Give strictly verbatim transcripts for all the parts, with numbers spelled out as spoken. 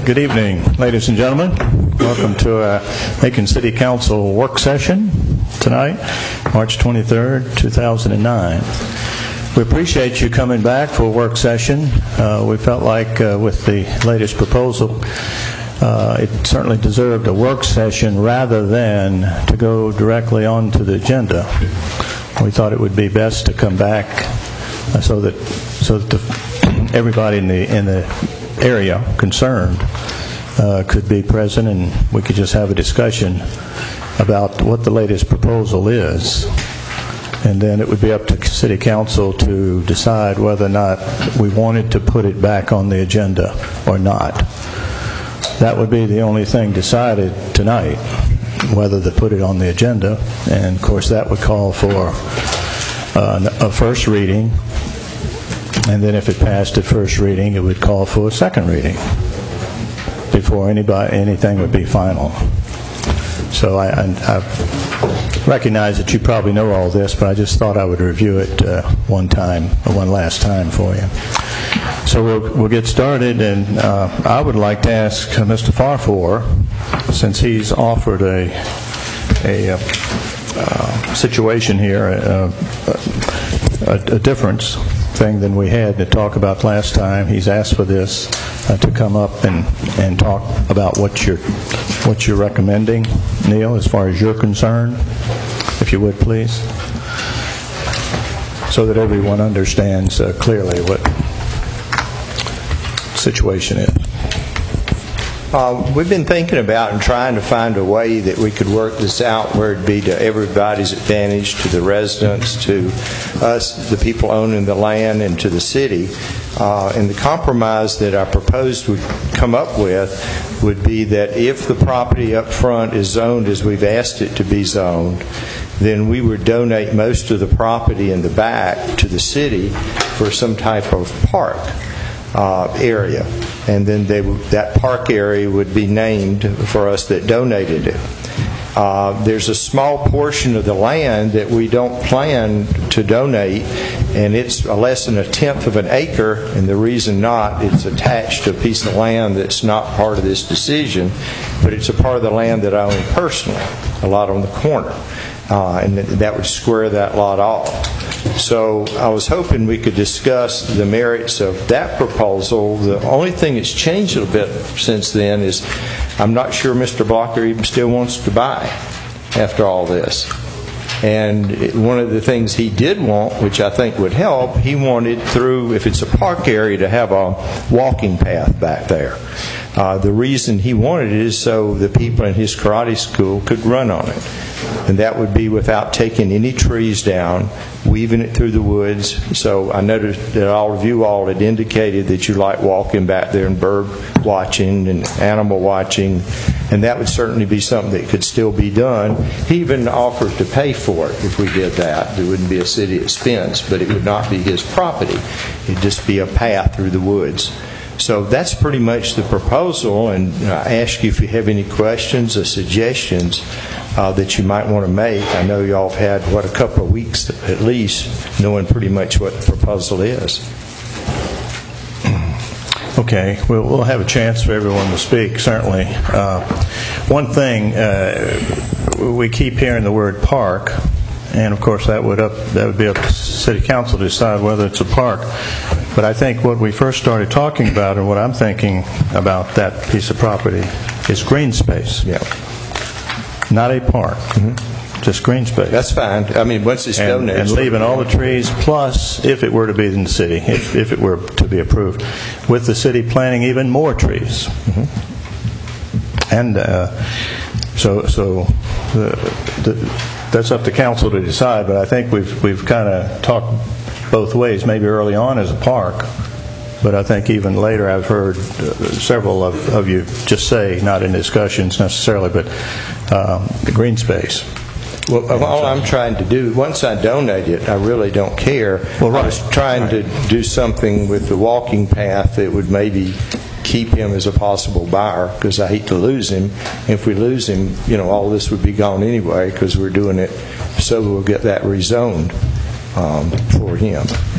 Good evening, ladies and gentlemen. Welcome to a Macon City Council work session tonight, March twenty-third, two thousand nine. We appreciate you coming back for a work session. Uh, we felt like uh, with the latest proposal, uh, it certainly deserved a work session rather than to go directly onto the agenda. We thought it would be best to come back uh, so that so that the, everybody in the in the area concerned uh, could be present, and we could just have a discussion about what the latest proposal is. And then it would be up to City Council to decide whether or not we wanted to put it back on the agenda or not. That would be the only thing decided tonight, whether to put it on the agenda. And of course that would call for uh, a first reading. And then if it passed at first reading, it would call for a second reading before anybody, anything would be final. So I, I, I recognize that you probably know all this, but I just thought I would review it uh, one time, or one last time for you. So we'll, we'll get started, and uh, I would like to ask uh, Mister Farfor, since he's offered a, a uh, uh, situation here, uh, a, a difference thing than we had to talk about last time. He's asked for this uh, to come up and, and talk about what you're what you're recommending, Neil, as far as you're concerned, if you would please, so that everyone understands uh, clearly what the situation is. Uh, we've been thinking about and trying to find a way that we could work this out where it'd be to everybody's advantage, to the residents, to us, the people owning the land, and to the city. Uh, and the compromise that I proposed would come up with would be that if the property up front is zoned as we've asked it to be zoned, then we would donate most of the property in the back to the city for some type of park uh, area. And then they, that park area would be named for us that donated it. Uh, there's a small portion of the land that we don't plan to donate, and it's less than a tenth of an acre, and the reason not, it's attached to a piece of land that's not part of this decision, but it's a part of the land that I own personally, a lot on the corner, uh, and that would square that lot off. So I was hoping we could discuss the merits of that proposal. The only thing that's changed a little bit since then is I'm not sure Mister Blocker even still wants to buy after all this. And it, one of the things he did want, which I think would help, he wanted through, if it's a park area, to have a walking path back there. Uh, the reason he wanted it is so the people in his karate school could run on it. And that would be without taking any trees down, weaving it through the woods. So I noticed that all of you all had indicated that you like walking back there and bird watching and animal watching, and that would certainly be something that could still be done. He even offered to pay for it if we did that. There wouldn't be a city expense, but it would not be his property. It'd just be a path through the woods. So that's pretty much the proposal, and I ask you if you have any questions or suggestions uh, that you might want to make. I know you all have had, what, a couple of weeks at least knowing pretty much what the proposal is. Okay, we'll, we'll have a chance for everyone to speak, certainly. Uh, one thing, uh, we keep hearing the word park, and of course that would up that would be up to City Council to decide whether it's a park. But I think what we first started talking about, and what I'm thinking about that piece of property, is green space. Yeah. Not a park. Mm-hmm. Just green space. That's fine. I mean, once it's and, donated. And leaving all the trees, plus, if it were to be in the city, if, if it were to be approved, with the city planting even more trees. Mm-hmm. And uh, so, so the, the, that's up to council to decide, but I think we've, we've kind of talked both ways, maybe early on as a park, but I think even later I've heard uh, several of, of you just say, not in discussions necessarily, but um, the green space. Well, all I'm trying to do, once I donate it, I really don't care. Well, right. I was trying right. to do something with the walking path that would maybe keep him as a possible buyer, because I hate to lose him. If we lose him, you know, all this would be gone anyway, because we're doing it so we'll get that rezoned um, for him.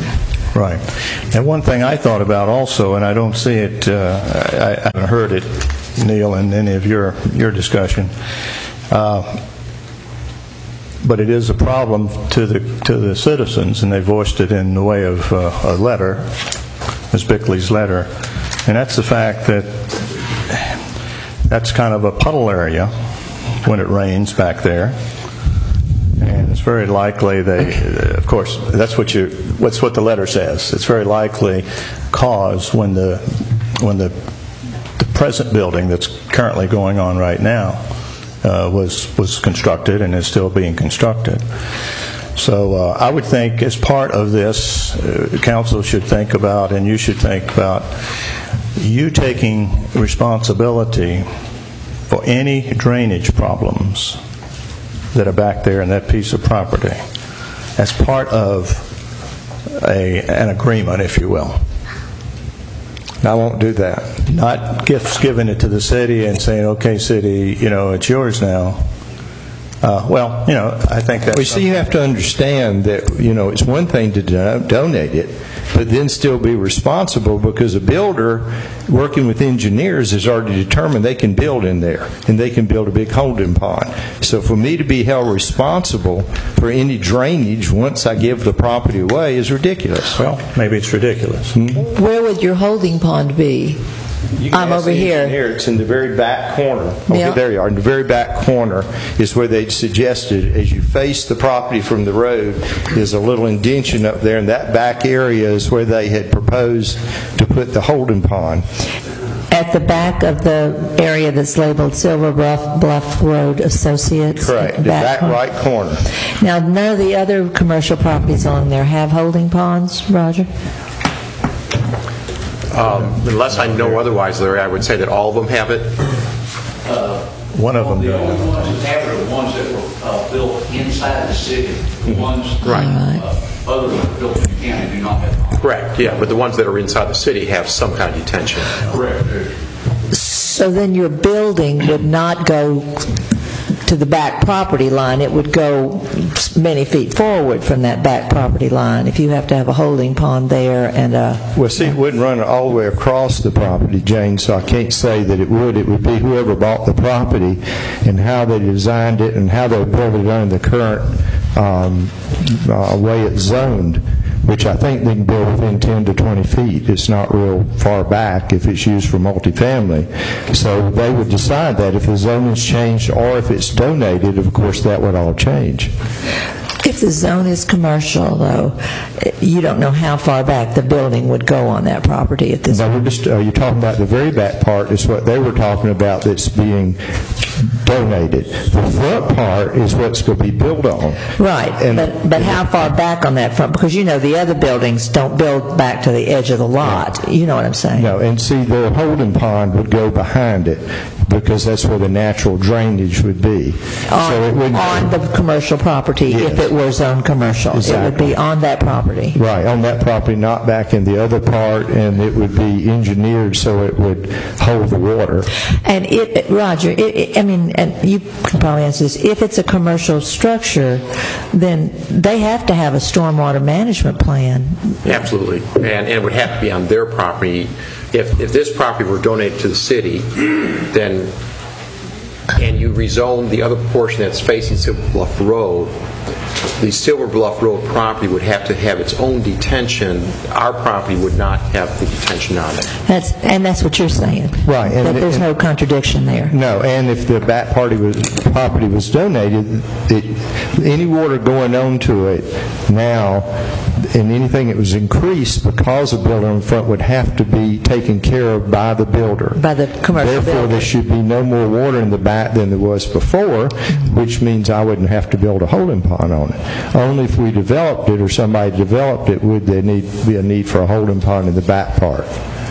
Right. And one thing I thought about also, and I don't see it, uh, I, I haven't heard it, Neil, in any of your, your discussion, uh, but it is a problem to the to the citizens, and they voiced it in the way of uh, a letter, Miz Bickley's letter, and that's the fact that that's kind of a puddle area when it rains back there. And it's very likely they, of course, that's what you, what's what the letter says. It's very likely cause when the when the the present building that's currently going on right now uh, was was constructed and is still being constructed. So uh, I would think, as part of this, uh, council should think about, and you should think about, you taking responsibility for any drainage problems that are back there in that piece of property as part of a, an agreement, if you will. I won't do that. Not gifts giving it to the city and saying, okay, city, you know, it's yours now. Uh, well, you know, I think that's... Well, see, you have to understand that, you know, it's one thing to do- donate it, but then still be responsible, because a builder working with engineers has already determined they can build in there, and they can build a big holding pond. So for me to be held responsible for any drainage once I give the property away is ridiculous. Well, maybe it's ridiculous. Mm-hmm. Where would your holding pond be? You can I'm ask over the here. engineer. It's in the very back corner. Okay, Yeah. there you are. In the very back corner is where they suggested, as you face the property from the road, there's a little indention up there, and that back area is where they had proposed to put the holding pond. At the back of the area that's labeled Silver Bluff, Bluff Road Associates? Correct. At The back corner? right corner. Now, none of the other commercial properties along there have holding ponds, Roger? Um, unless I know otherwise, Larry, I would say that all of them have it. One of them The does. only ones that have it are the ones that were uh, built inside the city. The ones Right. uh, other than built in the county do not have. Correct, yeah, but the ones that are inside the city have some kind of detention. Correct. So then your building would not go to the back property line. It would go many feet forward from that back property line if you have to have a holding pond there and a... Well, see, it wouldn't run all the way across the property, Jane, so I can't say that it would. It would be whoever bought the property and how they designed it and how they built it under the current um, uh, way it's zoned, which I think they can build within ten to twenty feet. It's not real far back if it's used for multifamily. So they would decide that if the zoning's changed or if it's donated, of course, that would all change. If the zone is commercial, though, you don't know how far back the building would go on that property at this No, point. we're just, uh, you're talking about the very back part is what they were talking about that's being donated. The front part is what's going to be built on. Right, And- but, but how far back on that front? Because you know the other buildings don't build back to the edge of the lot. You know what I'm saying? No, and see, the holding pond would go behind it because that's where the natural drainage would be. On, So it wouldn't- on the commercial property, if Yes. it were zoned commercial. It would Exactly. be on that property. Right, on that property, not back in the other part, and it would be engineered so it would hold the water. And it, Roger, it, it, I mean, and you can probably answer this, if it's a commercial structure, then they have to have a stormwater management plan. Absolutely, and, and it would have to be on their property. If, if this property were donated to the city, then, and you rezone the other portion that's facing Silver Bluff Road, the Silver Bluff Road property would have to have its own detention. Our property would not have the detention on it. That's, and that's what you're saying. Right, and- That there's and- no contradiction there. No, and if the back party was, property was donated, it, any water going onto it now, and anything that was increased because of building in front would have to be taken care of by the builder. By the commercial Therefore, builder. there should be no more water in the back than there was before, which means I wouldn't have to build a holding pond on it. Only if we developed it or somebody developed it would there need be a need for a holding pond in the back part.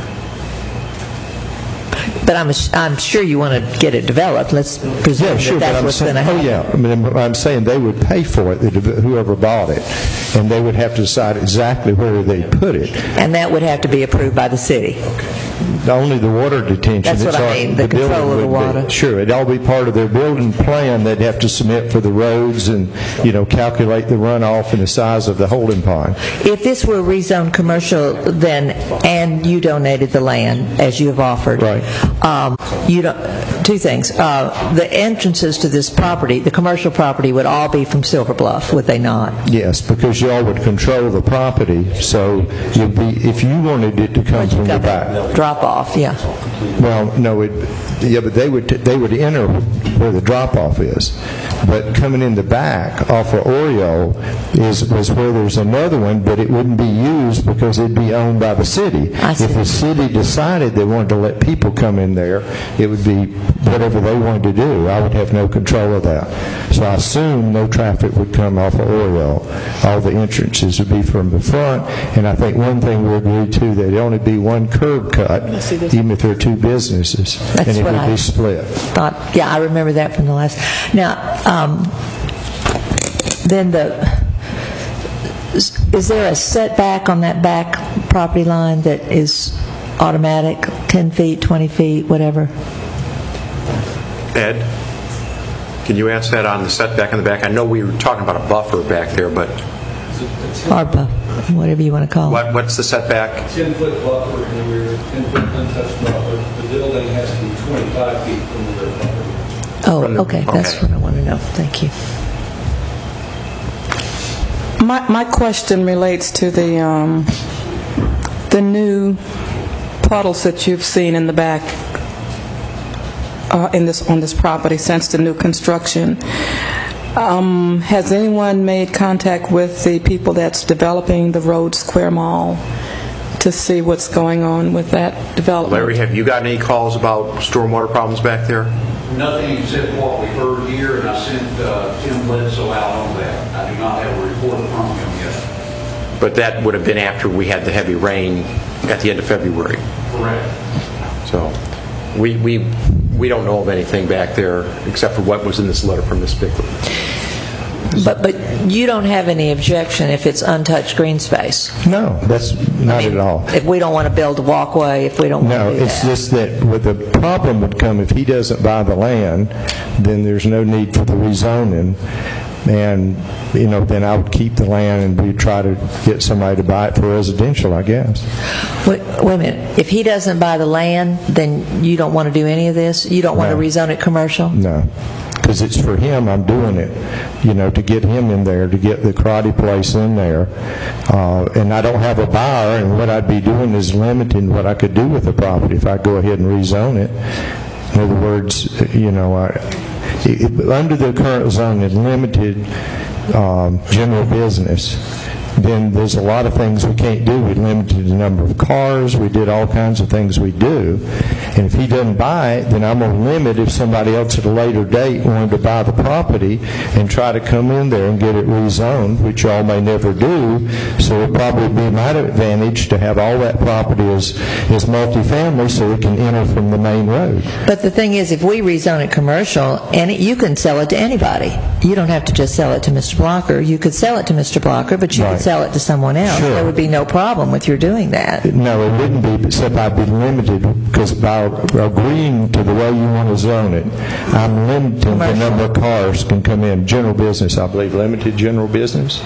But I'm, I'm sure you want to get it developed. Let's presume Yeah, sure, that but that's I'm what's saying, going to happen. oh yeah, I mean, I'm saying they would pay for it, the dev- whoever bought it, and they would have to decide exactly where they put it. And that would have to be approved by the city. Only the water detention. That's what It's I our- mean, the building control of the would be. water. Sure, it'd all be part of their building plan. They'd have to submit for the roads and, you know, calculate the runoff and the size of the holding pond. If this were rezoned commercial, then, and you donated the land, as you have offered. Right. Um, you don't, two things. Uh, the entrances to this property, the commercial property, would all be from Silver Bluff, would they not? Yes, because y'all would control the property, so you'd be, if you wanted it to come from the back. Drop off, yeah. Well, no, it, yeah, but they would, they would enter where the drop-off is. But coming in the back off of Oriole is, was where there's another one, but it wouldn't be used because it'd be owned by the city. I see. If the city decided they wanted to let people come in there, it would be whatever they wanted to do. I would have no control of that. So I assume no traffic would come off of Oriole. All the entrances would be from the front, and I think one thing we agreed to, there'd only be one curb cut, even if there are two businesses, That's and it what would I be split. thought. Yeah, I remember that from the last. Now, um, then the, is, is there a setback on that back property line that is automatic, ten feet, twenty feet, whatever? Ed, can you answer that on the setback in the back? I know we were talking about a buffer back there, but ARPA, whatever you want to call it. what, what's the setback? ten-foot buffer in the rear, ten-foot untouched buffer. The building has to be twenty-five feet from the rear property. Oh, From the- okay, that's okay. what I want to know. Thank you. My my question relates to the um, the new puddles that you've seen in the back uh, in this on this property since the new construction. Um, has anyone made contact with the people that's developing the Road Square Mall to see what's going on with that development? Larry, have you gotten any calls about stormwater problems back there? Nothing except what we heard here, and I sent uh, Tim Bledsoe out on that. I do not have a report from him yet. But that would have been after we had the heavy rain at the end of February. Correct. So we we we don't know of anything back there except for what was in this letter from Miz Bickler. But but you don't have any objection if it's untouched green space? No, that's not I mean, at all. If we don't want to build a walkway, if we don't want No, to do it's that. just that what the problem would come if he doesn't buy the land, then there's no need for the rezoning. And, you know, then I would keep the land and we'd try to get somebody to buy it for residential, I guess. Wait, wait a minute. If he doesn't buy the land, then you don't want to do any of this? You don't want No. to rezone it commercial? No, because it's for him, I'm doing it, you know, to get him in there, to get the karate place in there. Uh, and I don't have a buyer, and what I'd be doing is limiting what I could do with the property if I go ahead and rezone it. In other words, you know, I, it, under the current zone, it limited um, general business. Then there's a lot of things we can't do. We limited the number of cars. We did all kinds of things we do. And if he doesn't buy it, then I'm going to limit if somebody else at a later date wanted to buy the property and try to come in there and get it rezoned, which y'all may never do. So it would probably be my advantage to have all that property as, as multifamily so it can enter from the main road. But the thing is, if we rezone it commercial, and it, you can sell it to anybody. You don't have to just sell it to Mister Blocker. You could sell it to Mister Blocker, but you Right. could sell it to someone else. Sure. There would be no problem with your doing that. No, it wouldn't be, except I'd be limited, because by agreeing to the way you want to zone it, I'm limiting the Commercial. number of cars can come in. General business, I believe, limited general business?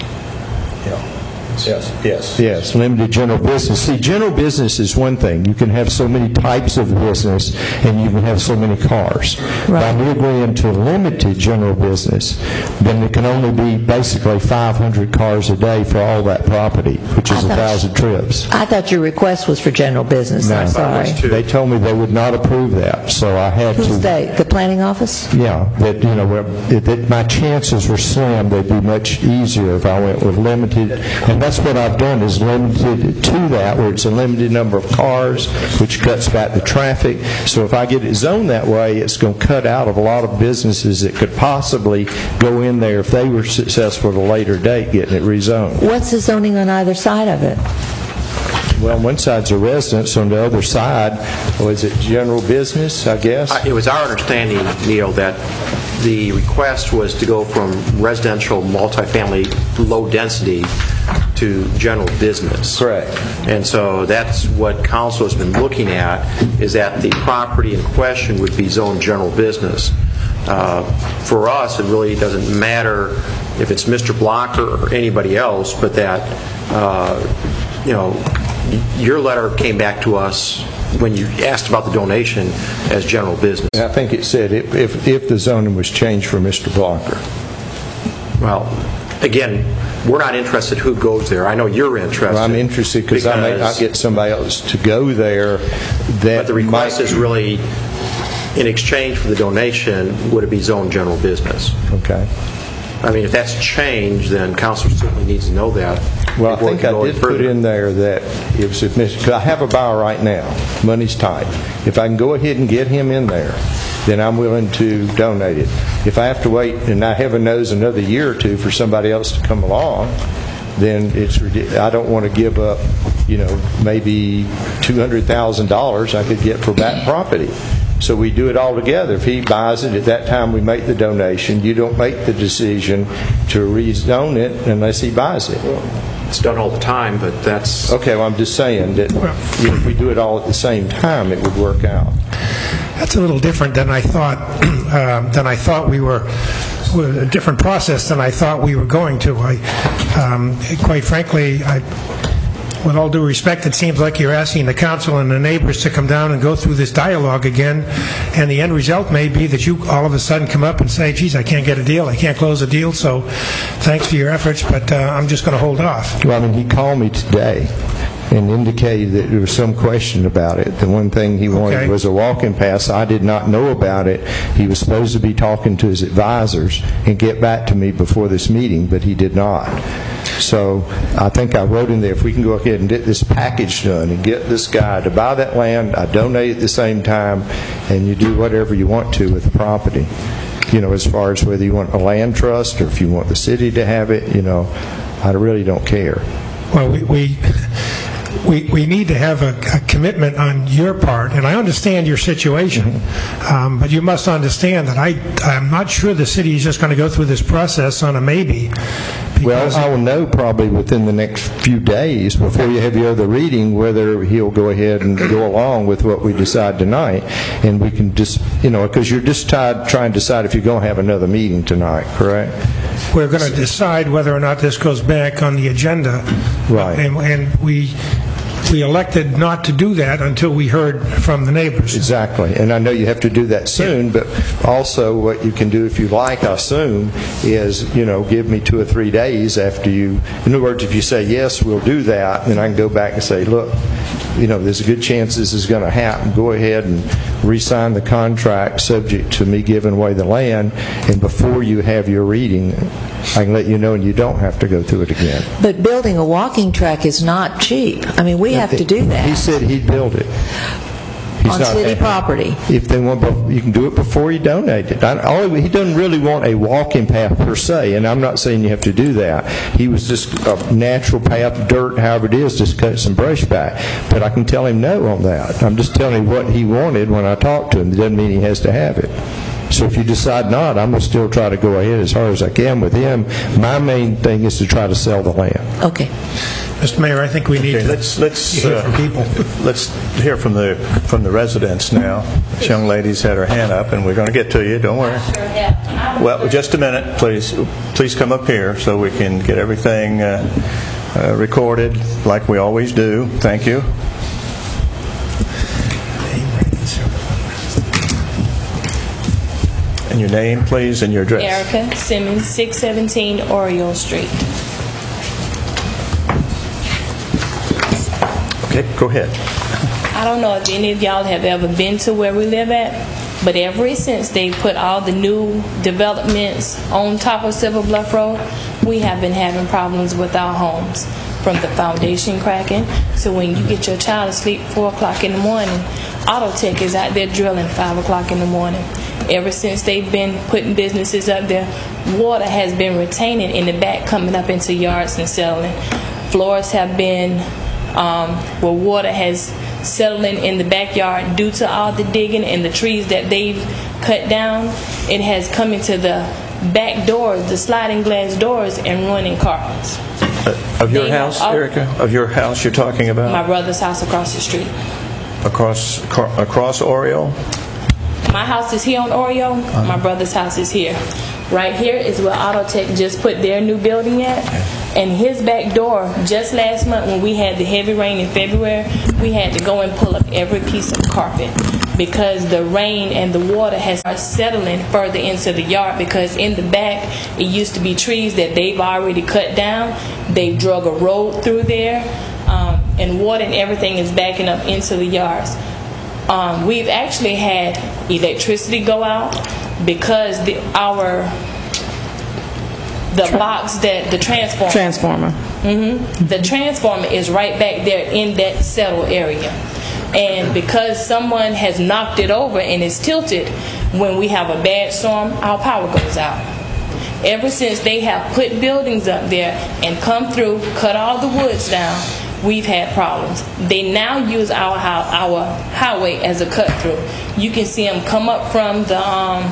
Yes, yes. Yes, limited general business. See, general business is one thing. You can have so many types of business, and you can have so many cars. Right. By me agreeing to limited general business, then it can only be basically five hundred cars a day for all that property, which is I a thought- thousand trips. I thought your request was for general business. No. I'm sorry. They told me they would not approve that, so I had Who's to. they? The planning office? Yeah, that, you know, that that my chances were slim. They'd be much easier if I went with limited, and that's what I've done, is limited to that, where it's a limited number of cars, which cuts back the traffic. So if I get it zoned that way, it's going to cut out of a lot of businesses that could possibly go in there if they were successful at a later date getting it rezoned. What's the zoning on either side of it? Well, one side's a residence, on the other side, was it general business, I guess? Uh, It was our understanding, Neil, that the request was to go from residential, multifamily, low density to general business. Correct. And so that's what council has been looking at, is that the property in question would be zoned general business. Uh, for us, it really doesn't matter if it's Mister Blocker or anybody else, but that, uh, you know, your letter came back to us when you asked about the donation as general business. I think it said if, if, if the zoning was changed for Mister Blocker. Well, again, we're not interested who goes there. I know you're interested. Well, I'm interested because I may not get somebody else to go there. That but the request might, is really, in exchange for the donation, would it be zoned general business? Okay. I mean, if that's changed, then council certainly needs to know that. Well, I think I go did further. put in there that if submission, because I have a buyer right now, money's tight. If I can go ahead and get him in there, then I'm willing to donate it. If I have to wait, and I heaven knows another year or two for somebody else to come along, then it's I don't want to give up, you know, maybe two hundred thousand dollars I could get for that property. So we do it all together. If he buys it, at that time we make the donation. You don't make the decision to rezone it unless he buys it. It's done all the time, but that's... Okay, well, I'm just saying that if we do it all at the same time, it would work out. That's a little different than I thought. um, than I thought we were. A different process than I thought we were going to. I, um, quite frankly, I. With all due respect, it seems like you're asking the council and the neighbors to come down and go through this dialogue again, and the end result may be that you all of a sudden come up and say, geez, I can't get a deal, I can't close a deal, so thanks for your efforts, but uh, I'm just going to hold off. Well, I mean, he called me today and indicated that there was some question about it. The one thing he wanted Okay. was a walking pass. I did not know about it. He was supposed to be talking to his advisors and get back to me before this meeting, but he did not. So I think I wrote in there, if we can go ahead and get this package done and get this guy to buy that land, I donate at the same time, and you do whatever you want to with the property. You know, as far as whether you want a land trust or if you want the city to have it, you know, I really don't care. Well, we we we, we need to have a, a commitment on your part, and I understand your situation, mm-hmm. um, but you must understand that I I'm not sure the city is just going to go through this process on a maybe. Well, I will know probably within the next few days before you have your other reading whether he'll go ahead and go along with what we decide tonight, and we can just, you know, because you're just tied, trying to decide if you're going to have another meeting tonight, correct? We're going to decide whether or not this goes back on the agenda. Right. And, and we we elected not to do that until we heard from the neighbors. Exactly. And I know you have to do that soon, but also what you can do if you like, I assume, is, you know, give me two or three days after you, in other words, if you say, yes, we'll do that, then I can go back and say, look, you know, there's a good chance this is going to happen. Go ahead and re-sign the contract subject to me giving away the land, and before you have your reading, I can let you know and you don't have to go through it again. But building a walking track is not cheap. I mean, we have to do that. He said he'd build it. He's on not city happy. property. If they want, you can do it before you donate it. I, all, he doesn't really want a walking path per se, and I'm not saying you have to do that. He was just a natural path, dirt, however it is, just cut some brush back. But I can tell him no on that. I'm just telling him what he wanted when I talked to him. It doesn't mean he has to have it. So if you decide not, I'm going to still try to go ahead as hard as I can with him. My main thing is to try to sell the land. Okay. Mister Mayor, I think we need Okay, to let's let's hear from uh, people. let's hear from the from the residents now. This young lady's had her hand up, and we're going to get to you. Don't worry. Well, just a minute, please. Please come up here so we can get everything uh, uh, recorded like we always do. Thank you. And your name, please, and your address. Erica Simmons, six seventeen Oriole Street. Okay, go ahead. I don't know if any of y'all have ever been to where we live at, but ever since they put all the new developments on top of Silver Bluff Road, we have been having problems with our homes. From the foundation cracking, so when you get your child to sleep four o'clock in the morning, Auto Tech is out there drilling five o'clock in the morning. Ever since they've been putting businesses up there, water has been retaining in the back, coming up into yards and settling. Floors have been um, where water has settling in the backyard due to all the digging and the trees that they've cut down. It has come into the back doors, the sliding glass doors, and running carpets. Uh, Of your They- house, oh. Erica? Of your house you're talking about? My brother's house across the street. Across cro- across Oriole? My house is here on Oriole. My brother's house is here. Right here is where Autotech just put their new building at. And his back door, just last month when we had the heavy rain in February, we had to go and pull up every piece of carpet because the rain and the water has started settling further into the yard, because in the back it used to be trees that they've already cut down. They've drug a road through there, um, and water and everything is backing up into the yards. Um, we've actually had electricity go out because the, our the box that the transformer Transformer. hmm the transformer is right back there in that settled area, and because someone has knocked it over and it's tilted, when we have a bad storm, our power goes out. Ever since they have put buildings up there and come through, cut all the woods down, we've had problems. They now use our hou- our highway as a cut through. You can see them come up from the um,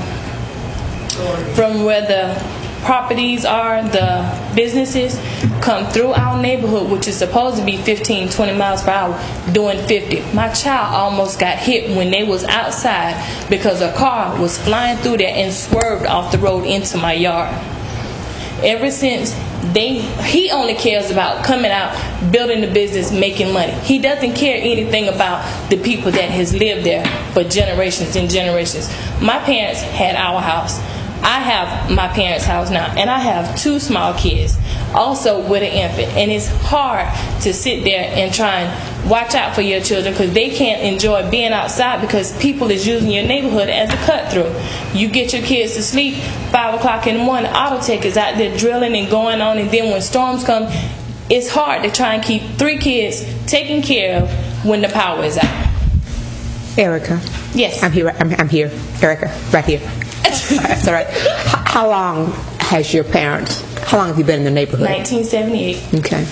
from where the properties are, the businesses, come through our neighborhood, which is supposed to be fifteen, twenty miles per hour, doing fifty. My child almost got hit when they was outside because a car was flying through there and swerved off the road into my yard. Ever since, they he only cares about coming out, building the business, making money. He doesn't care anything about the people that has lived there for generations and generations. My parents had our house. I have my parents' house now, and I have two small kids, also with an infant. And it's hard to sit there and try and watch out for your children because they can't enjoy being outside because people is using your neighborhood as a cut-through. You get your kids to sleep, five o'clock in the morning, Autotech is out there drilling and going on, and then when storms come, it's hard to try and keep three kids taken care of when the power is out. Erica. Yes. I'm here. I'm, I'm here. Erica, right here. That's all right. H- how long has your parents, how long have you been in the neighborhood? nineteen seventy-eight. Okay.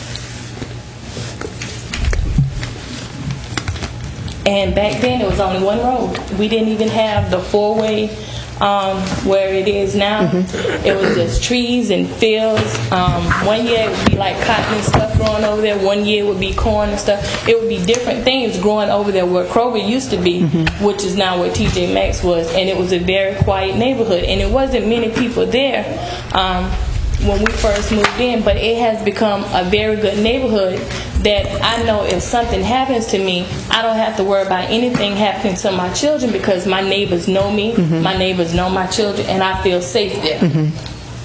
And back then it was only one road. We didn't even have the four-way um, where it is now. Mm-hmm. It was just trees and fields. Um, one year it would be like cotton and stuff growing over there. One year it would be corn and stuff. It would be different things growing over there where Kroger used to be, mm-hmm. which is now where T J Maxx was. And it was a very quiet neighborhood. And it wasn't many people there um, when we first moved in, but it has become a very good neighborhood that I know if something happens to me, I don't have to worry about anything happening to my children because my neighbors know me, mm-hmm. my neighbors know my children, and I feel safe there. Mm-hmm.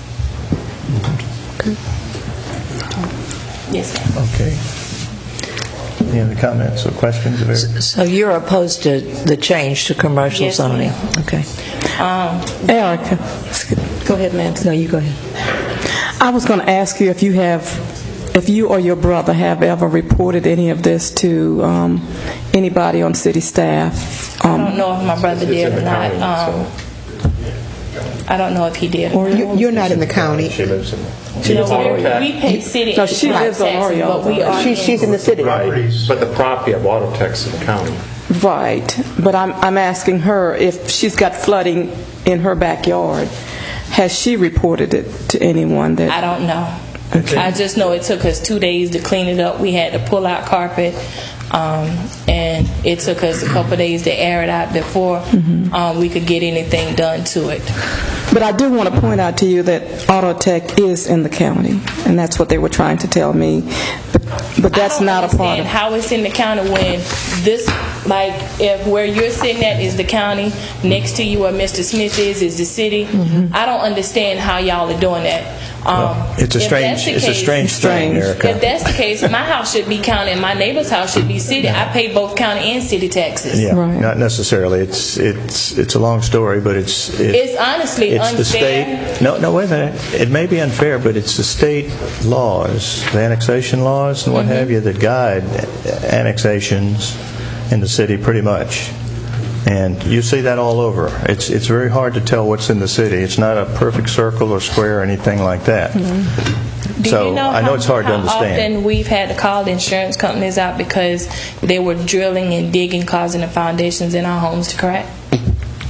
Okay. Yes, ma'am. Okay. Any other comments or questions of Eric? So you're opposed to the change to commercial Yes, zoning? ma'am. Okay. Um, Erica. Go ahead, ma'am. No, you go ahead. I was going to ask you if you have, if you or your brother have ever reported any of this to um, anybody on city staff. Um, I don't know if my brother did or not. Um, I don't know if he did. Or you, you're not in the county. She lives in You know, we we pay city No, she lives on taxes, Oriole. but we are She, she's in the city. Right, but the property of Autotech's in the county. Right, but I'm I'm asking her if she's got flooding in her backyard. Has she reported it to anyone? That I don't know. I just know it took us two days to clean it up. We had to pull out carpet, um, and it took us a couple of days to air it out before mm-hmm. um, we could get anything done to it. But I do want to point out to you that Autotech is in the county, and that's what they were trying to tell me. But, but that's not a part of it. How it's in the county when this, like, if where you're sitting at is the county, next to you where Mister Smith is is the city. Mm-hmm. I don't understand how y'all are doing that. Um, Well, it's a if strange, that's the it's a case- strange thing, Erica. If that's the case, my house should be county and my neighbor's house should be city. I pay both county and city taxes. Yeah, Right. not necessarily. It's it's it's a long story, but it's it, It's honestly it's the unfair. state. No, no, wait a minute. It may be unfair, but it's the state laws, the annexation laws, and what Mm-hmm. have you, that guide annexations in the city pretty much. And you see that all over. It's it's very hard to tell what's in the city. It's not a perfect circle or square or anything like that. Mm-hmm. Do So you know I know how, it's hard to how understand. often we've had to call the insurance companies out because they were drilling and digging, causing the foundations in our homes to crack?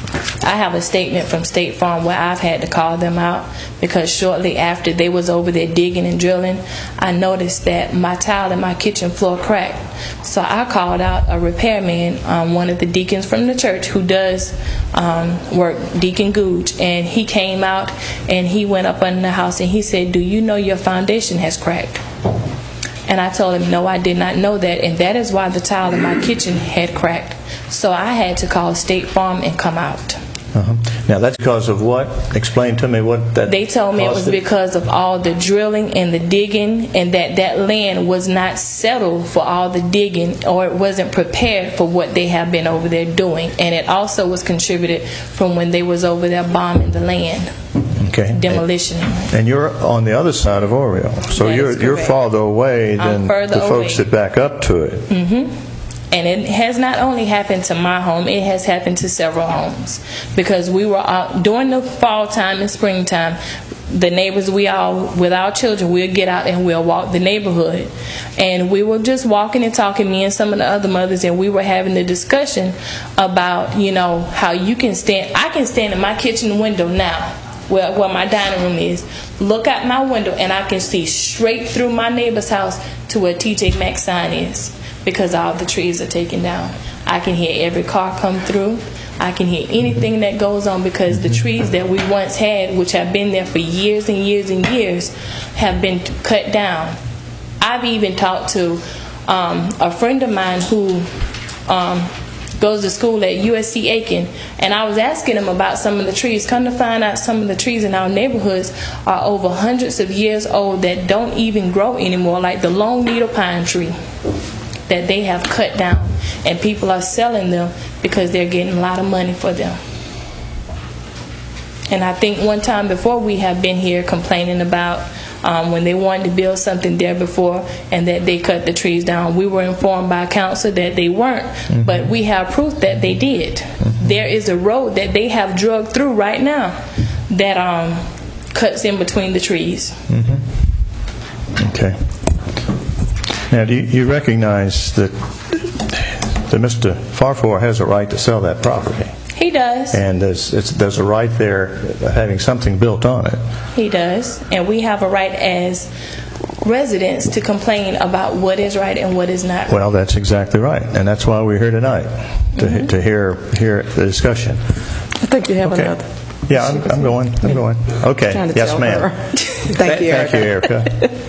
I have a statement from State Farm where I've had to call them out because shortly after they was over there digging and drilling, I noticed that my tile in my kitchen floor cracked. So I called out a repairman, um, one of the deacons from the church who does um, work, Deacon Gooch, and he came out and he went up under the house and he said, "Do you know your foundation has cracked?" And I told him, no, I did not know that, and that is why the tile in my kitchen had cracked. So I had to call State Farm and come out. Uh-huh. Now, that's because of what? Explain to me what that They told me it was caused because of all the drilling and the digging, and that that land was not settled for all the digging, or it wasn't prepared for what they have been over there doing. And it also was contributed from when they was over there bombing the land. Okay. Demolition. And you're on the other side of Oriole, so That you're is you're correct. farther away I'm than further the folks away. that back up to it. Mm-hmm. And it has not only happened to my home, it has happened to several homes. Because we were out during the fall time and springtime, the neighbors, we all, with our children, we'll get out and we'll walk the neighborhood. And we were just walking and talking, me and some of the other mothers, and we were having a discussion about, you know, how you can stand, I can stand in my kitchen window now, where, where my dining room is, look out my window, and I can see straight through my neighbor's house to where T J Maxx sign is, because all the trees are taken down. I can hear every car come through. I can hear anything that goes on because the trees that we once had, which have been there for years and years and years, have been cut down. I've even talked to um, a friend of mine who um, goes to school at U S C Aiken, and I was asking him about some of the trees. Come to find out, some of the trees in our neighborhoods are over hundreds of years old that don't even grow anymore, like the long needle pine tree that they have cut down, and people are selling them because they're getting a lot of money for them. And I think one time before we have been here complaining about um, when they wanted to build something there before and that they cut the trees down. We were informed by council that they weren't, mm-hmm. but we have proof that they did. Mm-hmm. There is a road that they have drug through right now that um, cuts in between the trees. Mm-hmm. Okay. Now, do you, you recognize that that Mister Farfor has a right to sell that property? He does. And there's, it's, there's a right there having something built on it. He does. And we have a right as residents to complain about what is right and what is not right. Well, that's exactly right. And that's why we're here tonight, to, mm-hmm. to hear hear the discussion. I think you have okay. another. Yeah, I'm, I'm going. I'm going. Okay. Yes, ma'am. Thank you, Erica. Thank you, Erica.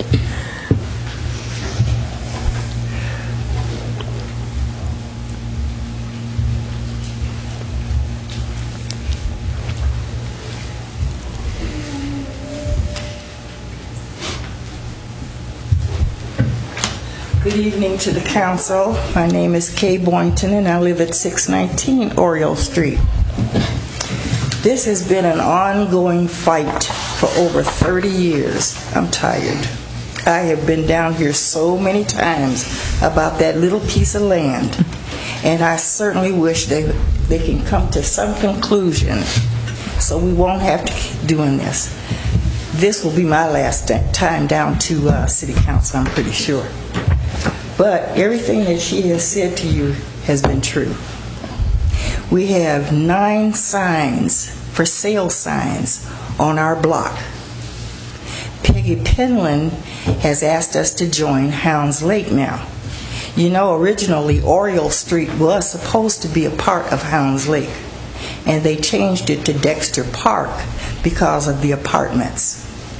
Good evening to the council. My name is Kay Boynton and I live at six nineteen Oriole Street. This has been an ongoing fight for over thirty years. I'm tired. I have been down here so many times about that little piece of land, and I certainly wish they, they can come to some conclusion so we won't have to keep doing this. This will be my last time down to uh, City Council, I'm pretty sure. But everything that she has said to you has been true. We have nine signs, for sale signs, on our block. Peggy Penland has asked us to join Hounds Lake now. You know, originally Oriole Street was supposed to be a part of Hounds Lake, and they changed it to Dexter Park because of the apartments.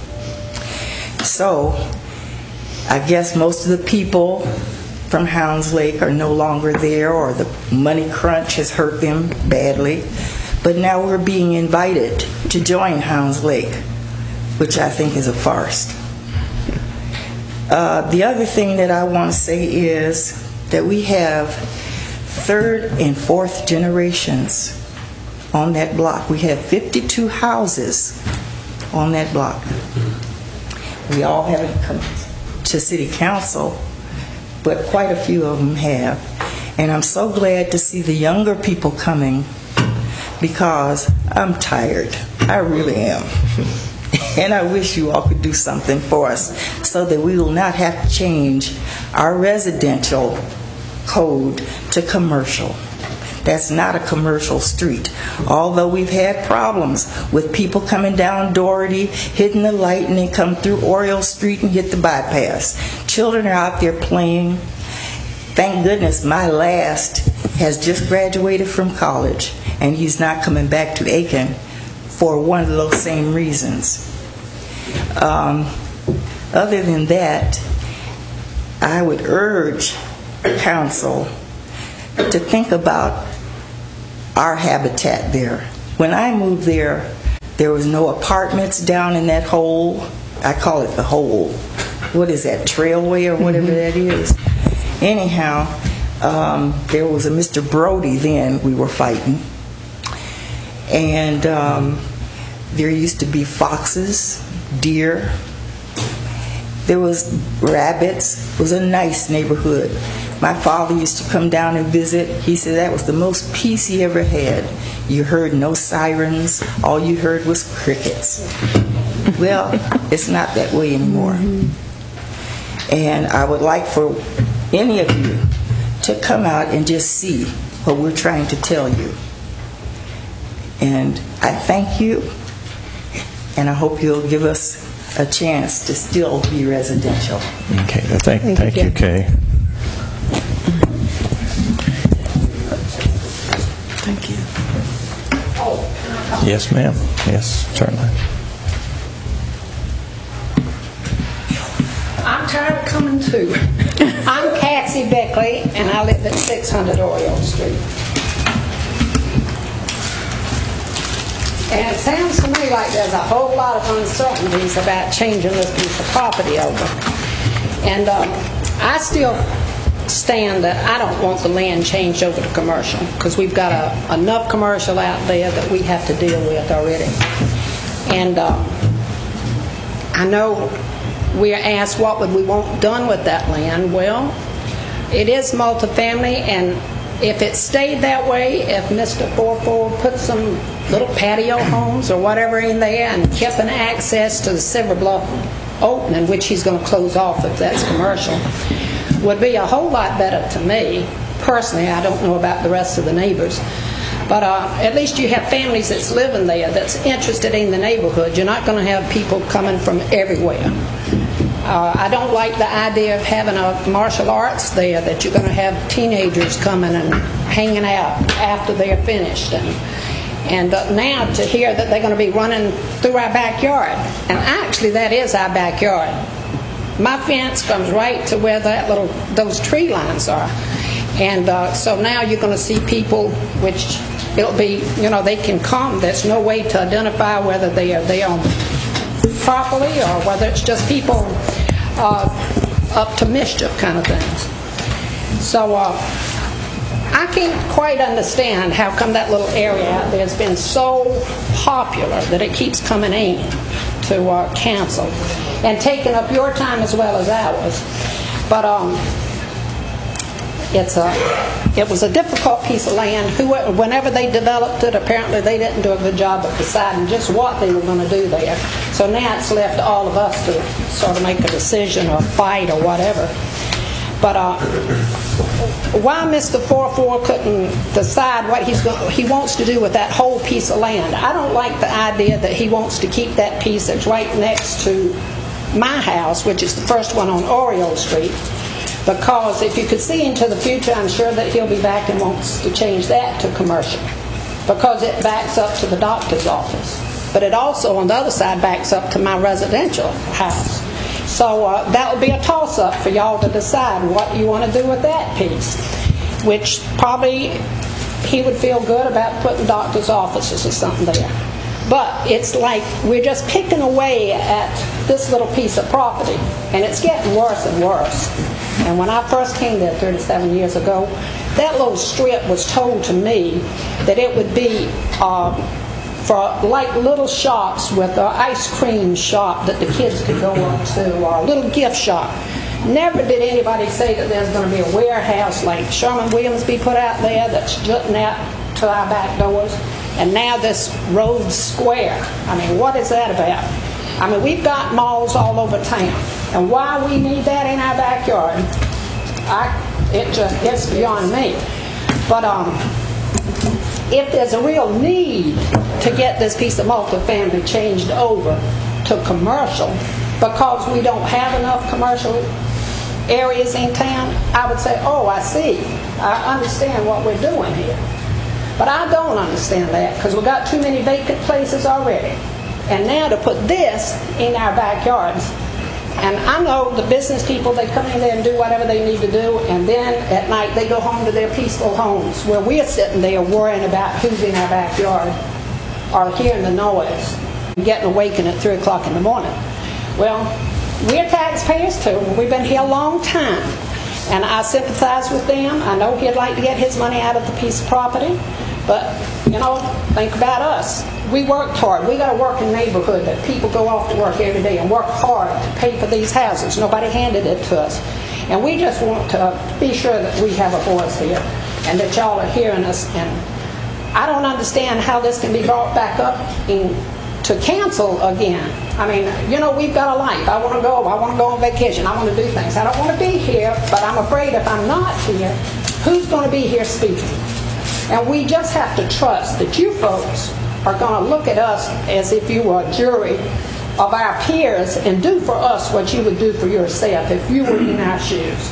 So, I guess most of the people from Hounds Lake are no longer there, or the money crunch has hurt them badly. But now we're being invited to join Hounds Lake, which I think is a farce. Uh, the other thing that I want to say is that we have third and fourth generations on that block. We have fifty-two houses on that block. We all haven't come to City Council, but quite a few of them have. And I'm so glad to see the younger people coming, because I'm tired. I really am. And I wish you all could do something for us so that we will not have to change our residential code to commercial. That's not a commercial street. Although we've had problems with people coming down Doherty, hitting the light, and they come through Oriole Street and hit the bypass. Children are out there playing. Thank goodness my last has just graduated from college, and he's not coming back to Aiken for one of those same reasons. Um, other than that, I would urge council to think about our habitat there. When I moved there, there was no apartments down in that hole. I call it the hole. What is that, Trailway or whatever that is? Anyhow, um, there was a Mister Brody then we were fighting. And um, there used to be foxes, deer. There was rabbits. It was a nice neighborhood. My father used to come down and visit. He said that was the most peace he ever had. You heard no sirens. All you heard was crickets. Well, it's not that way anymore. And I would like for any of you to come out and just see what we're trying to tell you. And I thank you, and I hope you'll give us a chance to still be residential. Okay, thank, thank, thank you, you, Kay. Thank you. Yes, ma'am. Yes, certainly. I'm tired of coming too. I'm Patsy Beckley, and I live at six hundred Oriole Street. And it sounds to me like there's a whole lot of uncertainties about changing this piece of property over. And um, I still stand that I don't want the land changed over to commercial, because we've got a, enough commercial out there that we have to deal with already. And um, I know we are asked what would we want done with that land. Well, it is multifamily, and if it stayed that way, if Mister Forford put some little patio homes or whatever in there and kept an access to the Silver Bluff opening, which he's going to close off if that's commercial, would be a whole lot better to me. Personally, I don't know about the rest of the neighbors. But uh, at least you have families that's living there, that's interested in the neighborhood. You're not going to have people coming from everywhere. Uh, I don't like the idea of having a martial arts there, that you're going to have teenagers coming and hanging out after they're finished. And, and uh, now to hear that they're going to be running through our backyard. And actually that is our backyard. My fence comes right to where that little those tree lines are. And uh, so now you're going to see people, which it'll be, you know, they can come. There's no way to identify whether they are there properly or whether it's just people uh, up to mischief kind of things. So uh, I can't quite understand how come that little area out there has been so popular that it keeps coming in to uh, council and taking up your time as well as ours. But um, it's a, it was a difficult piece of land. Who, whenever they developed it, apparently they didn't do a good job of deciding just what they were going to do there. So now it's left to all of us to sort of make a decision or fight or whatever. But uh, why Mister Forford couldn't decide what he's going, he wants to do with that whole piece of land? I don't like the idea that he wants to keep that piece that's right next to my house, which is the first one on Oriole Street. Because if you could see into the future, I'm sure that he'll be back and wants to change that to commercial. Because it backs up to the doctor's office. But it also, on the other side, backs up to my residential house. So uh, that would be a toss-up for y'all to decide what you want to do with that piece. Which probably he would feel good about putting doctor's offices or something there. But it's like we're just picking away at this little piece of property. And it's getting worse and worse. And when I first came there thirty-seven years ago, that little strip was told to me that it would be uh, for like little shops with an ice cream shop that the kids could go up to, or a little gift shop. Never did anybody say that there's going to be a warehouse like Sherman-Williams be put out there that's jutting out to our back doors. And now this Rhodes Square. I mean, what is that about? I mean, we've got malls all over town. And why we need that in our backyard, I, it just gets beyond me. But um, if there's a real need to get this piece of multifamily changed over to commercial, because we don't have enough commercial areas in town, I would say, oh, I see. I understand what we're doing here. But I don't understand that, because we've got too many vacant places already. And now to put this in our backyards, and I know the business people, they come in there and do whatever they need to do, and then at night they go home to their peaceful homes, where we're sitting there worrying about who's in our backyard or hearing the noise and getting awakened at three o'clock in the morning. Well, we're taxpayers too. We've been here a long time, and I sympathize with them. I know he'd like to get his money out of the piece of property, but, you know, think about us. We worked hard. We got a working neighborhood that people go off to work every day and work hard to pay for these houses. Nobody handed it to us. And we just want to be sure that we have a voice here and that y'all are hearing us. And I don't understand how this can be brought back up in, to cancel again. I mean, you know, we've got a life. I want to go. I want to go on vacation. I want to do things. I don't want to be here, but I'm afraid if I'm not here, who's going to be here speaking? And we just have to trust that you folks are going to look at us as if you were a jury of our peers and do for us what you would do for yourself if you were in our shoes.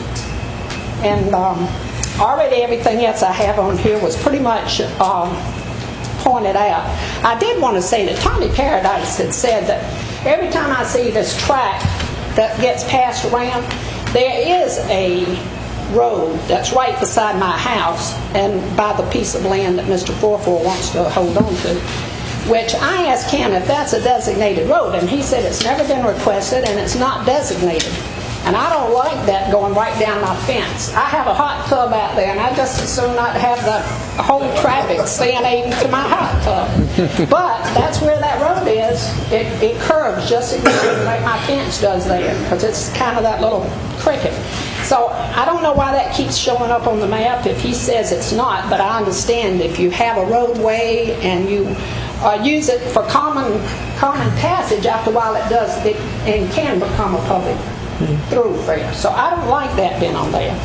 And um, already everything else I have on here was pretty much um, pointed out. I did want to say that Tommy Paradise had said that every time I see this track that gets passed around, there is a road that's right beside my house and by the piece of land that Mister Forfor wants to hold on to, which I asked him if that's a designated road, and he said it's never been requested and it's not designated. And I don't like that going right down my fence. I have a hot tub out there, and I just as soon not have the whole traffic staying to my hot tub. But that's where that road is. It, it curves just exactly like my fence does there, because it's kind of that little cricket. So I don't know why that keeps showing up on the map if he says it's not, but I understand if you have a roadway and you uh, use it for common common passage, after a while it does, it and can become a public thoroughfare. So I don't like that being on there.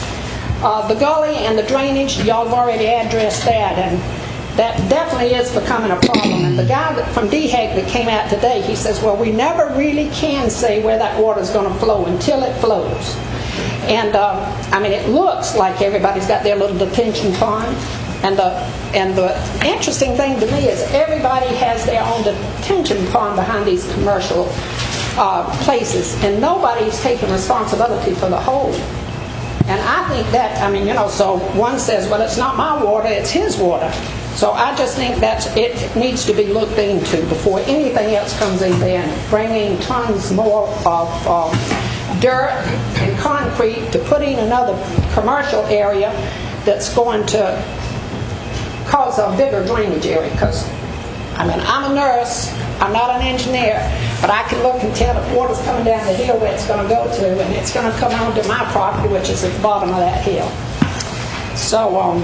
Uh, the gully and the drainage, y'all have already addressed that, and that definitely is becoming a problem. And the guy that, from D HEC that came out today, he says, well, we never really can say where that water is going to flow until it flows. And uh, I mean, it looks like everybody's got their little detention pond. And the, and the interesting thing to me is everybody has their own detention pond behind these commercial uh, places, and nobody's taking responsibility for the whole. And I think that, I mean, you know, so one says, well, it's not my water, it's his water. So I just think that it needs to be looked into before anything else comes in there, and bringing tons more of uh, dirt and concrete to put in another commercial area that's going to cause a bigger drainage area. Because, I mean, I'm a nurse, I'm not an engineer, but I can look and tell if water's coming down the hill where it's going to go to, and it's going to come onto my property, which is at the bottom of that hill. So, um,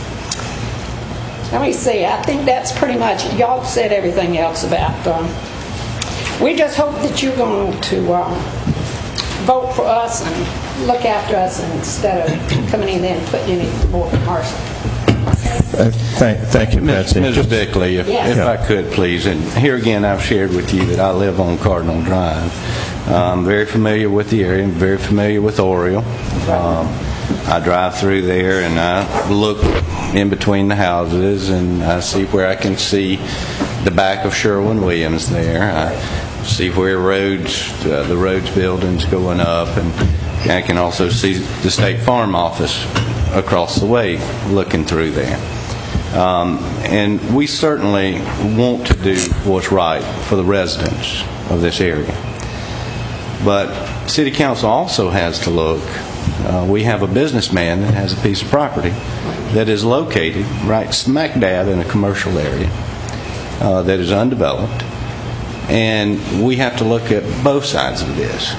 let me see, I think that's pretty much, y'all said everything else about, um, we just hope that you're going to um, vote for us and look after us instead of coming in there and putting any more commercial. Uh, thank, thank you, Patsy. Miz Bickley, if, Yes. if I could, please. And here again, I've shared with you that I live on Cardinal Drive. I'm very familiar with the area. I'm very familiar with Oriole. Um, I drive through there and I look in between the houses and I see where I can see the back of Sherwin-Williams there. I see where roads, uh, the roads buildings going up, and I can also see the State Farm office across the way looking through there. Um, and we certainly want to do what's right for the residents of this area. But City Council also has to look. Uh, we have a businessman that has a piece of property that is located right smack dab in a commercial area uh, that is undeveloped. And we have to look at both sides of this.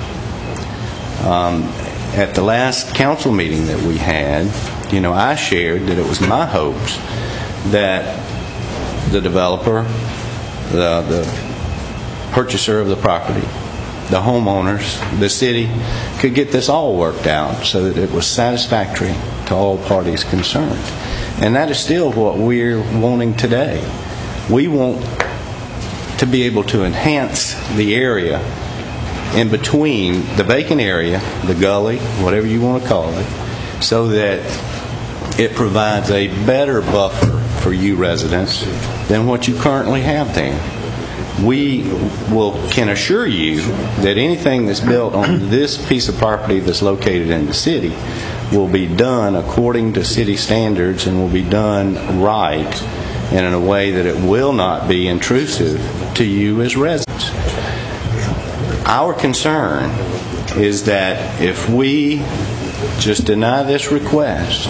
Um, at the last council meeting that we had, you know, I shared that it was my hopes that the developer, the, the purchaser of the property, the homeowners, the city could get this all worked out so that it was satisfactory to all parties concerned. And that is still what we're wanting today. We want to be able to enhance the area in between the vacant area, the gully, whatever you want to call it, so that it provides a better buffer for you residents than what you currently have there. We will can assure you that anything that's built on this piece of property that's located in the city will be done according to city standards and will be done right and in a way that it will not be intrusive to you as residents. Our concern is that if we just deny this request,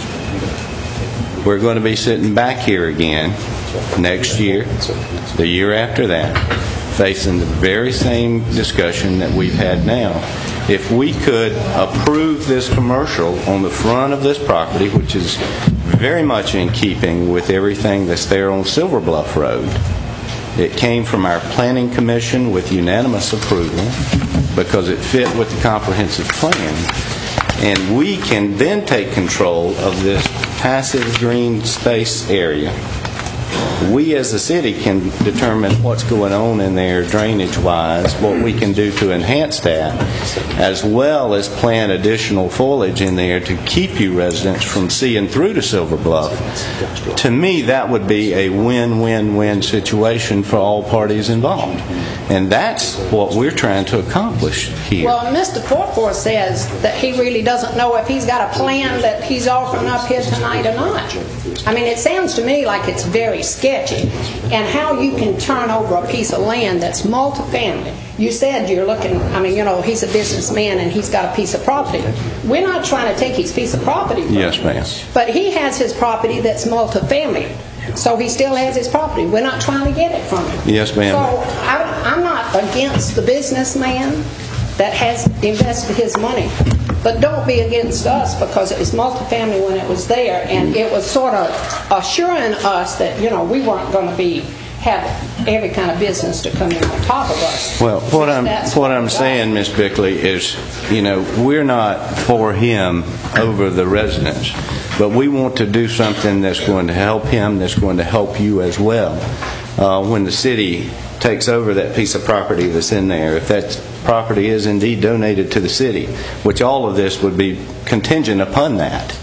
we're going to be sitting back here again next year, the year after that, facing the very same discussion that we've had now. If we could approve this commercial on the front of this property, which is very much in keeping with everything that's there on Silver Bluff Road, it came from our planning commission with unanimous approval because it fit with the comprehensive plan. And we can then take control of this passive green space area. We as a city can determine what's going on in there drainage-wise, what we can do to enhance that, as well as plant additional foliage in there to keep you residents from seeing through to Silver Bluff. To me, that would be a win-win-win situation for all parties involved. And that's what we're trying to accomplish here. Well, Mister Portford says that he really doesn't know if he's got a plan that he's offering up here tonight or not. I mean, it sounds to me like it's very sketchy. And how you can turn over a piece of land that's multifamily. You said you're looking, I mean, you know, he's a businessman and he's got a piece of property. We're not trying to take his piece of property from Yes, ma'am. him. But he has his property that's multifamily. So he still has his property. We're not trying to get it from him. Yes, ma'am. So I, I'm not against the businessman that has invested his money. But don't be against us because it was multifamily when it was there, and it was sort of assuring us that, you know, we weren't going to be have every kind of business to come in on top of us. Well, what I'm what I'm saying, Miz Bickley, is, you know, we're not for him over the residents, but we want to do something that's going to help him, that's going to help you as well. Uh, when the city takes over that piece of property that's in there, if that property is indeed donated to the city, which all of this would be contingent upon that,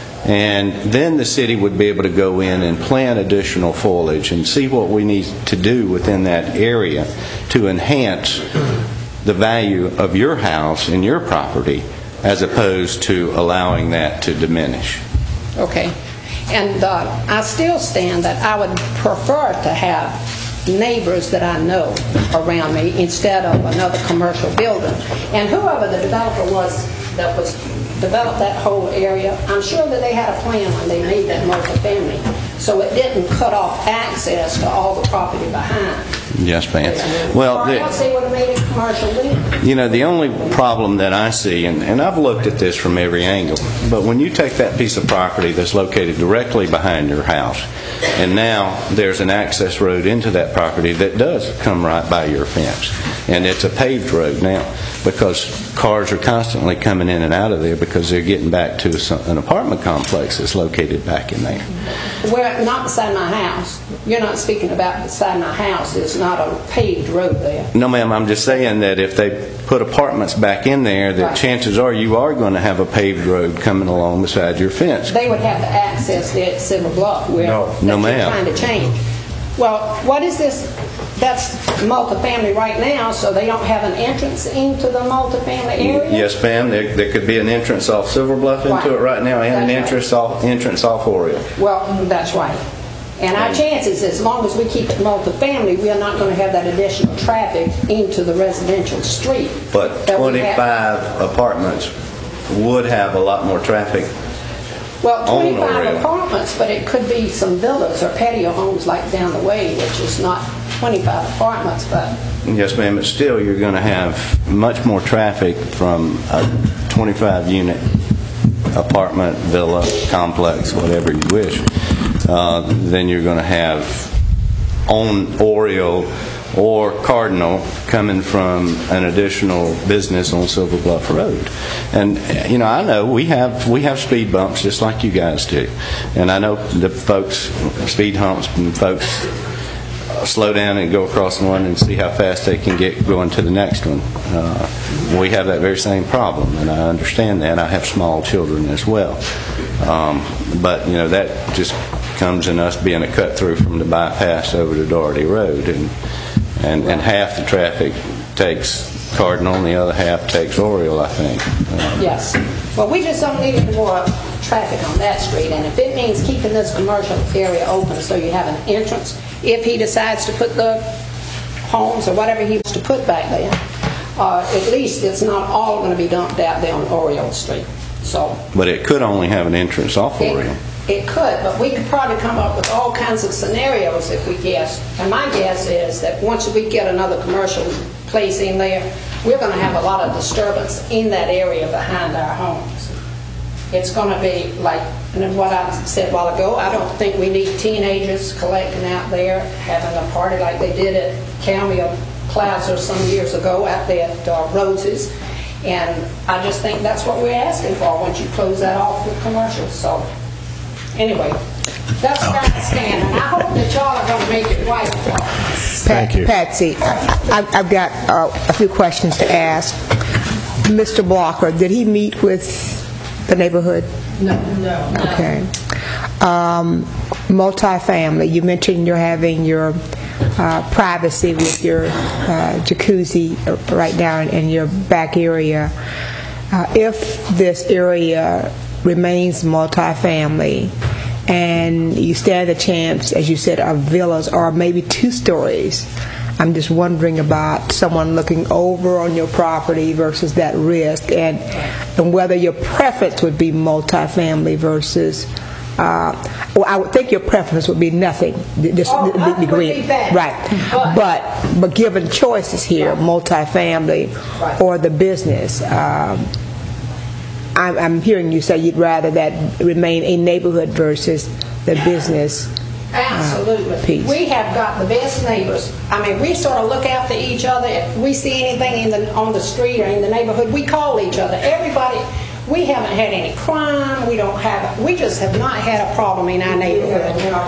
and then the city would be able to go in and plant additional foliage and see what we need to do within that area to enhance the value of your house and your property as opposed to allowing that to diminish. Okay. And uh, I still stand that I would prefer to have neighbors that I know around me instead of another commercial building. And whoever the developer was that was developed that whole area, I'm sure that they had a plan when they made that multifamily, so it didn't cut off access to all the property behind. Yes, ma'am. Well, or else they would have made it commercial legal. You know, the only problem that I see, and, and I've looked at this from every angle, but when you take that piece of property that's located directly behind your house, and now there's an access road into that property that does come right by your fence, and it's a paved road now, because cars are constantly coming in and out of there because they're getting back to some, an apartment complex that's located back in there. Well, not beside my house. You're not speaking about beside my house. It's not a paved road there. No, ma'am. I'm just saying that if they put apartments back in there, that right. chances are you are going to have a paved road coming along beside your fence. They would have to access there at Silver Bluff where no, no, ma'am. trying to change. Well, what is this? That's multifamily right now, so they don't have an entrance into the multifamily area? Yes, ma'am. There, there could be an entrance off Silver Bluff into right. it right now, and that's an entrance right. off entrance off Oriole. Well, that's right. And our chances, as long as we keep it multifamily, we are not going to have that additional traffic into the residential street. But twenty-five apartments would have a lot more traffic. Well, twenty-five apartments, but it could be some villas or patio homes like down the way, which is not twenty-five apartments, but... Yes, ma'am, but still you're going to have much more traffic from a twenty-five unit apartment, villa, complex, whatever you wish, uh, than you're going to have on Oriole or Cardinal coming from an additional business on Silver Bluff Road. And you know, I know we have we have speed bumps just like you guys do, and I know the folks speed humps and folks slow down and go across one and see how fast they can get going to the next one. Uh, we have that very same problem, and I understand that. I have small children as well, um, but you know, that just comes in us being a cut through from the bypass over to Doherty Road, and and, and half the traffic takes Cardinal and the other half takes Oriole, I think. Uh, yes. Well, we just don't need any more traffic on that street, and if it means keeping this commercial area open so you have an entrance, if he decides to put the homes or whatever he wants to put back there, uh, at least it's not all going to be dumped out there on Oriole Street. So. But it could only have an entrance off it, Oriole. It could, but we could probably come up with all kinds of scenarios if we guess. And my guess is that once we get another commercial place in there, we're going to have a lot of disturbance in that area behind our homes. It's going to be like, and what I said a while ago, I don't think we need teenagers collecting out there, having a party like they did at Cameo Plaza some years ago out there at uh, Rose's. And I just think that's what we're asking for once you close that off with commercials. So anyway, that's where I stand, and I hope that y'all are going to make it right. Thank you. Patsy, I, I've got uh, a few questions to ask. Mister Blocker, did he meet with the neighborhood? No, no, no. Okay. Um, multifamily, you mentioned you're having your uh, privacy with your uh, jacuzzi right down in your back area. Uh, if this area remains multifamily and you stand a chance, as you said, of villas or maybe two stories, I'm just wondering about someone looking over on your property versus that risk, and and whether your preference would be multifamily versus, uh, well, I would think your preference would be nothing. Just oh, the, nothing the green, would be bad. right? But, but but given choices here, multifamily right. or the business. Um, I'm, I'm hearing you say you'd rather that remain a neighborhood versus the business. Absolutely. Uh, piece. We have got the best neighbors. I mean, we sort of look after each other. If we see anything in the, on the street or in the neighborhood, we call each other. Everybody, we haven't had any crime. We don't have, we just have not had a problem in our neighborhood.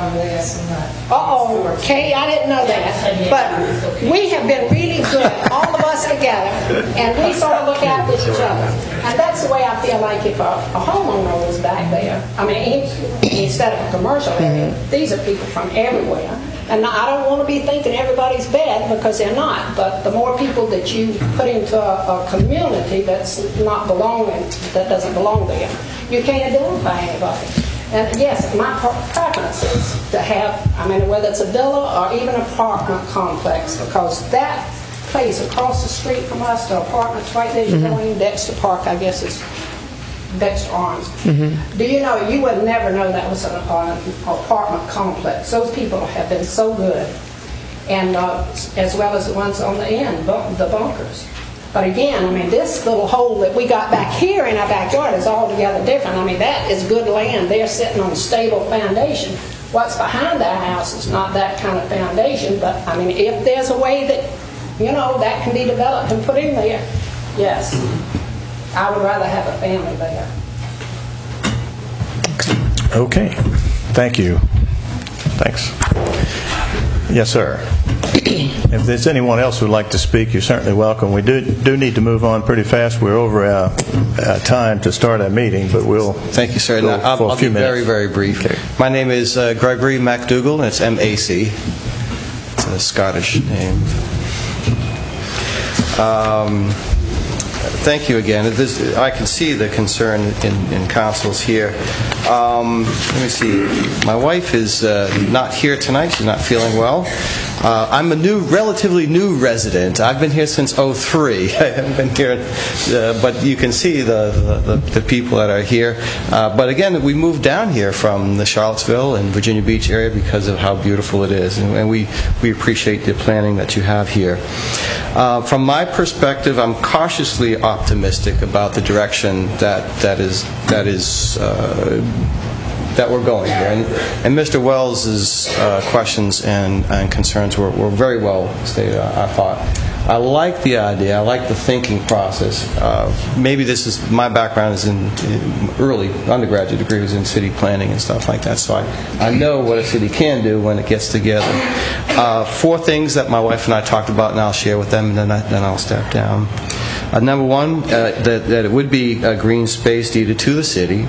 Uh-oh, Kay, I didn't know that. But we have been really good, all of us together, and we sort of look after each other. And that's the way I feel like if a, a homeowner was back there, I mean, he, instead of a commercial area, mm-hmm. these are people from everywhere. And I don't want to be thinking everybody's bad, because they're not. But the more people that you put into a, a community that's not belonging, that doesn't belong there, you can't identify anybody. And yes, my preference is to have, I mean, whether it's a villa or even an apartment complex, because that place across the street from us, the apartments right there, you go in Dexter Park, I guess it's Dexter Arms. Mm-hmm. Do you know, you would never know that was an uh, apartment complex. Those people have been so good, and uh, as well as the ones on the end, the bunkers. But again, I mean, this little hole that we got back here in our backyard is altogether different. I mean, that is good land. They're sitting on a stable foundation. What's behind our house is not that kind of foundation, but I mean, if there's a way that, you know, that can be developed and put in there, yes. I would rather have a family there. Okay. Thank you. Thanks. Yes, sir. If there's anyone else who would like to speak, you're certainly welcome. We do do need to move on pretty fast. We're over our, our time to start our meeting, but we'll Thank you, sir. go Now, I'll, for a I'll few be minutes. very, very brief. Okay. My name is uh, Gregory MacDougall, and it's M A C. It's a Scottish name. Um, thank you again. This, I can see the concern in, in councils here. Um, let me see. My wife is uh, not here tonight. She's not feeling well. Uh, I'm a new, relatively new resident. I've been here since oh three. I haven't been here, uh, but you can see the, the, the people that are here. Uh, but again, we moved down here from the Charlottesville and Virginia Beach area because of how beautiful it is, and, and we, we appreciate the planning that you have here. Uh, from my perspective, I'm cautiously optimistic about the direction that that is that is uh, that we're going here. And, and Mister Wells's uh, questions and, and concerns were, were very well stated, I, I thought. I like the idea. I like the thinking process. Uh, maybe this is, my background is in, in early undergraduate degree was in city planning and stuff like that, so I, I know what a city can do when it gets together. Uh, four things that my wife and I talked about, and I'll share with them, and then, I, then I'll step down. Uh, number one, uh, that, that it would be a green space deeded to the city.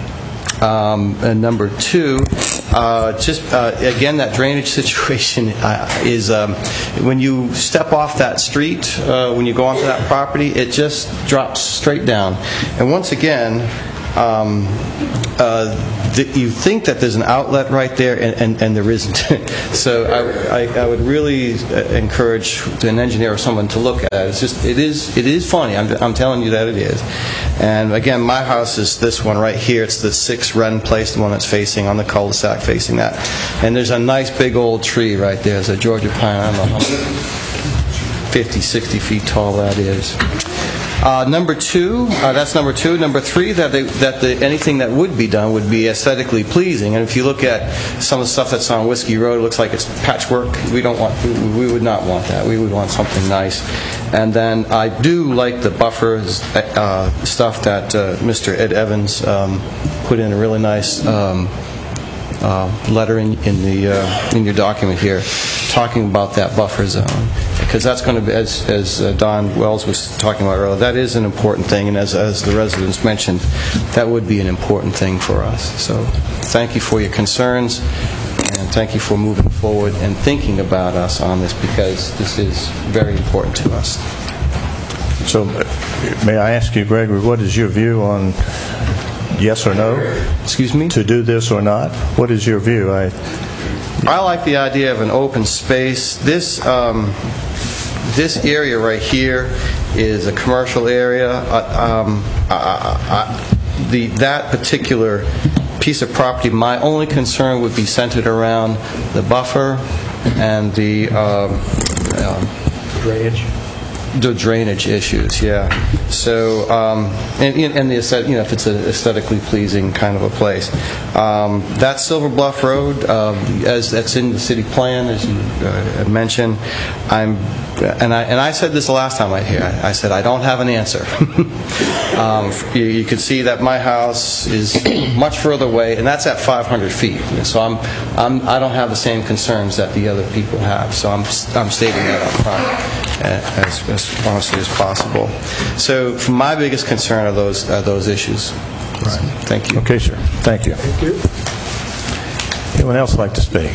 Um, and number two, uh, just uh, again, that drainage situation uh, is um, when you step off that street, uh, when you go onto that property, it just drops straight down. And once again, um, uh, th- you think that there's an outlet right there, and, and, and there isn't. So I, I, I would really encourage an engineer or someone to look at it. It's just, it is, it is funny. I'm, I'm telling you that it is. And again, my house is this one right here. It's the six Wren Place, the one that's facing on the cul-de-sac, facing that. And there's a nice big old tree right there. It's a Georgia pine. I don't know how fifty, sixty feet tall that is. Uh, number two, uh, that's number two. Number three, that they, that the, anything that would be done would be aesthetically pleasing. And if you look at some of the stuff that's on Whiskey Road, it looks like it's patchwork. We don't want, we, we would not want that. We would want something nice. And then I do like the buffers uh, stuff that uh, Mister Ed Evans um, put in a really nice um, uh, letter in, in the uh, in your document here, talking about that buffer zone. Because that's going to be, as, as uh, Don Wells was talking about earlier, that is an important thing, and as, as the residents mentioned, that would be an important thing for us. So thank you for your concerns, and thank you for moving forward and thinking about us on this, because this is very important to us. So may I ask you, Gregory, what is your view on yes or no? Excuse me? To do this or not? What is your view? I I like the idea of an open space. This um, this area right here is a commercial area. Uh, um, I, I, the that particular piece of property, my only concern would be centered around the buffer and the um, um, drainage. The drainage issues, yeah. So, um, and, and the aesthetic, you know, if it's an aesthetically pleasing kind of a place. Um, that's Silver Bluff Road, um, as that's in the city plan, as you uh, mentioned. I'm, and I and I said this the last time I here. I, I said I don't have an answer. um, you, you can see that my house is much further away, and that's at five hundred feet. So I'm, I'm I don't have the same concerns that the other people have. So I'm I'm stating that up front as, as honestly as possible. So my biggest concern are those are those issues. Right. Thank you. Okay, sir. Thank you. Thank you. Anyone else like to speak?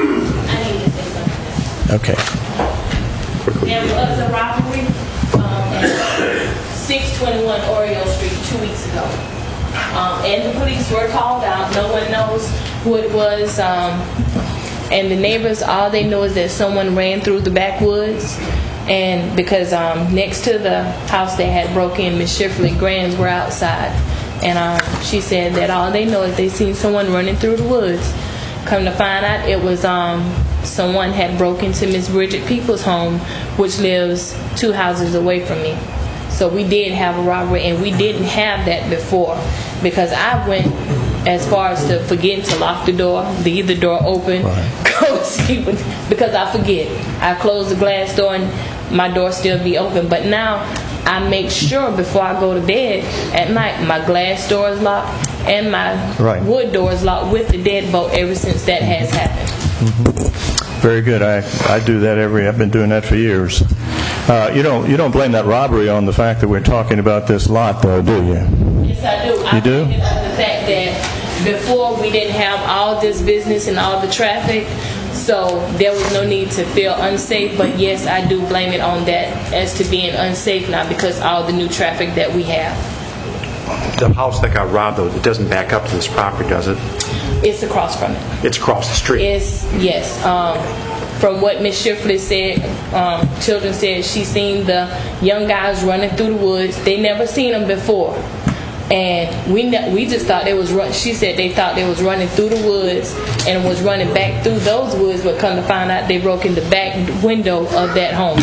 Okay. There was a robbery um, at six twenty-one Oriole Street two weeks ago. Um, and the police were called out. No one knows who it was. Um, and the neighbors, all they know is that someone ran through the backwoods. And because um, next to the house they had broke in, Miss Shifley Grands were outside. And um, she said that all they know is they seen someone running through the woods. Come to find out, it was um, someone had broken into Miss Bridget Peoples' home, which lives two houses away from me. So we did have a robbery, and we didn't have that before, because I went as far as to forgetting to lock the door, leave the door open, right. Go see, because I forget. I close the glass door and my door still be open. But now I make sure before I go to bed at night, my glass door is locked and my right. wood door is locked with the deadbolt ever since that has happened. Mm-hmm. Very good. I I do that every. I've been doing that for years. Uh, you don't you don't blame that robbery on the fact that we're talking about this lot, though, do you? Yes, I do. You I do? blame it on the fact that before we didn't have all this business and all the traffic, so there was no need to feel unsafe. But yes, I do blame it on that as to being unsafe now because all the new traffic that we have. The house that got robbed, though, it doesn't back up to this property, does it? It's across from it. It's across the street. It's, yes. Um, from what Miss Shifley said, um, children said she seen the young guys running through the woods. They never seen them before. And we ne- we just thought they was run- she said they thought they was running through the woods and was running back through those woods, but come to find out they broke in the back window of that home.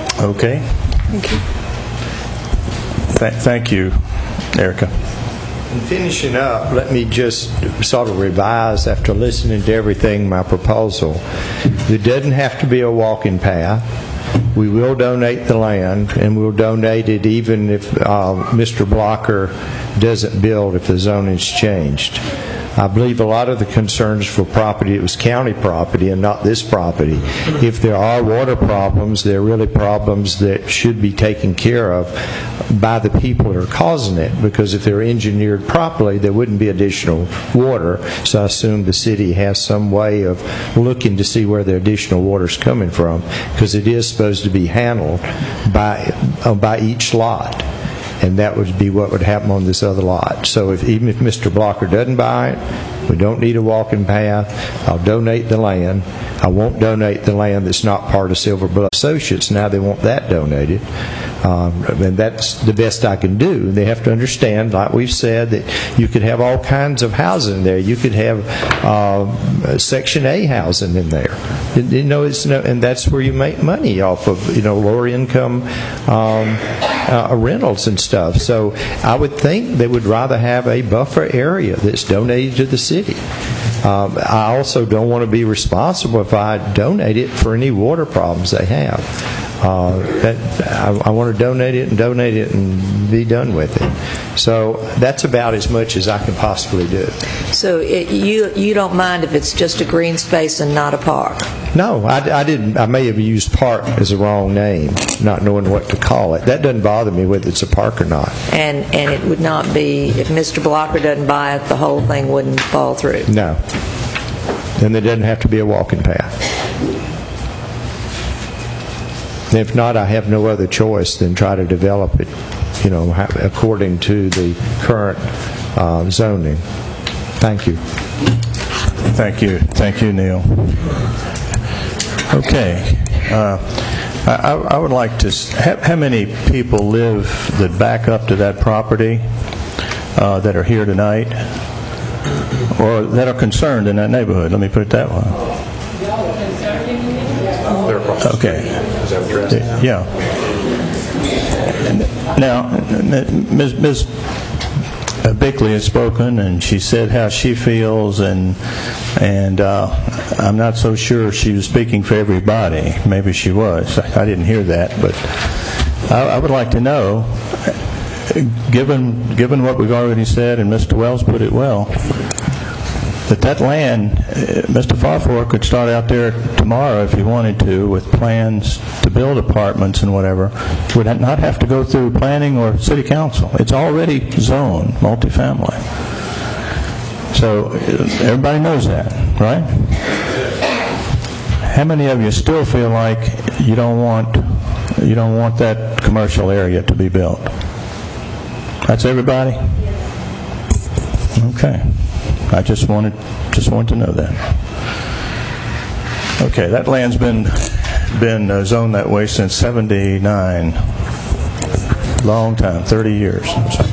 Okay. Thank you. Th- thank you, Erica. In finishing up, let me just sort of revise after listening to everything my proposal. There doesn't have to be a walking path. We will donate the land, and we'll donate it even if uh, Mister Blocker doesn't build if the zoning's changed. I believe a lot of the concerns for property, it was county property and not this property. If there are water problems, they're really problems that should be taken care of by the people that are causing it, because if they're engineered properly, there wouldn't be additional water. So I assume the city has some way of looking to see where the additional water is coming from, because it is supposed to be handled by, uh, by each lot. And that would be what would happen on this other lot. So if, even if Mister Blocker doesn't buy it, we don't need a walking path. I'll donate the land. I won't donate the land that's not part of Silver Bluff Associates. Now they want that donated. Um, and that's the best I can do. They have to understand, like we've said, that you could have all kinds of housing there. You could have uh, Section A housing in there. You know, it's no, and that's where you make money off of, you know, lower income um, uh, rentals and stuff. So I would think they would rather have a buffer area that's donated to the city. Um, I also don't want to be responsible if I donate it for any water problems they have. Uh, that I, I want to donate it and donate it and be done with it. So that's about as much as I can possibly do. So it, you you don't mind if it's just a green space and not a park? No, I, I didn't. I may have used park as a wrong name, not knowing what to call it. That doesn't bother me whether it's a park or not. And and it would not be, if Mister Blocker doesn't buy it, the whole thing wouldn't fall through? No. And there doesn't have to be a walking path. And if not, I have no other choice than try to develop it, you know, according to the current uh, zoning. Thank you. Thank you. Thank you, Neil. Okay. Uh, I, I would like to, how, how many people live that back up to that property uh, that are here tonight, or that are concerned in that neighborhood? Let me put it that way. Okay. Yeah. Now, Miz Miz Bickley has spoken, and she said how she feels, and and uh, I'm not so sure she was speaking for everybody. Maybe she was. I didn't hear that, but I, I would like to know, given given what we've already said, and Mister Wells put it well, that that land, Mister Farfor could start out there tomorrow if he wanted to with plans to build apartments and whatever. Would not have to go through planning or city council. It's already zoned multifamily. So everybody knows that, right? How many of you still feel like you don't want you don't want that commercial area to be built? That's everybody? Okay. I just wanted just wanted to know that. Okay, that land's been been uh, zoned that way since seventy-nine. Long time, thirty years.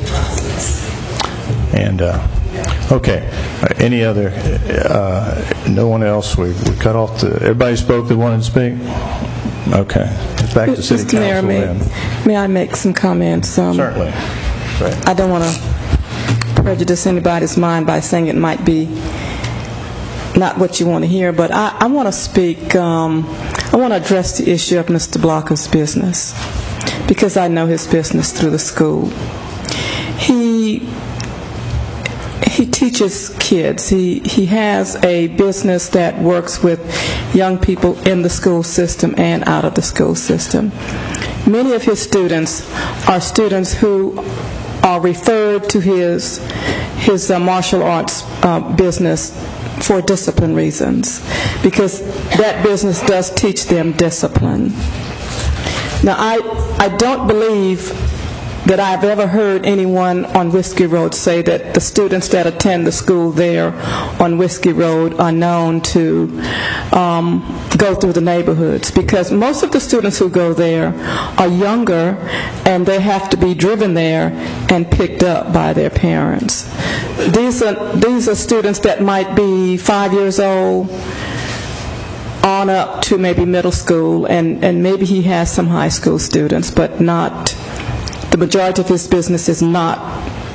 And uh, okay, uh, any other? Uh, no one else. We, we cut off the. Everybody spoke that wanted to speak. Okay, it's back to city Mister Mayor, council may, then. may I make some comments? Um, Certainly. Right. I don't want to prejudice anybody's mind by saying it might be not what you want to hear, but I, I want to speak, um, I want to address the issue of Mister Blocker's business, because I know his business through the school. He he teaches kids. He, he has a business that works with young people in the school system and out of the school system. Many of his students are students who are referred to his his uh, martial arts uh, business for discipline reasons, because that business does teach them discipline. Now, I I don't believe that I've ever heard anyone on Whiskey Road say that the students that attend the school there on Whiskey Road are known to um, go through the neighborhoods, because most of the students who go there are younger and they have to be driven there and picked up by their parents. These are, these are students that might be five years old on up to maybe middle school, and, and maybe he has some high school students, but not, the majority of his business is not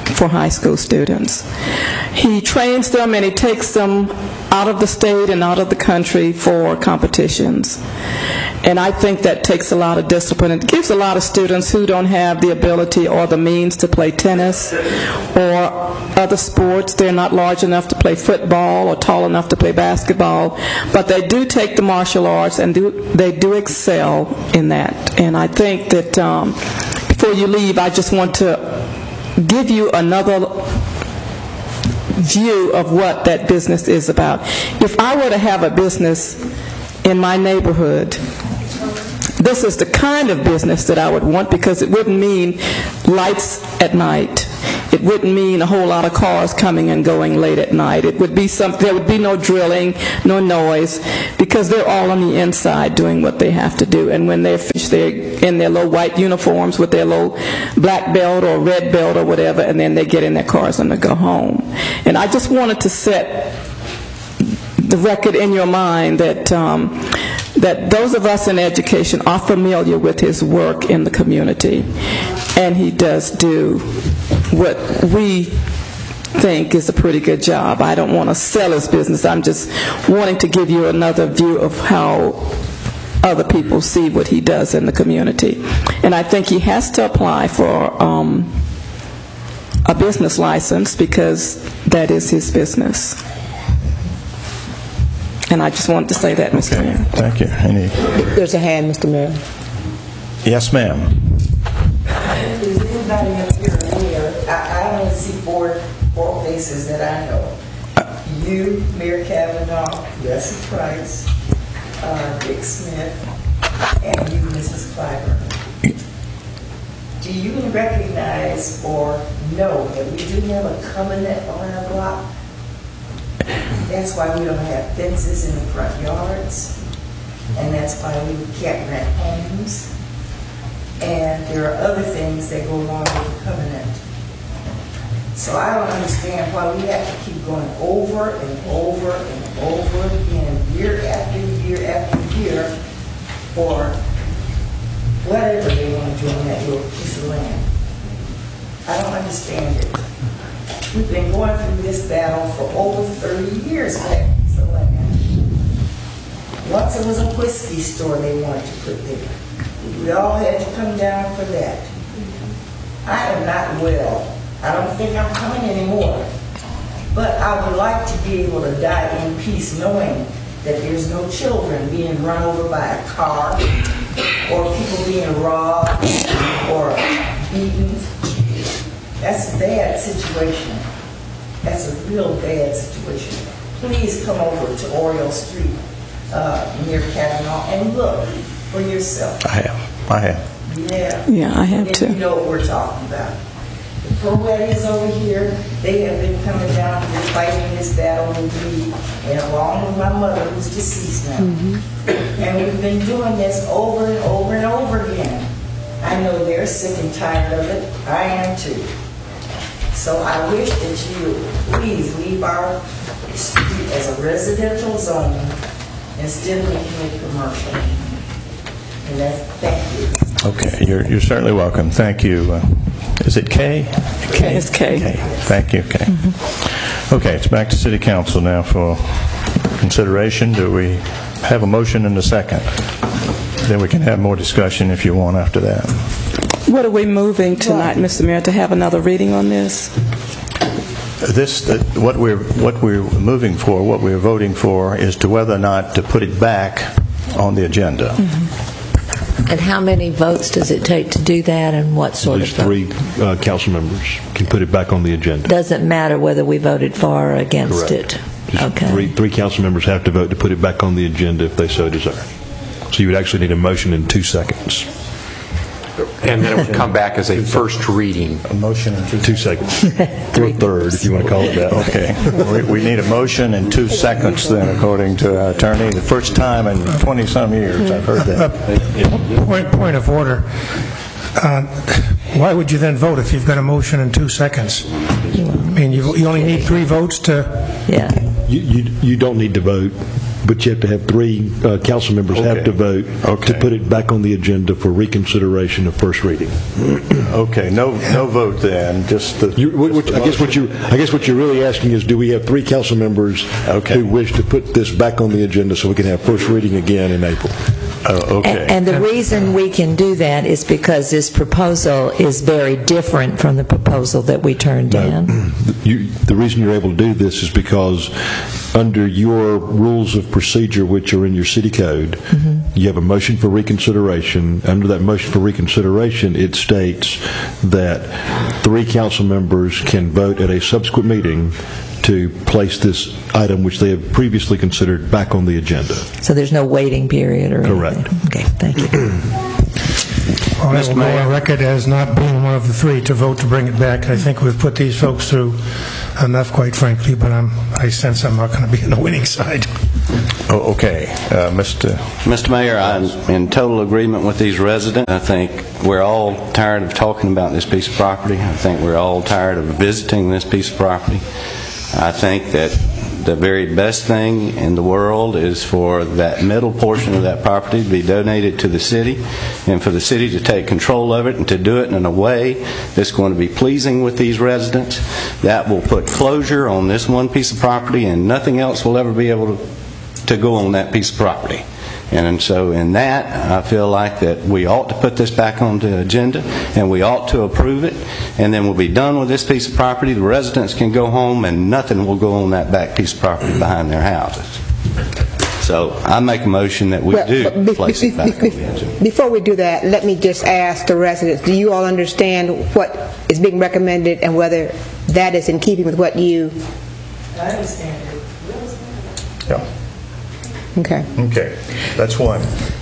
for high school students. He trains them and he takes them out of the state and out of the country for competitions. And I think that takes a lot of discipline. It gives a lot of students who don't have the ability or the means to play tennis or other sports. They're not large enough to play football or tall enough to play basketball, but they do take the martial arts and do, they do excel in that. And I think that um, before you leave, I just want to give you another view of what that business is about. If I were to have a business in my neighborhood, this is the kind of business that I would want, because it wouldn't mean lights at night. It wouldn't mean a whole lot of cars coming and going late at night. It would be some, there would be no drilling, no noise, because they're all on the inside doing what they have to do. And when they're finished, they're in their little white uniforms with their little black belt or red belt or whatever, and then they get in their cars and they go home. And I just wanted to set the record in your mind that um, that those of us in education are familiar with his work in the community, and he does do what we think is a pretty good job. I don't want to sell his business. I'm just wanting to give you another view of how other people see what he does in the community. And I think he has to apply for um, a business license, because that is his business. And I just wanted to say that, Mister Okay. Mayor. Thank you. Any? There's a hand, Mister Mayor. Yes, ma'am. Is anybody up here aware? I, I only see four, four faces that I know. You, Mayor Kavanaugh, Leslie Price, uh, Dick Smith, and you, Missus Clyburn. Do you recognize or know that we do have a covenant on our block? That's why we don't have fences in the front yards, and that's why we can't rent homes. And there are other things that go along with the covenant. So I don't understand why we have to keep going over and over and over again, year after year after year, for whatever they want to do on that little piece of land. I don't understand it. We've been going through this battle for over thirty years for that piece of land. Once it was a whiskey store they wanted to put there. We all had to come down for that. I am not well. I don't think I'm coming anymore. But I would like to be able to die in peace knowing that there's no children being run over by a car, or people being robbed or beaten. That's a bad situation. That's a real bad situation. Please come over to Oriole Street uh, near Kavanaugh and look for yourself. I have. I have. Yeah. Yeah, I have and too. You know what we're talking about. The pro-weddings over here, they have been coming down here fighting this battle with me, and along with my mother, who's deceased now. Mm-hmm. And we've been doing this over and over and over again. I know they're sick and tired of it. I am too. So I wish that you would please leave our street as a residential zone instead of making it commercial. And that's, thank you. Okay, you're, you're certainly welcome. Thank you. Uh, is it Kay? Kay. It's Kay. Kay. Thank you, Kay. Mm-hmm. Okay, it's back to City Council now for consideration. Do we have a motion and a second? Then we can have more discussion if you want after that. What are we moving tonight, Mister Mayor, to have another reading on this? This, uh, what we're what we're moving for, what we're voting for, is to whether or not to put it back on the agenda. Mm-hmm. And how many votes does it take to do that, and what sort At least of three uh, council members can put it back on the agenda. Doesn't matter whether we voted for or against Correct. it. Just Okay. Three, three council members have to vote to put it back on the agenda if they so desire. So you would actually need a motion in two seconds. And then it would come back as a first reading. A motion in two, two seconds. Or third, if you want to call it that. Okay. we, we need a motion in two seconds then, according to our attorney. The first time in twenty-some years I've heard that. Uh, point, point of order. Uh, why would you then vote if you've got a motion in two seconds? I mean, you, you only need three votes to... Yeah. You, you, you don't need to vote but you have to have three uh, council members have Okay. to vote Okay. to put it back on the agenda for reconsideration of first reading. Okay, no, no vote then, just the... You, what, just the I guess what motion. you, I guess what you're really asking is, do we have three council members Okay. who wish to put this back on the agenda so we can have first reading again in April? Oh, okay. And, and the reason we can do that is because this proposal is very different from the proposal that we turned down. You, the reason you're able to do this is because under your rules of procedure, which are in your city code, Mm-hmm. you have a motion for reconsideration. Under that motion for reconsideration, it states that three council members can vote at a subsequent meeting to place this item, which they have previously considered, back on the agenda. So there's no waiting period or Correct. anything? Okay, thank you. Well, I Mister will go Mayor. on record as not being one of the three to vote to bring it back. I think we've put these folks through enough, quite frankly, but I'm, I sense I'm not going to be on the winning side. Oh, okay, uh, Mister Mister Mayor, I'm in total agreement with these residents. I think we're all tired of talking about this piece of property. I think we're all tired of visiting this piece of property. I think that the very best thing in the world is for that middle portion of that property to be donated to the city, and for the city to take control of it and to do it in a way that's going to be pleasing with these residents. That will put closure on this one piece of property, and nothing else will ever be able to, to go on that piece of property. And, and so in that, I feel like that we ought to put this back on the agenda, and we ought to approve it, and then we'll be done with this piece of property. The residents can go home, and nothing will go on that back piece of property behind their houses. So I make a motion that we Well, do but be- place be- it back be- on the agenda. Before we do that, let me just ask the residents, do you all understand what is being recommended and whether that is in keeping with what you... I understand it. Yeah. Okay. Okay, that's one.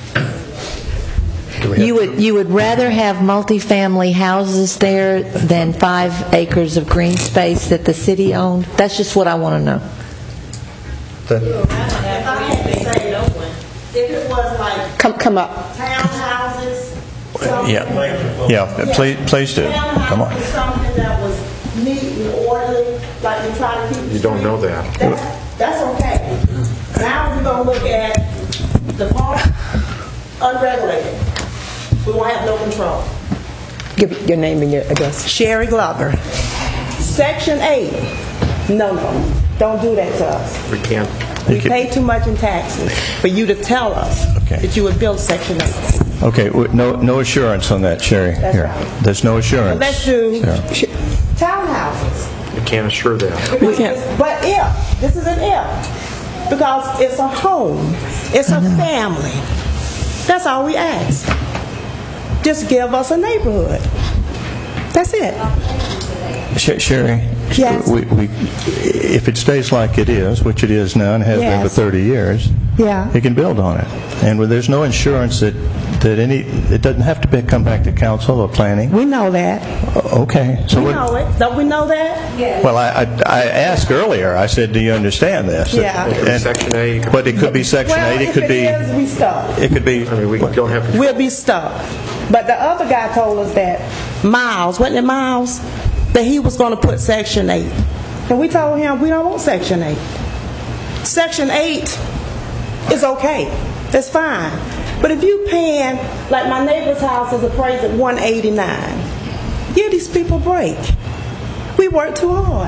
Do we have- You would, you would rather have multifamily houses there than five acres of green space that the city owned? That's just what I want to know. that- If I had to say, if it was like Come, come up. townhouses, something. Yeah, yeah, please, please do, come on. Townhouses, something that was neat and orderly, like you try to keep. You don't know that. That's, that's okay. Now we're gonna look at the park, unregulated. We won't have no control. Give your name and your address. Sherry Glover. Section eight. No, no, don't do that to us. We can't. We pay too much in taxes for you to tell us Okay. that you would build Section eight. Okay, w- no, no assurance on that, Sherry. That's Here, right. there's no assurance. Let's do Sarah. sh- townhouses. We can't assure that. We can't. But if, this is an if, because it's a home, it's a family. That's all we ask. Just give us a neighborhood. That's it. Sh- Sherry? Yes. We, we, if it stays like it is, which it is now and has been for Yes. thirty years, Yeah. it can build on it. And where there's no insurance that, that any, it doesn't have to be, come back to council or planning. We know that. O- Okay. So We what- know it. Don't we know that? Yeah. Well, I, I, I asked earlier, I said, do you understand this? Yeah. It could be And- Section eight. But it could be Section Well, eight, it if could it be, is, we stuck. it could be, I mean, we don't have to. We'll be stuck. But the other guy told us that Miles, wasn't it Miles, that he was going to put Section eight. And we told him we don't want Section eight. Section eight is okay. That's fine. But if you paying, like my neighbor's house is appraised at one eighty-nine, give these people a break. We work too hard.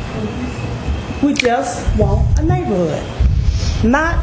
We just want a neighborhood, not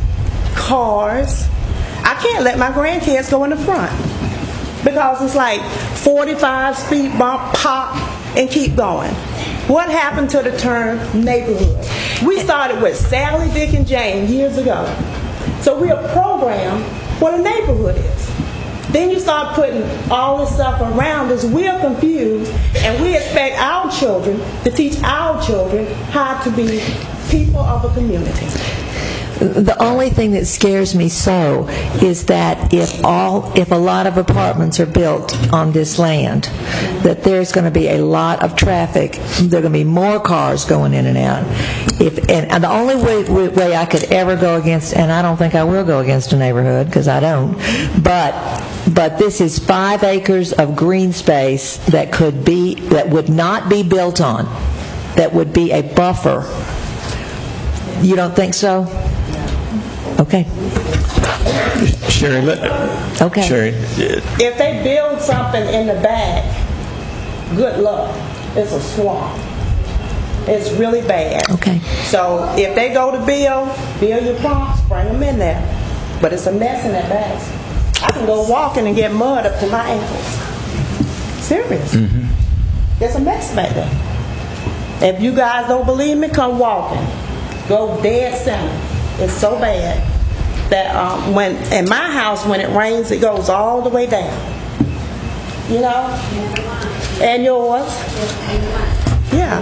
cars. I can't let my grandkids go in the front because it's like forty-five speed bump, pop, and keep going. What happened to the term neighborhood? We started with Sally, Dick, and Jane years ago. So we are programmed what a neighborhood is. Then you start putting all this stuff around us. We're confused, and we expect our children to teach our children how to be people of a community. The only thing that scares me so is that if all, if a lot of apartments are built on this land, that there's going to be a lot of traffic. There are going to be more cars going in and out. If and, and the only way, way I could ever go against, and I don't think I will go against a neighborhood because I don't, but but this is five acres of green space that could be that would not be built on, that would be a buffer. You don't think so? Okay. Sherry, let, Okay. Sherry, If they build something in the back, good luck. It's a swamp. It's really bad. Okay. So if they go to build, build your pumps, bring them in there. But it's a mess in that back. I can go walking and get mud up to my ankles. Serious. Mm-hmm. There's a mess back there. If you guys don't believe me, come walking. Go dead center. It's so bad that um, when in my house, when it rains, it goes all the way down. You know? And yours? Yeah.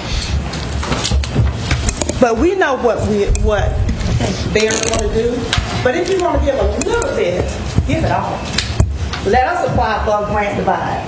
But we know what we what they're going to do. But if you want to give a little bit, give it all. Let us apply for a grant divide.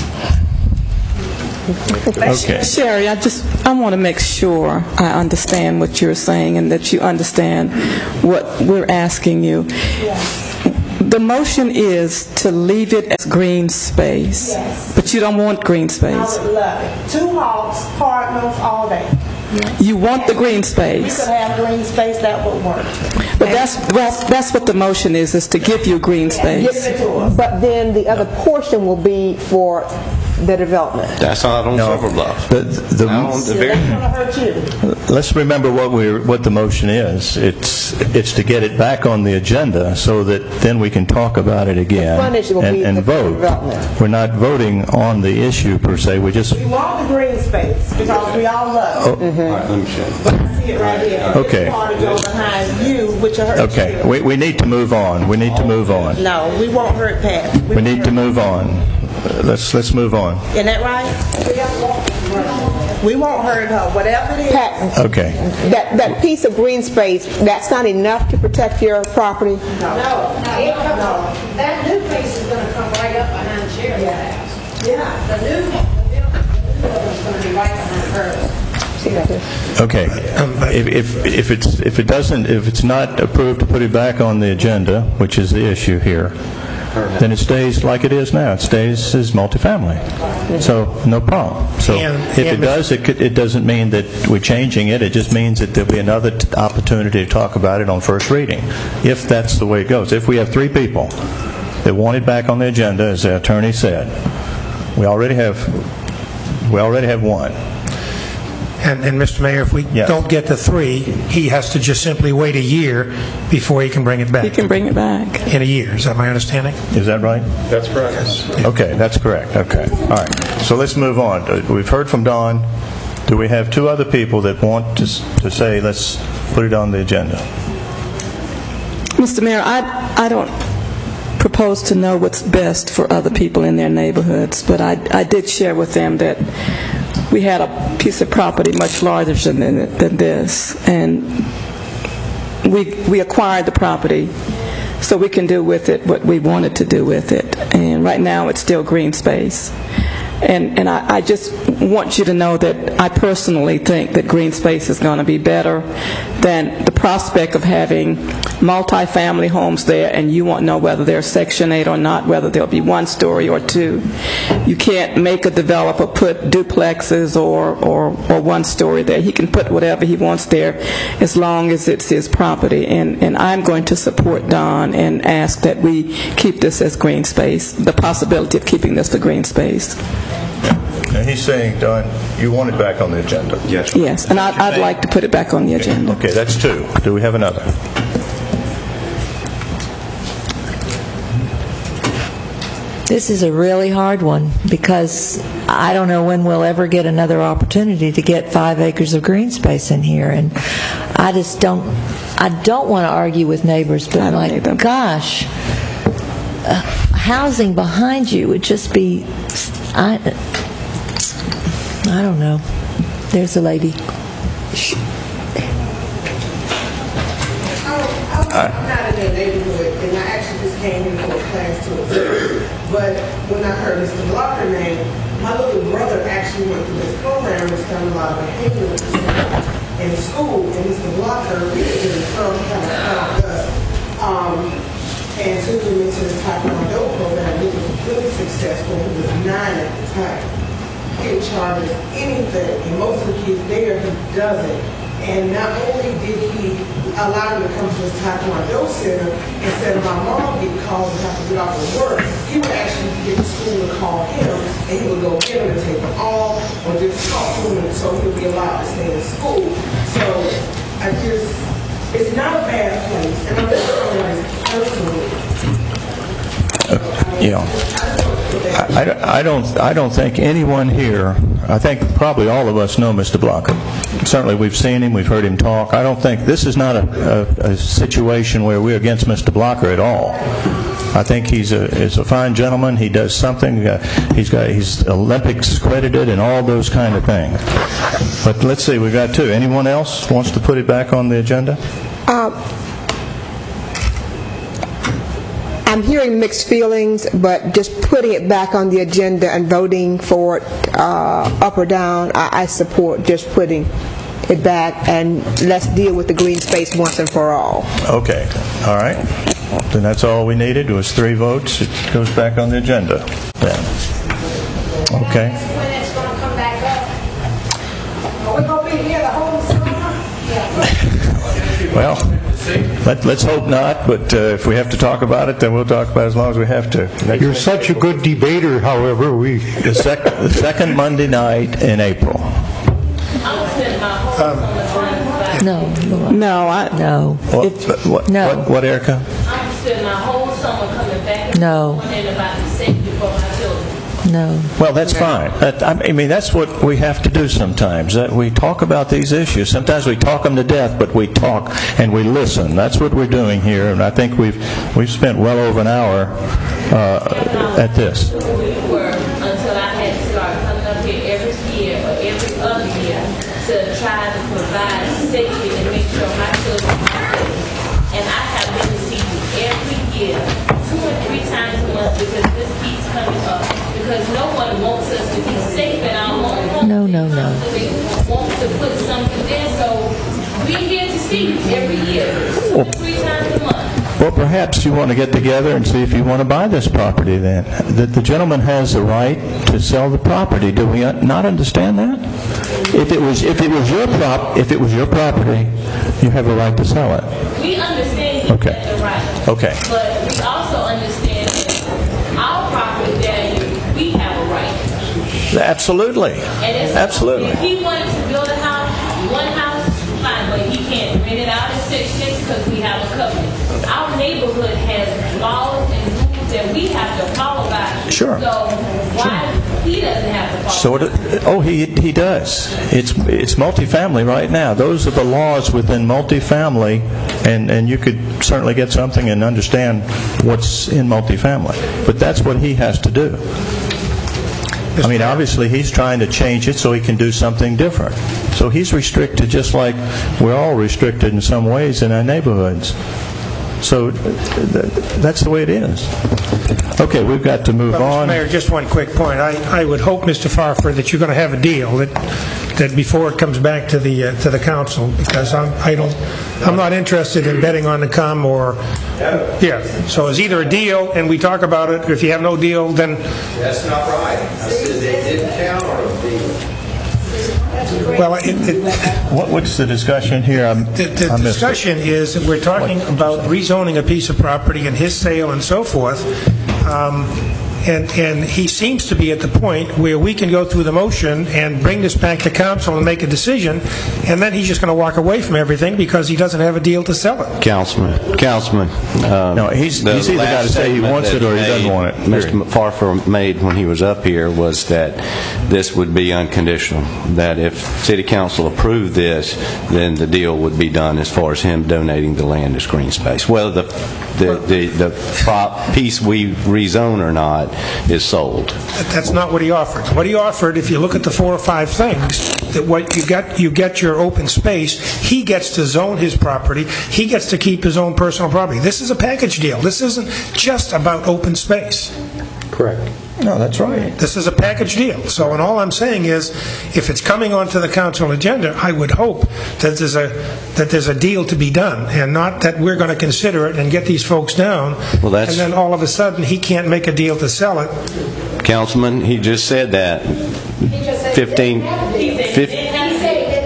Okay. Sherry, I just I want to make sure I understand what you're saying and that you understand what we're asking you. The motion is to leave it as green space, Yes. but you don't want green I space. would love it. Two hawks, cardinals, all day. You want the green We space. could have green space, that would work. But that's, that's that's what the motion is, is to give you green Give space. it to us. But then the other portion will be for the development. That's not on Silver Bluff. The, the, Now, on the very- That's going to hurt you. let's remember what we what the motion is. It's it's to get it back on the agenda so that then we can talk about it again The frontage will and, be and the vote. development. We're not voting on the issue per se. We just We want the green space because we all love it. Oh. All right, let me show you. But I see it right here. Okay. This part to go behind you, which will hurt okay. you. We we need to move on. We need to move on. No, we won't hurt Pat. We won't need to hurt- move on. Uh, Let's let's move on. Isn't that right? We won't hurt her, whatever it is. Pat, Okay. that, that piece of green space, that's not enough to protect your property? No, no, it comes, that new piece is gonna come right up behind Sherry's house. Yeah. The new, the building, the new one's gonna be right behind hers. See that here? Okay. If, if, if it's, if it doesn't, if it's not approved to put it back on the agenda, which is the issue here, then it stays like it is now. It stays as multifamily. So, no problem. So, And- if it and- does, it could- it doesn't mean that we're changing it. It just means that there'll be another t- opportunity to talk about it on first reading, if that's the way it goes. If we have three people that want it back on the agenda, as the attorney said, we already have, we already have one. And, and Mister Mayor, if we Yes. don't get the three, he has to just simply wait a year before he can bring it back. You can bring it back. In a year, is that my understanding? Is that right? That's correct. Okay, that's correct. Okay. All right. So let's move on. Uh, We've heard from Don. Do we have two other people that want to s- to say, let's put it on the agenda? Mister Mayor, I, I don't propose to know what's best for other people in their neighborhoods, but I, I did share with them that we had a piece of property much larger than, than this, and we, we acquired the property so we can do with it what we wanted to do with it. And right now it's still green space. And, and I, I just want you to know that I personally think that green space is going to be better than the prospect of having multi-family homes there, and you won't know whether they're Section eight or not, whether there'll be one story or two. You can't make a developer put duplexes or, or, or one story there. He can put whatever he wants there as long as it's his property. And, and I'm going to support Don and ask that we keep this as green space, the possibility of keeping this for green space. And he's saying, Don, you want it back on the agenda? Yes. Yes, and I'd, I'd like to put it back on the agenda. Okay, that's two. Do we have another? This is a really hard one because I don't know when we'll ever get another opportunity to get five acres of green space in here, and I just don't. I don't want to argue with neighbors, but I don't my either. gosh, uh, housing behind you would just be. I. I don't know. There's a lady. I'm not in that neighborhood, and I actually just came in for a class to observe. But when I heard Mister Blocker name, my little brother actually went through this program and done a lot of behavioral stuff in school. And Mister Blocker really did some kind of helped us. Um, and Susan mentioned the Taekwondo program, which was really successful. He was nine at the time. He didn't charge anything, and most of the kids there, he doesn't. And not only did he allowed him to come to the Taekwondo Center instead of my mom getting called and have to get off of work. He would actually get to school and call him, and he would go get him and take him off, or just talk to him so he would be allowed to stay in school. So I just, it's not a bad place, and I'm just saying personally. Yeah. I, I, I don't I don't think anyone here, I think probably all of us know Mister Blocker. Certainly we've seen him, we've heard him talk. I don't think, this is not a, a, a situation where we're against Mister Blocker at all. I think he's a, he's a fine gentleman. He does something. Uh, he's got he's Olympics accredited and all those kind of things. But let's see, we've got two. Anyone else wants to put it back on the agenda? Uh, I'm hearing mixed feelings, but just putting it back on the agenda and voting for it uh, up or down, I, I support just putting it back and let's deal with the green space once and for all. Okay. All right. Then that's all we needed was three votes. It goes back on the agenda then. Okay. When it's going to come back up? Are we going to be here the whole summer? Yeah. Well, let, let's hope not, but uh, if we have to talk about it, then we'll talk about it as long as we have to. Next You're such a good debater, however. we The, sec- the second Monday night in April. Um, No. No, I... No. What, what, No. what, what, Erica? I'm spending my whole summer coming back and No. wondering about the safety for my children. No. Well, that's fine. That, I mean, that's what we have to do sometimes. That we talk about these issues. Sometimes we talk them to death, but we talk and we listen. That's what we're doing here, and I think we've we've spent well over an hour uh, at this. We were until I had to start coming up here every year or every other year to try to provide safety and make sure my children are safe. And I have been to see you every year, two or three times a month, because this keeps coming up. Because no one wants us to be safe in our own home. No, no, no. They want to put something there, so we're here to see you every year, two or three times a month. Well, perhaps you want to get together and see if you want to buy this property then. That the gentleman has the right to sell the property. Do we not understand that? If it was if it was your prop if it was your property, you have a right to sell it. We understand you Okay. have the right. Okay. But we also understand that our property value, we have a right. Absolutely. And it's, Absolutely. If he wanted to build a house, one house, fine, but he can't rent it out in sections because we have a covenant. Our neighborhood has laws and rules that we have to follow by. Sure. So why he doesn't have to follow? So it, oh, he he does. It's it's multifamily right now. Those are the laws within multifamily, and and you could certainly get something and understand what's in multifamily. But that's what he has to do. I mean, obviously, he's trying to change it so he can do something different. So he's restricted just like we're all restricted in some ways in our neighborhoods. So that's the way it is. Okay, we've got to move Well, on. Mister Mayor, just one quick point. I, I would hope, Mister Farford, that you're going to have a deal that that before it comes back to the uh, to the council, because I'm I don't I'm not interested in betting on the come or yeah. So it's either a deal and we talk about it. If you have no deal, then That's not right. I said they didn't count on a deal. well, it, it, What, what's the discussion here? I'm, The, the I missed it. discussion is that we're talking about rezoning a piece of property and his sale and so forth. Um, and, and he seems to be at the point where we can go through the motion and bring this back to council and make a decision, and then he's just going to walk away from everything because he doesn't have a deal to sell it. Councilman, Councilman. um, No, he's- the he's either last gotta say he statement wants that it or he made- doesn't want it, Mister period. Farfer made when he was up here was that this would be unconditional, that if city council approved this, then the deal would be done as far as him donating the land as green space. Whether the the the, the prop piece we rezone or not is sold. That's not what he offered. What he offered, if you look at the four or five things, that what you get, you get your open space. He gets to zone his property. He gets to keep his own personal property. This is a package deal. This isn't just about open space. Correct. No, that's right. This is a package deal. So, and all I'm saying is, if it's coming onto the council agenda, I would hope that there's a that there's a deal to be done, and not that we're going to consider it and get these folks down, Well, that's- and then all of a sudden he can't make a deal to sell it. Councilman, he just said that. He just said Fifteen. he didn't have a deal. He said he did not have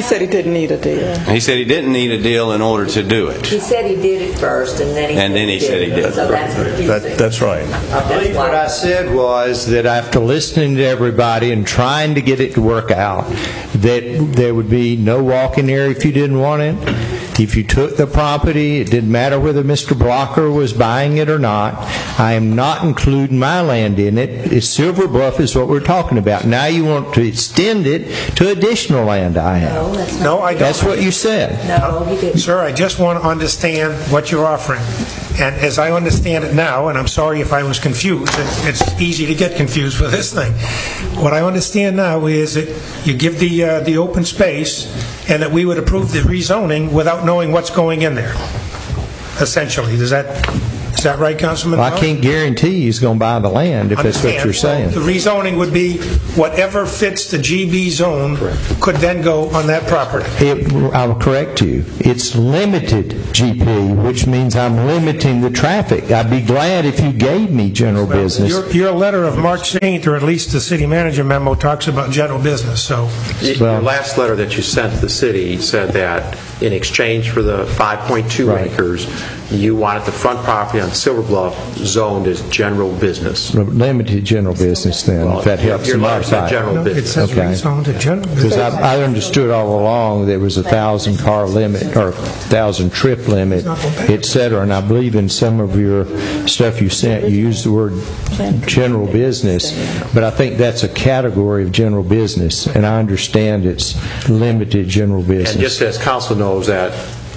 said he didn't need a deal. He said he didn't need a deal in order to do it. He said he did it first, and then he And said then he he said he did did it. So that's confusing. That- That's right. I believe what I said was that after listening to everybody and trying to get it to work out, that there would be no walking area if you didn't want it. If you took the property, it didn't matter whether Mister Blocker was buying it or not. I am not including my land in it. It's Silver Bluff is what we're talking about. Now you want to extend it to additional land I have. No, that's not. No, I don't. That's what you said. No, he didn't. Sir, I just want to understand what you're offering. And as I understand it now, and I'm sorry if I was confused, it- it's easy to get confused with this thing. What I understand now is that you give the, uh, the open space and that we would approve the rezoning without knowing what's going in there, essentially. Is that, is that right, Councilman? Well, I can't guarantee he's going to buy the land if that's what you're saying. The rezoning would be whatever fits the G B zone could then go on that property. It, I'll correct you. It's limited G P, which means I'm limiting the traffic. I'd be glad if you gave me general business. Your, your letter of March eighteenth, or at least the city manager memo, talks about general business, so... Your last letter that you sent to the city said that in exchange for the five point two Right. acres, you wanted the front property on Silver Bluff zoned as general business. Limited general business then, Well, if that your- helps your to letter said modify. general No, it business. says Okay. rezoned to general Because business. I, I understood all along there was a thousand car limit or thousand trip limit, et cetera. And I believe in some of your stuff you sent, you used the word general business, but I think that's a category of general business, and I understand it's limited general And business. just as council knows that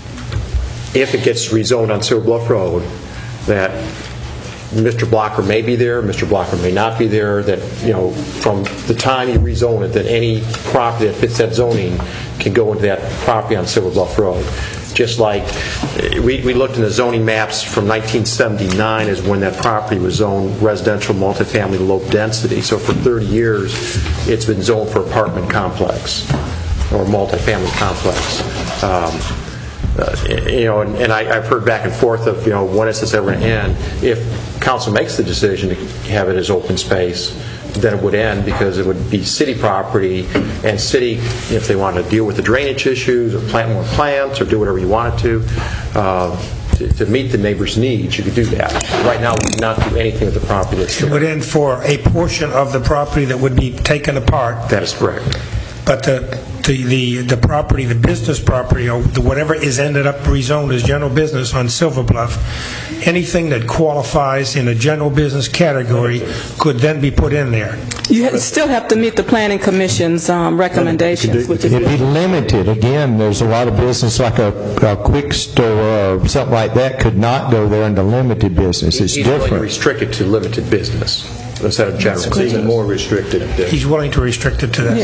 if it gets rezoned on Silver Bluff Road, that Mister Blocker may be there, Mister Blocker may not be there, that, you know, from the time you rezone it, that any property that fits that zoning can go into that property on Silver Bluff Road. Just like, eh, we, we looked in the zoning maps from nineteen seventy-nine is when that property was zoned residential, multifamily, low density. So for thirty years, it's been zoned for apartment complex or multifamily complex. Um, Uh, you know, and, and I, I've heard back and forth of, you know, when is this ever going to end? If council makes the decision to have it as open space, then it would end because it would be city property, and city, if they want to deal with the drainage issues or plant more plants or do whatever you wanted to, uh, to, to meet the neighbor's needs, you could do that. Right now, we do not do anything with the property that's It there. would end for a portion of the property that would be taken apart. That is correct. But the, the, the, the property, the business property, or the whatever is ended up rezoned as general business on Silver Bluff, anything that qualifies in a general business category could then be put in there. You ha- still have to meet the planning commission's um, recommendations, which is... It'd be limited. Again, there's a lot of business like a, a quick store or something like that could not go there into limited business. It's He's really different. restricted to limited business instead of general It's business. even more restricted. He's willing to restrict it to that.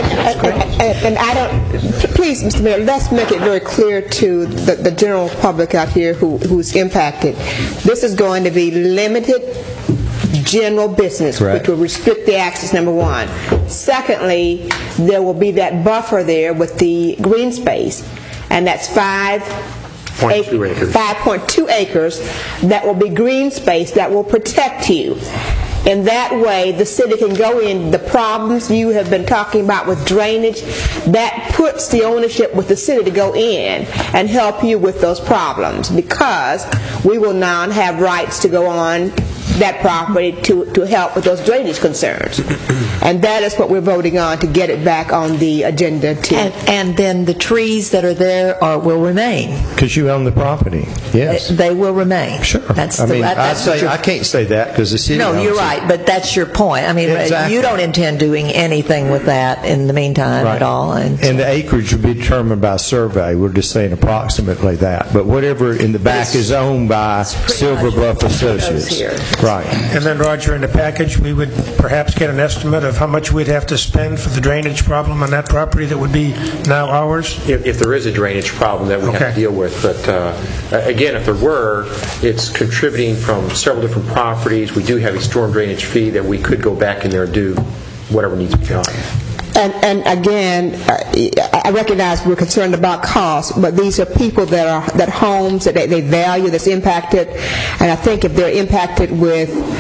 And and I don't, please, Mister Mayor, let's make it very clear to the, the general public out here who, who's impacted. This is going to be limited general business, Correct. which will restrict the access, number one. Secondly, there will be that buffer there with the green space, and that's five Point two acres. five point two acres that will be green space that will protect you. In that way, the city can go in, the problems you have been talking about with drainage, that puts the ownership with the city to go in and help you with those problems, because we will now have rights to go on that property to, to help with those drainage concerns. And that is what we're voting on, to get it back on the agenda too. And, and then the trees that are there are, will remain. Because you own the property. Yes. They will remain. Sure. That's I the, mean, that- I that's what say you're- I can't say that because the city No, owns you're it. right, but that's your point. I mean, Exactly. you don't intend doing anything with that in the meantime Right. at all. And And the acreage will be determined by survey. We're just saying approximately that. But whatever in the back is owned by Silver Bluff Associates. here. Right. And then, Roger, in the package, we would perhaps get an estimate of how much we'd have to spend for the drainage problem on that property that would be now ours? If, if there is a drainage problem that we have Okay. to deal with. But uh, again, if there were, it's contributing from several different properties. We do have a storm drainage fee that we could go back in there and do whatever needs to be done. And, and again, uh, I recognize we're concerned about cost, but these are people that are that homes that they, they value, that's impacted, and I think if they're impacted with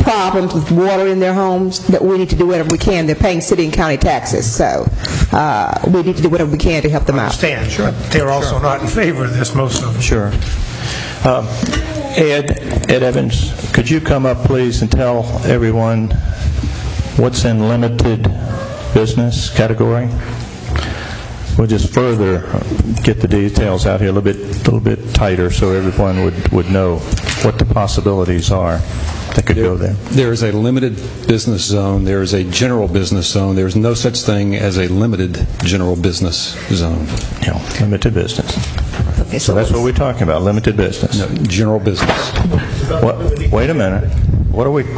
problems with water in their homes, that we need to do whatever we can. They're paying city and county taxes, so uh, we need to do whatever we can to help them out. I understand. Sure. They're also not in favor of this, most of them. Sure. Um, Ed, Ed Evans, could you come up, please, and tell everyone what's in limited business category? We'll just further get the details out here a little bit, a little bit tighter, so everyone would, would know what the possibilities are that could go there. There is a limited business zone. There is a general business zone. There is no such thing as a limited general business zone. Yeah, limited business. Okay, so, so that's what we're talking about, limited business. No, general business. What, wait a minute. What are we...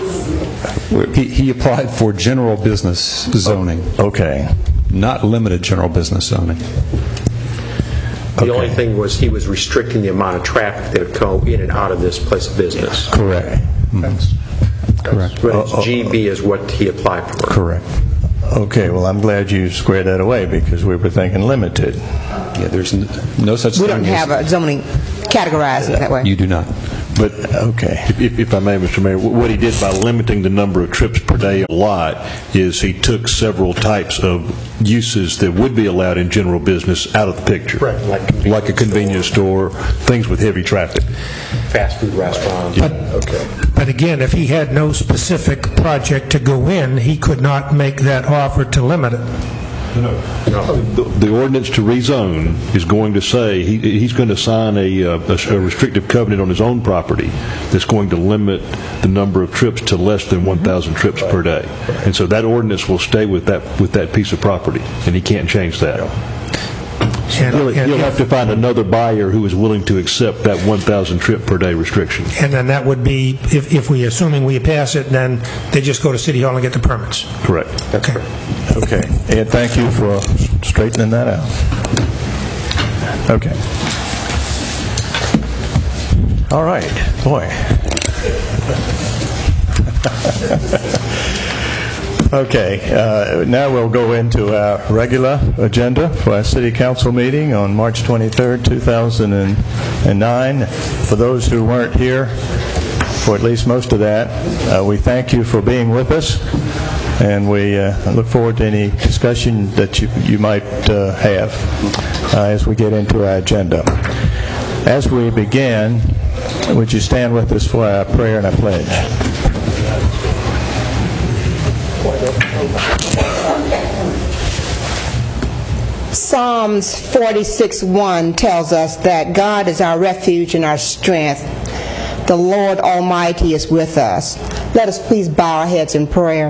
He, he applied for general business zoning. Okay. Not limited general business zoning. The okay. only thing was he was restricting the amount of traffic that would go in and out of this place of business. Correct. Mm-hmm. Correct. But G B is what he applied for. Correct. Okay, well, I'm glad you squared that away because we were thinking limited. Yeah, there's no, no such we thing. We don't have a zoning categorized that way. You do not. But, okay. If, if I may, Mister Mayor, what he did by limiting the number of trips per day a lot is he took several types of uses that would be allowed in general business out of the picture. Right. Like, like a convenience store, things with heavy traffic. Fast food restaurants. But, okay. but again, if he had no specific project to go in, he could not make that offer to limit it. No. no. The, the ordinance to rezone is going to say he, he's going to sign a, uh, a, a restrictive covenant on his own property that's going to limit the number of trips to less than one thousand trips right. per day. Right. And so that ordinance will stay with that with that piece of property, and he can't change that. And, he'll and he'll have to find another buyer who is willing to accept that one thousand trip per day restriction. And then that would be, if, if we, assuming we pass it, then they just go to City Hall and get the permits. Correct. Okay. Okay. Ed, thank you for straightening that out. Okay. All right. Boy. Okay, uh, now we'll go into our regular agenda for our City Council meeting on March twenty-third, two thousand nine. For those who weren't here for at least most of that, uh, we thank you for being with us, and we uh, look forward to any discussion that you, you might uh, have uh, as we get into our agenda. As we begin, would you stand with us for our prayer and our pledge? Psalms forty-six one tells us that God is our refuge and our strength. The Lord Almighty is with us. Let us please bow our heads in prayer.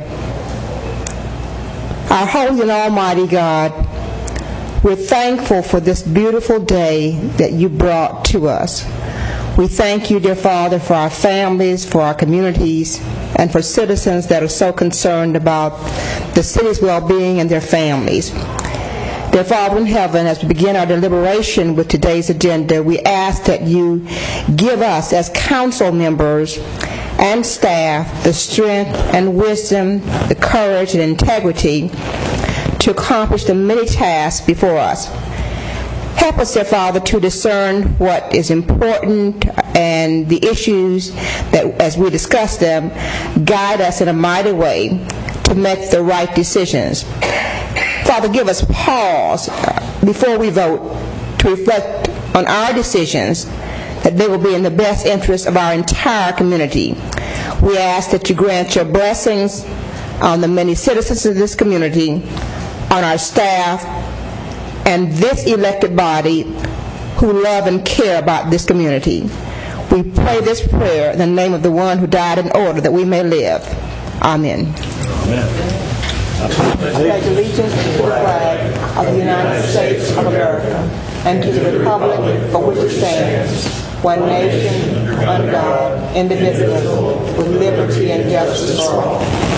Our holy and almighty God, we're thankful for this beautiful day that you brought to us. We thank you, dear Father, for our families, for our communities, and for citizens that are so concerned about the city's well-being and their families. Dear Father in heaven, as we begin our deliberation with today's agenda, we ask that you give us as council members and staff the strength and wisdom, the courage and integrity to accomplish the many tasks before us. Help us, dear Father, to discern what is important and the issues that, as we discuss them, guide us in a mighty way to make the right decisions. Father, give us pause before we vote to reflect on our decisions, that they will be in the best interest of our entire community. We ask that you grant your blessings on the many citizens of this community, on our staff, and this elected body who love and care about this community. We pray this prayer in the name of the one who died in order that we may live. Amen. Amen. I pledge allegiance to the flag of the United States of America and to the republic for which it stands, one nation, under God, indivisible, with liberty and justice for all.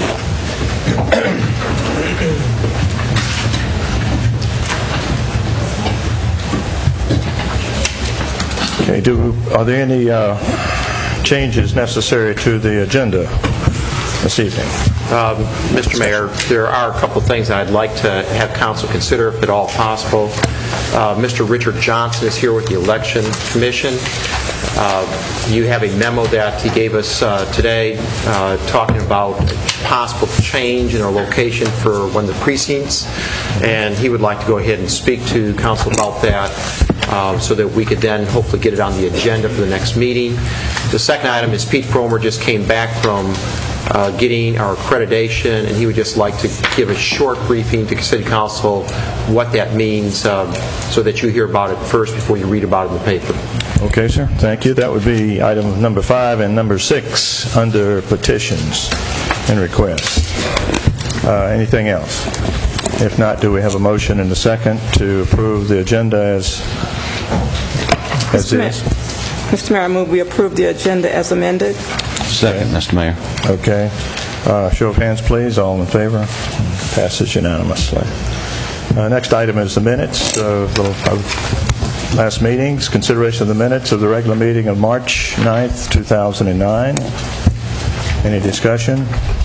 Okay, do, are there any uh, changes necessary to the agenda this evening? Um, Mister Mayor, there are a couple of things I'd like to have council consider, if at all possible. Uh, Mister Richard Johnson is here with the Election Commission. Uh, you have a memo that he gave us uh, today uh, talking about possible change in our location for one of the precincts, and he would like to go ahead and speak to council about that uh, so that we could then hopefully get it on the agenda for the next meeting. The second item is Pete Fromer just came back from uh, getting our accreditation, and he would just like to give a short briefing to City Council what that means um, so that you hear about it first before you read about it in the paper. Okay, sir. Thank you. That would be item number five and number six under petitions and requests. Uh, anything else? If not, do we have a motion and a second to approve the agenda as, as Mister is? Mayor, Mister Mayor, I move we approve the agenda as amended. Second, Mister Mayor. Okay. Uh, show of hands, please. All in favor? Passes unanimously. Uh, next item is the minutes of the of last meetings. Consideration of the minutes of the regular meeting of March ninth, two thousand nine. Any discussion?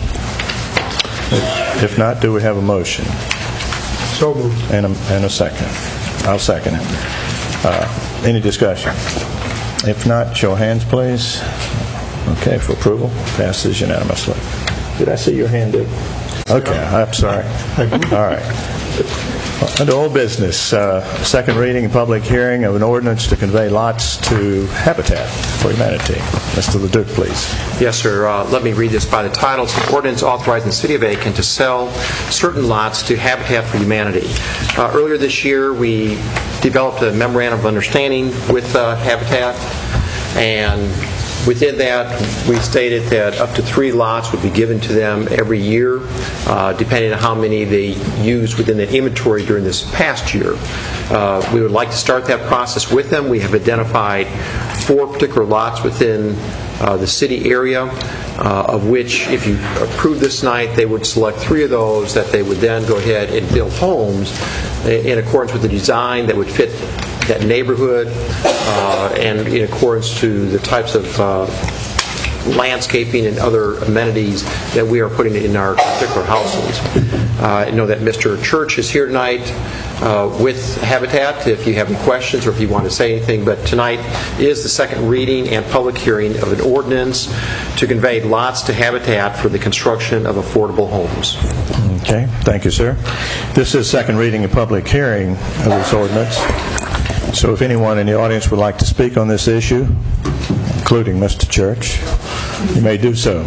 If not, do we have a motion? So moved. And a, and a second. I'll second it. Uh, any discussion? If not, show of hands, please. Okay, for approval. Passes unanimously. Did I see your hand up? Okay, I'm sorry. All right. Under old business, uh, second reading and public hearing of an ordinance to convey lots to Habitat for Humanity. Mister Leduc, please. Yes, sir. Uh, let me read this by the title. It's an ordinance authorizing the City of Aiken to sell certain lots to Habitat for Humanity. Uh, earlier this year, we developed a memorandum of understanding with uh, Habitat, and within that, we stated that up to three lots would be given to them every year, uh, depending on how many they used within the inventory during this past year. Uh, we would like to start that process with them. We have identified four particular lots within uh, the city area, uh, of which, if you approve this tonight, they would select three of those that they would then go ahead and build homes in accordance with the design that would fit that neighborhood uh, and in accordance to the types of uh, landscaping and other amenities that we are putting in our particular households. Uh, I know that Mister Church is here tonight uh, with Habitat if you have any questions or if you want to say anything, but tonight is the second reading and public hearing of an ordinance to convey lots to Habitat for the construction of affordable homes. Okay, thank you, sir. This is second reading and public hearing of this ordinance. So if anyone in the audience would like to speak on this issue, including Mister Church, you may do so.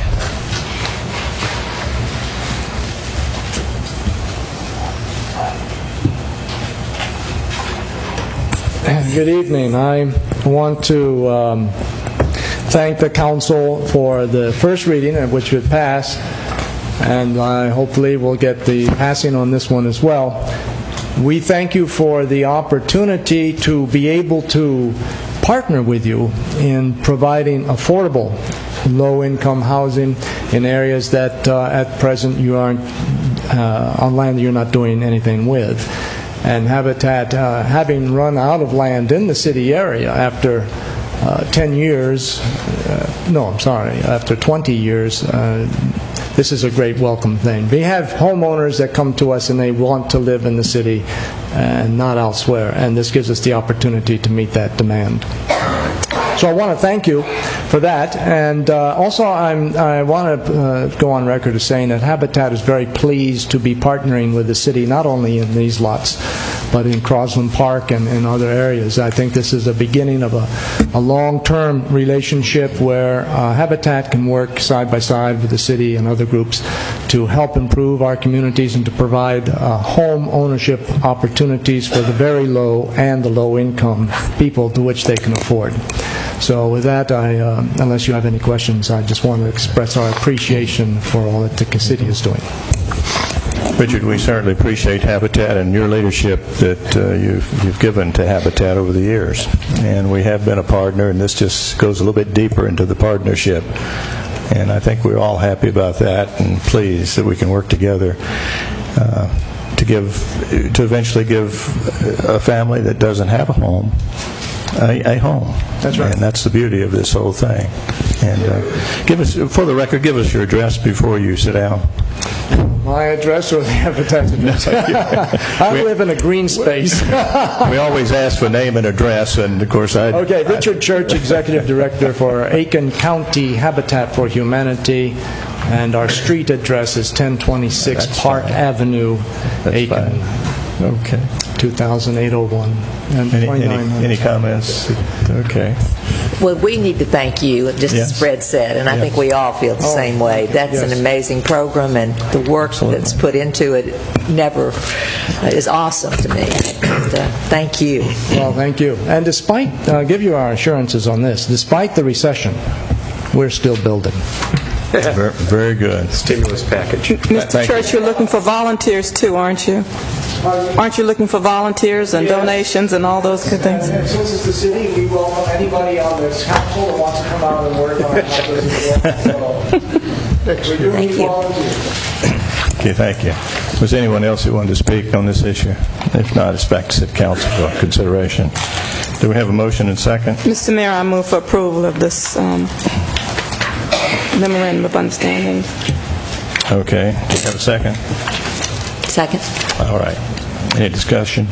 Good evening. I want to um, thank the council for the first reading, which would pass, and I hopefully will get the passing on this one as well. We thank you for the opportunity to be able to partner with you in providing affordable low-income housing in areas that uh, at present you aren't uh, on land you're not doing anything with. And Habitat, uh, having run out of land in the city area after uh, ten years, uh, no, I'm sorry, after twenty years, uh, this is a great welcome thing. We have homeowners that come to us and they want to live in the city and not elsewhere, and this gives us the opportunity to meet that demand. So I want to thank you for that, and uh, also I'm, I want to uh, go on record as saying that Habitat is very pleased to be partnering with the city, not only in these lots, but in Crosland Park and in other areas. I think this is the beginning of a, a long-term relationship where uh, Habitat can work side by side with the city and other groups to help improve our communities and to provide uh, home ownership opportunities for the very low and the low-income people to which they can afford. So with that, I, uh, unless you have any questions, I just want to express our appreciation for all that the city is doing. Richard, we certainly appreciate Habitat and your leadership that uh, you've, you've given to Habitat over the years. And we have been a partner, and this just goes a little bit deeper into the partnership. And I think we're all happy about that and pleased that we can work together uh, to give, to eventually give a family that doesn't have a home A, a home. That's right. And that's the beauty of this whole thing. And uh, give us, for the record, give us your address before you sit down. My My address or the Habitat address? I live in a green space. We always ask for name and address, and of course I... Okay, Richard Church, Executive Director for Aiken County Habitat for Humanity, and our street address is ten twenty-six That's Park fine. Avenue, That's Aiken. Fine. Okay. two thousand eight oh one. And any, any, any comments? Okay. Well, we need to thank you, just yes. as Fred said, and I yes. think we all feel the oh, same way. That's yes. an amazing program, and the work Absolutely. that's put into it never uh, is awesome to me. And, uh, thank you. Well, thank you. And despite, I'll uh, give you our assurances on this, despite the recession, we're still building. very, very good. Stimulus package. Mister Church, you. you're looking for volunteers too, aren't you? Aren't you looking for volunteers and yes. donations and all those good things? And, and since it's the city, we welcome anybody on this council that wants to come out and work on it. We do thank need you. volunteers. Okay, thank you. Was anyone else who wanted to speak on this issue? If not, it's back to City Council for consideration. Do we have a motion and second? Mister Mayor, I move for approval of this um, memorandum of understanding. Okay. Do you have a second? Second. All right. Any discussion?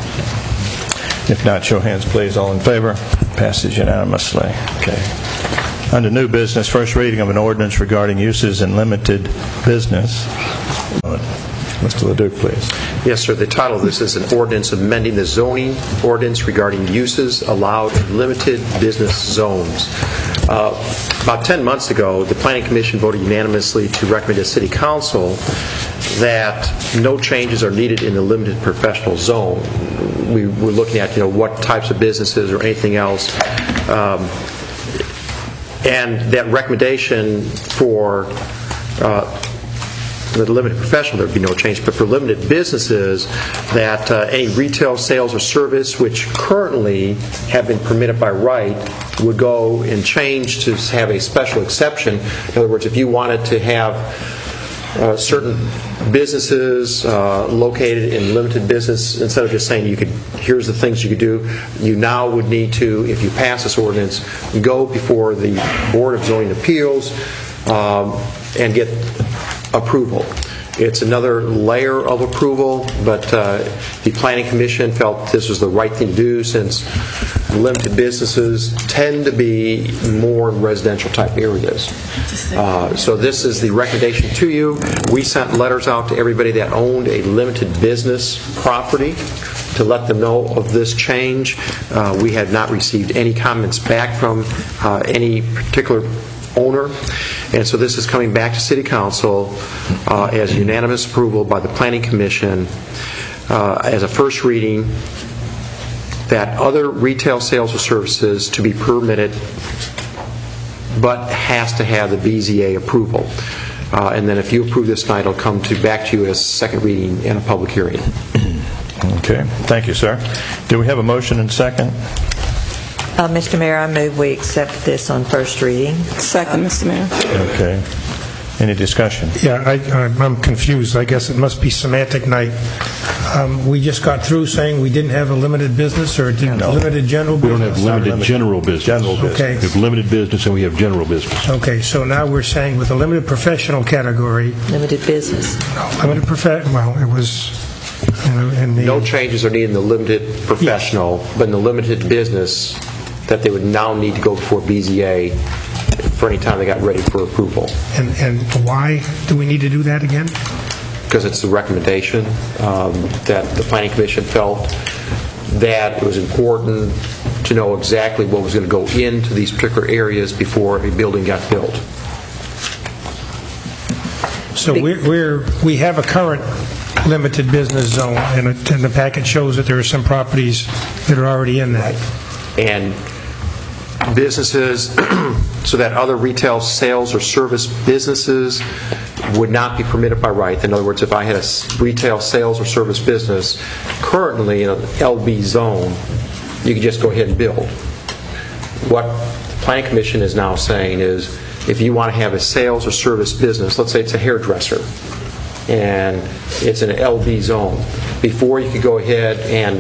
If not, show hands, please. All in favor? Passes unanimously. Okay. Under new business, first reading of an ordinance regarding uses in limited business. Mister Leduc, please. Yes, sir. The title of this is an ordinance amending the zoning ordinance regarding uses allowed in limited business zones. Uh, about ten months ago, the Planning Commission voted unanimously to recommend to City Council that no changes are needed in the limited professional zone. We were looking at, you know, what types of businesses or anything else. Um, and that recommendation for uh, the limited professional, there would be no change, but for limited businesses, that uh, any retail sales or service which currently have been permitted by right would go and change to have a special exception. In other words, if you wanted to have Uh, certain businesses uh, located in limited business, instead of just saying you could, here's the things you could do, you now would need to, if you pass this ordinance, go before the Board of Zoning Appeals um, and get approval. It's another layer of approval, but uh, the Planning Commission felt this was the right thing to do, since limited businesses tend to be more in residential type areas. Uh, so this is the recommendation to you. We sent letters out to everybody that owned a limited business property to let them know of this change. Uh, we have not received any comments back from uh, any particular owner, and so this is coming back to City Council uh, as unanimous approval by the Planning Commission uh, as a first reading, that other retail sales or services to be permitted, but has to have the B Z A approval. Uh, and then if you approve this tonight, it'll come to back to you as second reading and a public hearing. Okay. Thank you, sir. Do we have a motion and second? Uh, Mister Mayor, I move we accept this on first reading. Second, Mister Mayor. Okay. Any discussion? Yeah, I, I'm confused. I guess it must be semantic night. Um, we just got through saying we didn't have a limited business or didn't no. limited general business? We don't have limited, limited general business. General business. Okay. We have limited business and we have general business. Okay, so now we're saying with a limited professional category. Limited business. No, limited professional. Well, it was. You know, in the, no changes are needed in the limited professional, yes. But in the limited business, that they would now need to go before B Z A for any time they got ready for approval. And, and why do we need to do that again? Because it's the recommendation um, that the Planning Commission felt that it was important to know exactly what was going to go into these particular areas before a building got built. So we're, we're we have a current limited business zone, and, it, and the packet shows that there are some properties that are already in that. And businesses, so that other retail sales or service businesses would not be permitted by right. In other words, if I had a retail sales or service business currently in an L B zone, you could just go ahead and build. What the Planning Commission is now saying is, if you want to have a sales or service business, let's say it's a hairdresser, and it's in an L B zone, before you could go ahead and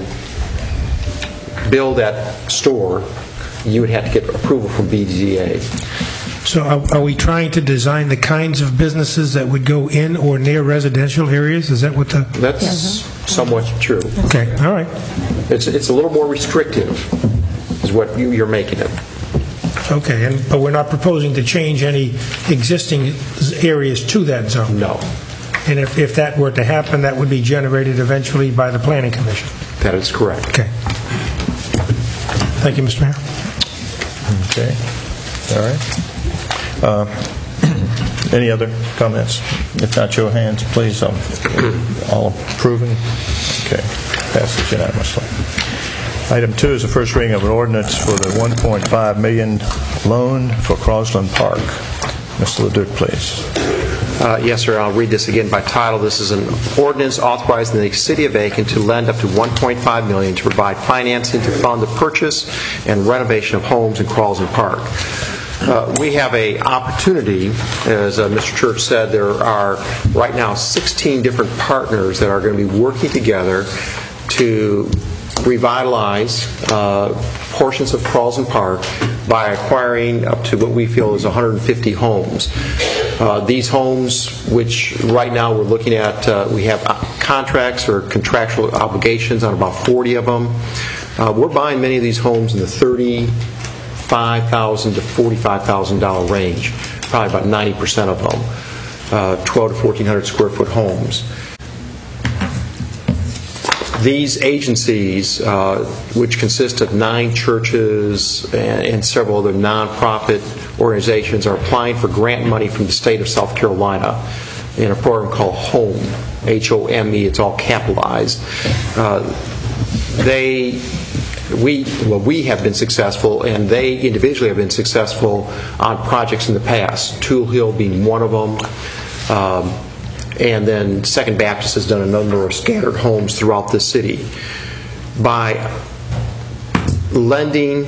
build that store, you would have to get approval from B Z A. So are, are we trying to design the kinds of businesses that would go in or near residential areas? Is that what the... That's mm-hmm. somewhat true. Okay, all right. It's it's a little more restrictive, is what you, you're making it. Okay, and but we're not proposing to change any existing areas to that zone? No. And if, if that were to happen, that would be generated eventually by the Planning Commission? That is correct. Okay. Thank you, Mister Mayor. Okay. All right. Uh, any other comments? If not, show of hands, please. Um, all approving? Okay. Passes unanimously. Item two is the first reading of an ordinance for the one point five million dollars loan for Crosland Park. Mister Leduc, please. Uh, yes, sir. I'll read this again by title. This is an ordinance authorizing the City of Aiken to lend up to one point five million dollars to provide financing to fund the purchase and renovation of homes in Crosland Park. Uh, we have an opportunity, as uh, Mister Church said, there are right now sixteen different partners that are going to be working together to revitalize uh, portions of Crosland Park by acquiring up to what we feel is one hundred fifty homes. Uh, these homes, which right now we're looking at, uh, we have contracts or contractual obligations on about forty of them. Uh, we're buying many of these homes in the thirty-five thousand dollars to forty-five thousand dollars range, probably about ninety percent of them, uh, twelve to fourteen hundred square foot homes. These agencies, uh, which consist of nine churches and, and several other nonprofit organizations, are applying for grant money from the state of South Carolina in a program called HOME, H O M E. It's all capitalized. Uh, they, we, well, we have been successful, and they individually have been successful on projects in the past. Tool Hill being one of them. Um, And then Second Baptist has done a number of scattered homes throughout the city. By lending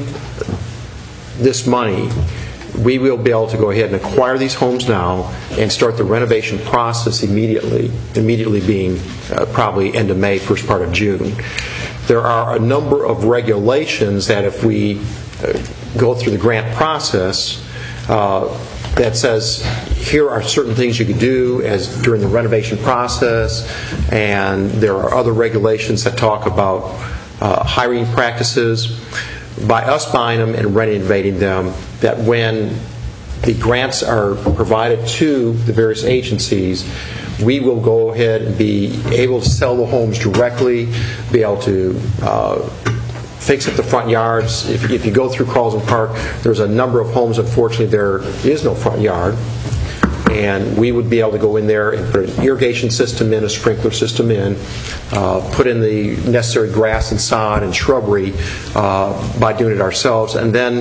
this money, we will be able to go ahead and acquire these homes now and start the renovation process immediately, immediately being uh, probably end of May, first part of June. There are a number of regulations that if we uh, go through the grant process, uh, that says here are certain things you could do as during the renovation process, and there are other regulations that talk about uh, hiring practices. By us buying them and renovating them, that when the grants are provided to the various agencies, we will go ahead and be able to sell the homes directly, be able to uh, fix up the front yards. If, if you go through Crosland Park, there's a number of homes, unfortunately, there is no front yard. And we would be able to go in there and put an irrigation system in, a sprinkler system in, uh, put in the necessary grass and sod and shrubbery uh, by doing it ourselves, and then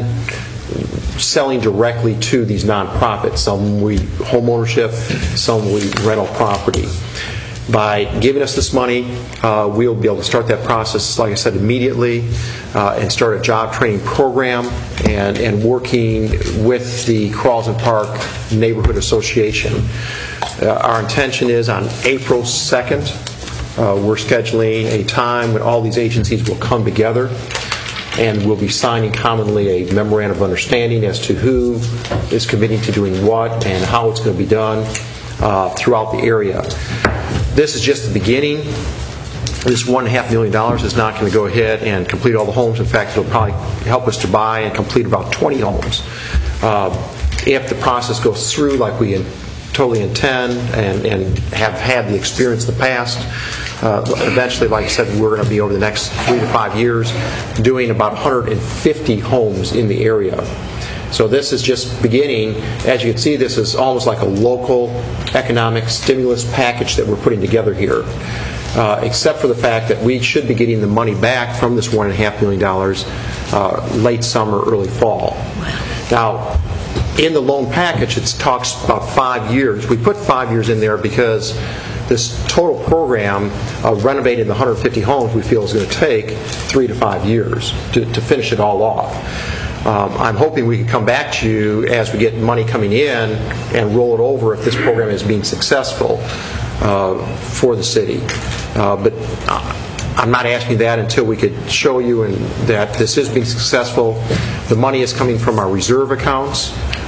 selling directly to these nonprofits. Some we home ownership, some we rental property. By giving us this money, uh, we'll be able to start that process, like I said, immediately, uh, and start a job training program and, and working with the Crosland Park Neighborhood Association. Uh, our intention is on April second, uh, we're scheduling a time when all these agencies will come together, and we'll be signing commonly a memorandum of understanding as to who is committing to doing what and how it's going to be done uh, throughout the area. This is just the beginning. This one and a half million dollars is not going to go ahead and complete all the homes. In fact, it'll probably help us to buy and complete about twenty homes. Uh, if the process goes through like we in, totally intend and, and have had the experience in the past, uh, eventually, like I said, we're going to be over the next three to five years doing about one hundred fifty homes in the area. So this is just beginning. As you can see, this is almost like a local economic stimulus package that we're putting together here, uh, except for the fact that we should be getting the money back from this one and a half million dollars uh, late summer, early fall. Wow. Now, in the loan package, it talks about five years. We put five years in there because this total program of renovating the one hundred fifty homes we feel is going to take three to five years to, to finish it all off. Um, I'm hoping we can come back to you as we get money coming in and roll it over if this program is being successful uh, for the city. Uh, but I'm not asking that until we could show you and that this is being successful. The money is coming from our reserve accounts.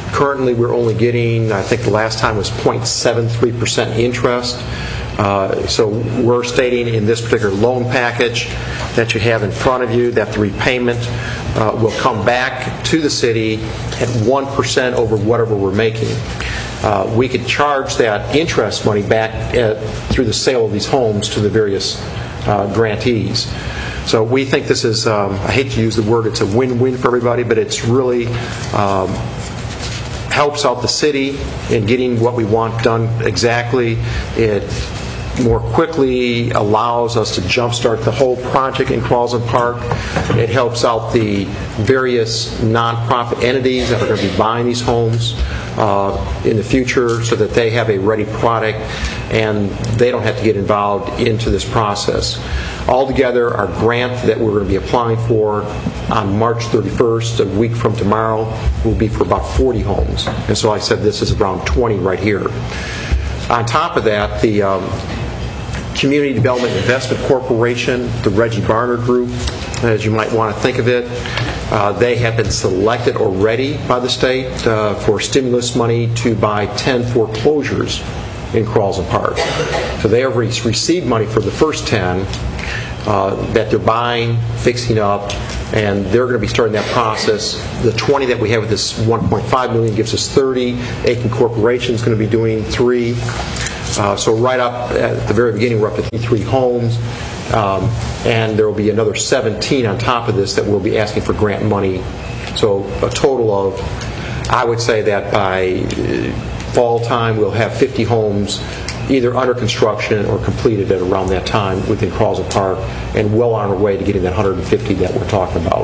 Currently, we're only getting, I think the last time was zero point seven three percent interest. Uh, so we're stating in this particular loan package that you have in front of you that the repayment uh, will come back to the city at one percent over whatever we're making. Uh, we could charge that interest money back at, through the sale of these homes to the various uh, grantees. So we think this is, um, I hate to use the word, it's a win-win for everybody, but it's really um, helps out the city in getting what we want done exactly. It more quickly allows us to jumpstart the whole project in Carlson Park. It helps out the various nonprofit entities that are going to be buying these homes uh, in the future so that they have a ready product and they don't have to get involved into this process. Altogether, our grant that we're going to be applying for on March thirty-first, a week from tomorrow, will be for about forty homes. And so I said this is around twenty right here. On top of that, the um, Community Development Investment Corporation, the Reggie Barner Group, as you might want to think of it, uh, they have been selected already by the state uh, for stimulus money to buy ten foreclosures in Carlson Park. So they have re- received money for the first ten uh, that they're buying, fixing up, and they're going to be starting that process. The twenty that we have with this one point five million gives us thirty. Aiken Corporation is going to be doing three. Uh, so right up at the very beginning, we're up to three homes, um, and there will be another seventeen on top of this that we'll be asking for grant money. So a total of, I would say that by uh, fall time, we'll have fifty homes either under construction or completed at around that time within Carlson Park, and well on our way to getting that one hundred fifty that we're talking about.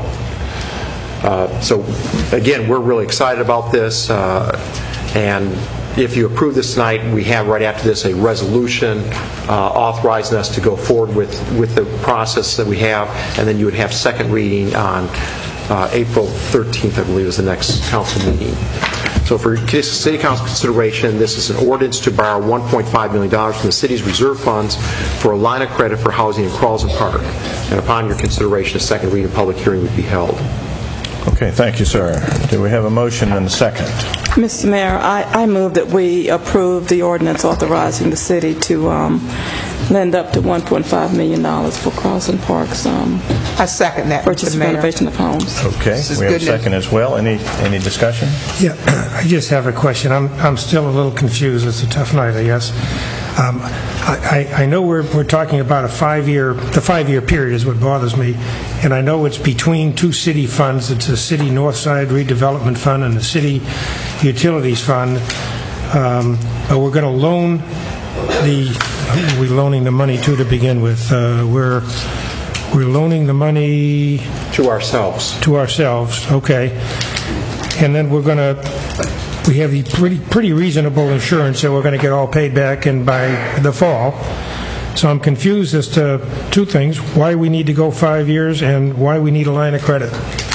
Uh, so again, we're really excited about this, uh, and if you approve this tonight, we have right after this a resolution uh, authorizing us to go forward with, with the process that we have, and then you would have second reading on uh, April thirteenth, I believe, is the next council meeting. So for City Council consideration, this is an ordinance to borrow one point five million dollars from the city's reserve funds for a line of credit for housing in Carlson Park. And upon your consideration, a second reading and public hearing would be held. Okay, thank you, sir. Do we have a motion and a second? Mister Mayor, I, I move that we approve the ordinance authorizing the city to um, lend up to one point five million dollars for Carlson Park's um, I second that, purchase Mister and Mayor. renovation of homes. Okay, we have a second as well. Any any discussion? Yeah, I just have a question. I'm I'm still a little confused. It's a tough night, I guess. Um, I, I I know we're we're talking about a five-year, the five-year period is what bothers me, and I know it's between two city funds. It's the City Northside Redevelopment Fund and the City Utilities Fund. Um, but we're going to loan the, who are we loaning the money to to begin with? Uh, we're we're loaning the money to ourselves. To ourselves, okay. And then we're going to. We have the pretty pretty reasonable insurance that we're going to get all paid back in by the fall. So I'm confused as to two things: why we need to go five years, and why we need a line of credit.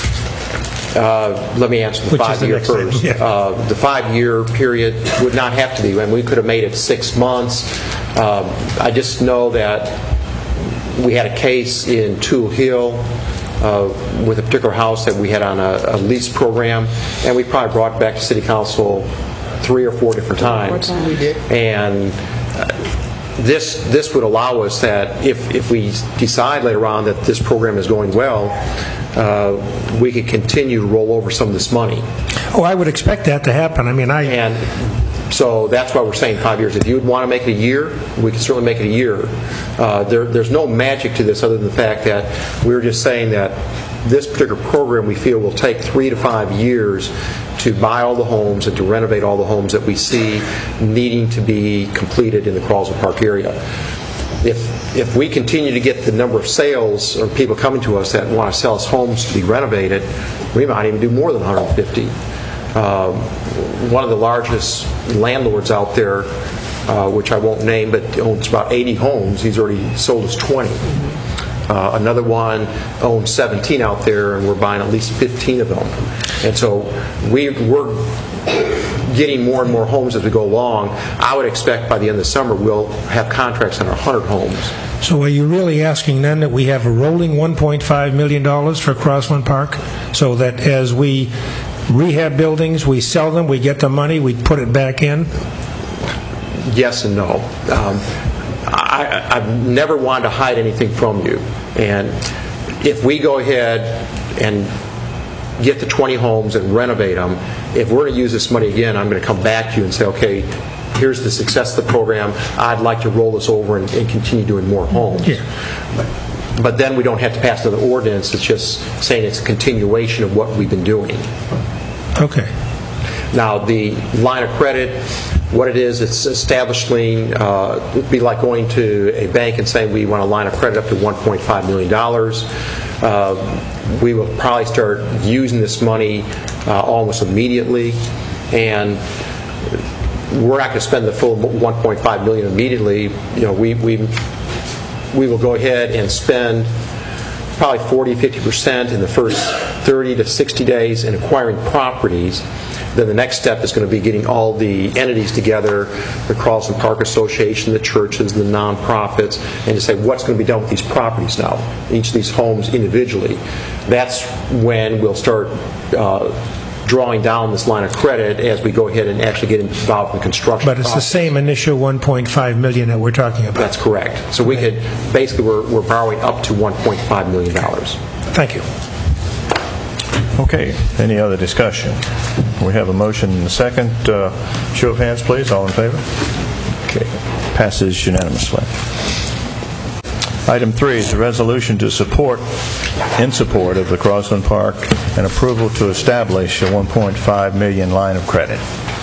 Uh, let me answer the Which is the five-year next first. item, yeah. Uh, the five-year period would not have to be, and we could have made it six months. Um, I just know that we had a case in Tool Hill Uh, with a particular house that we had on a, a lease program, and we probably brought it back to City Council three or four different times. We did. And uh, this this would allow us that if, if we decide later on that this program is going well, uh, we could continue to roll over some of this money. Oh, I would expect that to happen. I mean, I... And so that's why we're saying five years. If you would want to make it a year, we can certainly make it a year. Uh, there, there's no magic to this other than the fact that we're just saying that this particular program we feel will take three to five years to buy all the homes and to renovate all the homes that we see needing to be completed in the Carlson Park area. If if we continue to get the number of sales or people coming to us that want to sell us homes to be renovated, we might even do more than one hundred fifty. Uh, one of the largest landlords out there, uh, which I won't name, but owns about eighty homes. He's already sold us twenty. Uh, another one owns seventeen out there, and we're buying at least fifteen of them. And so we, we're getting more and more homes as we go along. I would expect by the end of the summer we'll have contracts on one hundred homes. So are you really asking then that we have a rolling one point five million dollars for Crossland Park, so that as we rehab buildings, we sell them, we get the money, we put it back in? Yes and no. Um, I, I've never wanted to hide anything from you. And if we go ahead and get the twenty homes and renovate them, if we're going to use this money again, I'm going to come back to you and say, okay, here's the success of the program. I'd like to roll this over and, and continue doing more homes. Yeah. But, but then we don't have to pass another ordinance. It's just saying it's a continuation of what we've been doing. Okay. Now, the line of credit, what it is, it's establishing, uh, it would be like going to a bank and saying we want a line of credit up to one point five million dollars. Uh, we will probably start using this money uh, almost immediately, and we're not going to spend the full one point five million dollars immediately. You know, we we we will go ahead and spend probably forty, fifty percent in the first thirty to sixty days in acquiring properties. Then the next step is going to be getting all the entities together, the Carlson Park Association, the churches, the nonprofits, and to say what's going to be done with these properties now, each of these homes individually. That's when we'll start uh, drawing down this line of credit as we go ahead and actually get involved in construction. But it's process. The same initial one point five million dollars that we're talking about. That's correct. So we could, basically we're, we're borrowing up to one point five million dollars. Thank you. Okay. Any other discussion? We have a motion and a second. Uh, show of hands, please. All in favor? Okay. Passes unanimously. Item three is a resolution to support, in support of the Crosland Park, and approval to establish a one point five million dollars line of credit.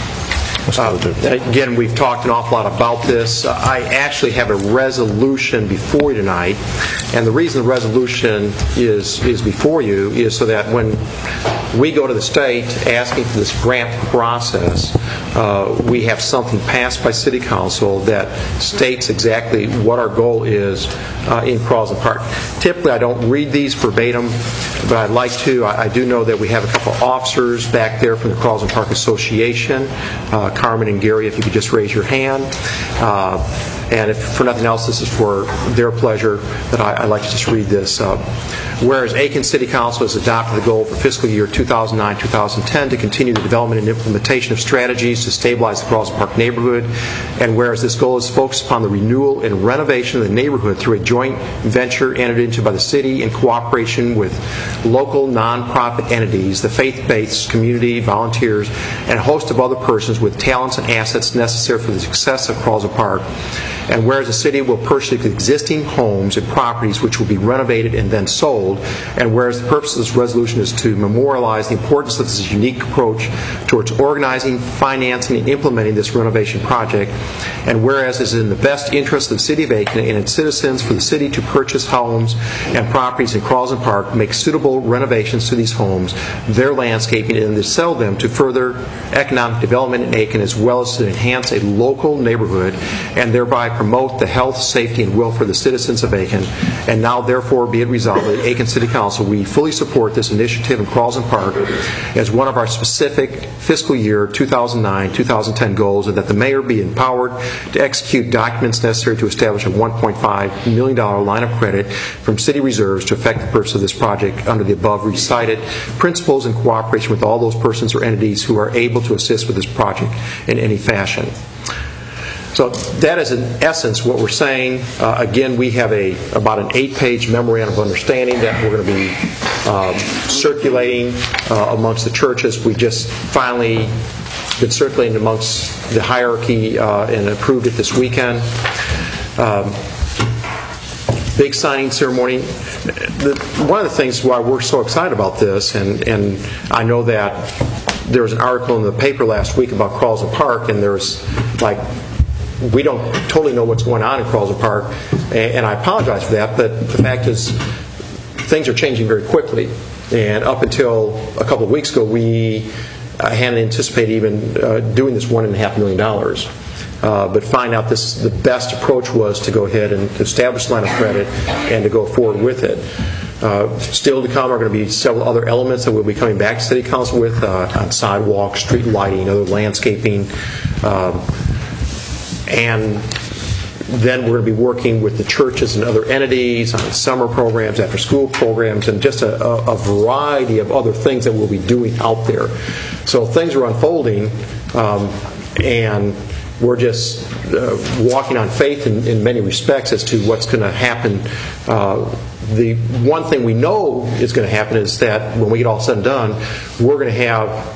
Uh, again, we've talked an awful lot about this. Uh, I actually have a resolution before you tonight, and the reason the resolution is is before you is so that when we go to the state asking for this grant process, uh, we have something passed by City Council that states exactly what our goal is uh, in Crosland Park. Typically, I don't read these verbatim, but I'd like to. I, I do know that we have a couple of officers back there from the Crosland Park Association, uh, Carmen and Gary, if you could just raise your hand. Uh, and if for nothing else, this is for their pleasure, that I, I'd like to just read this. Uh, whereas Aiken City Council has adopted the goal for fiscal year two thousand nine to two thousand ten to continue the development and implementation of strategies to stabilize the Crosland Park neighborhood, and whereas this goal is focused upon the renewal and renovation of the neighborhood through a joint venture entered into by the city in cooperation with local nonprofit entities, the faith-based community, volunteers, and a host of other persons with talents and assets necessary for the success of Crosland Park. And whereas the city will purchase existing homes and properties which will be renovated and then sold, and whereas the purpose of this resolution is to memorialize the importance of this unique approach towards organizing, financing, and implementing this renovation project, and whereas it is in the best interest of the City of Aiken and its citizens for the city to purchase homes and properties in Crosland Park, make suitable renovations to these homes, their landscaping, and to sell them to further economic development in Aiken, as well as to enhance a local neighborhood and thereby promote the health, safety, and welfare of the citizens of Aiken. And now, therefore, be it resolved that Aiken City Council, we fully support this initiative in Crosland Park as one of our specific fiscal year two thousand nine to two thousand ten goals, and that the mayor be empowered to execute documents necessary to establish a one point five million dollars line of credit from city reserves to effect the purpose of this project under the above recited principles in cooperation with all those persons or entities who are able to assist with this project in any fashion. So that is in essence what we're saying. Uh, again, we have a about an eight-page memorandum of understanding that we're going to be um, circulating uh, amongst the churches. We just finally been circulating amongst the hierarchy uh, and approved it this weekend. Um, big signing ceremony. The, one of the things why we're so excited about this, and, and I know that there was an article in the paper last week about Crosland Park, and there's like we don't totally know what's going on in Crosland Park, and I apologize for that, but the fact is things are changing very quickly. And up until a couple of weeks ago, we uh, hadn't anticipated even uh, doing this one and a half million dollars. Uh, but find out this the best approach was to go ahead and establish line of credit and to go forward with it. Uh, still to come are going to be several other elements that we'll be coming back to City Council with uh, on sidewalks, street lighting, other landscaping. Um, And then we're going to be working with the churches and other entities on summer programs, after-school programs, and just a, a, a variety of other things that we'll be doing out there. So things are unfolding, um, and we're just uh, walking on faith in, in many respects as to what's going to happen. Uh, the one thing we know is going to happen is that when we get all said and done, we're going to have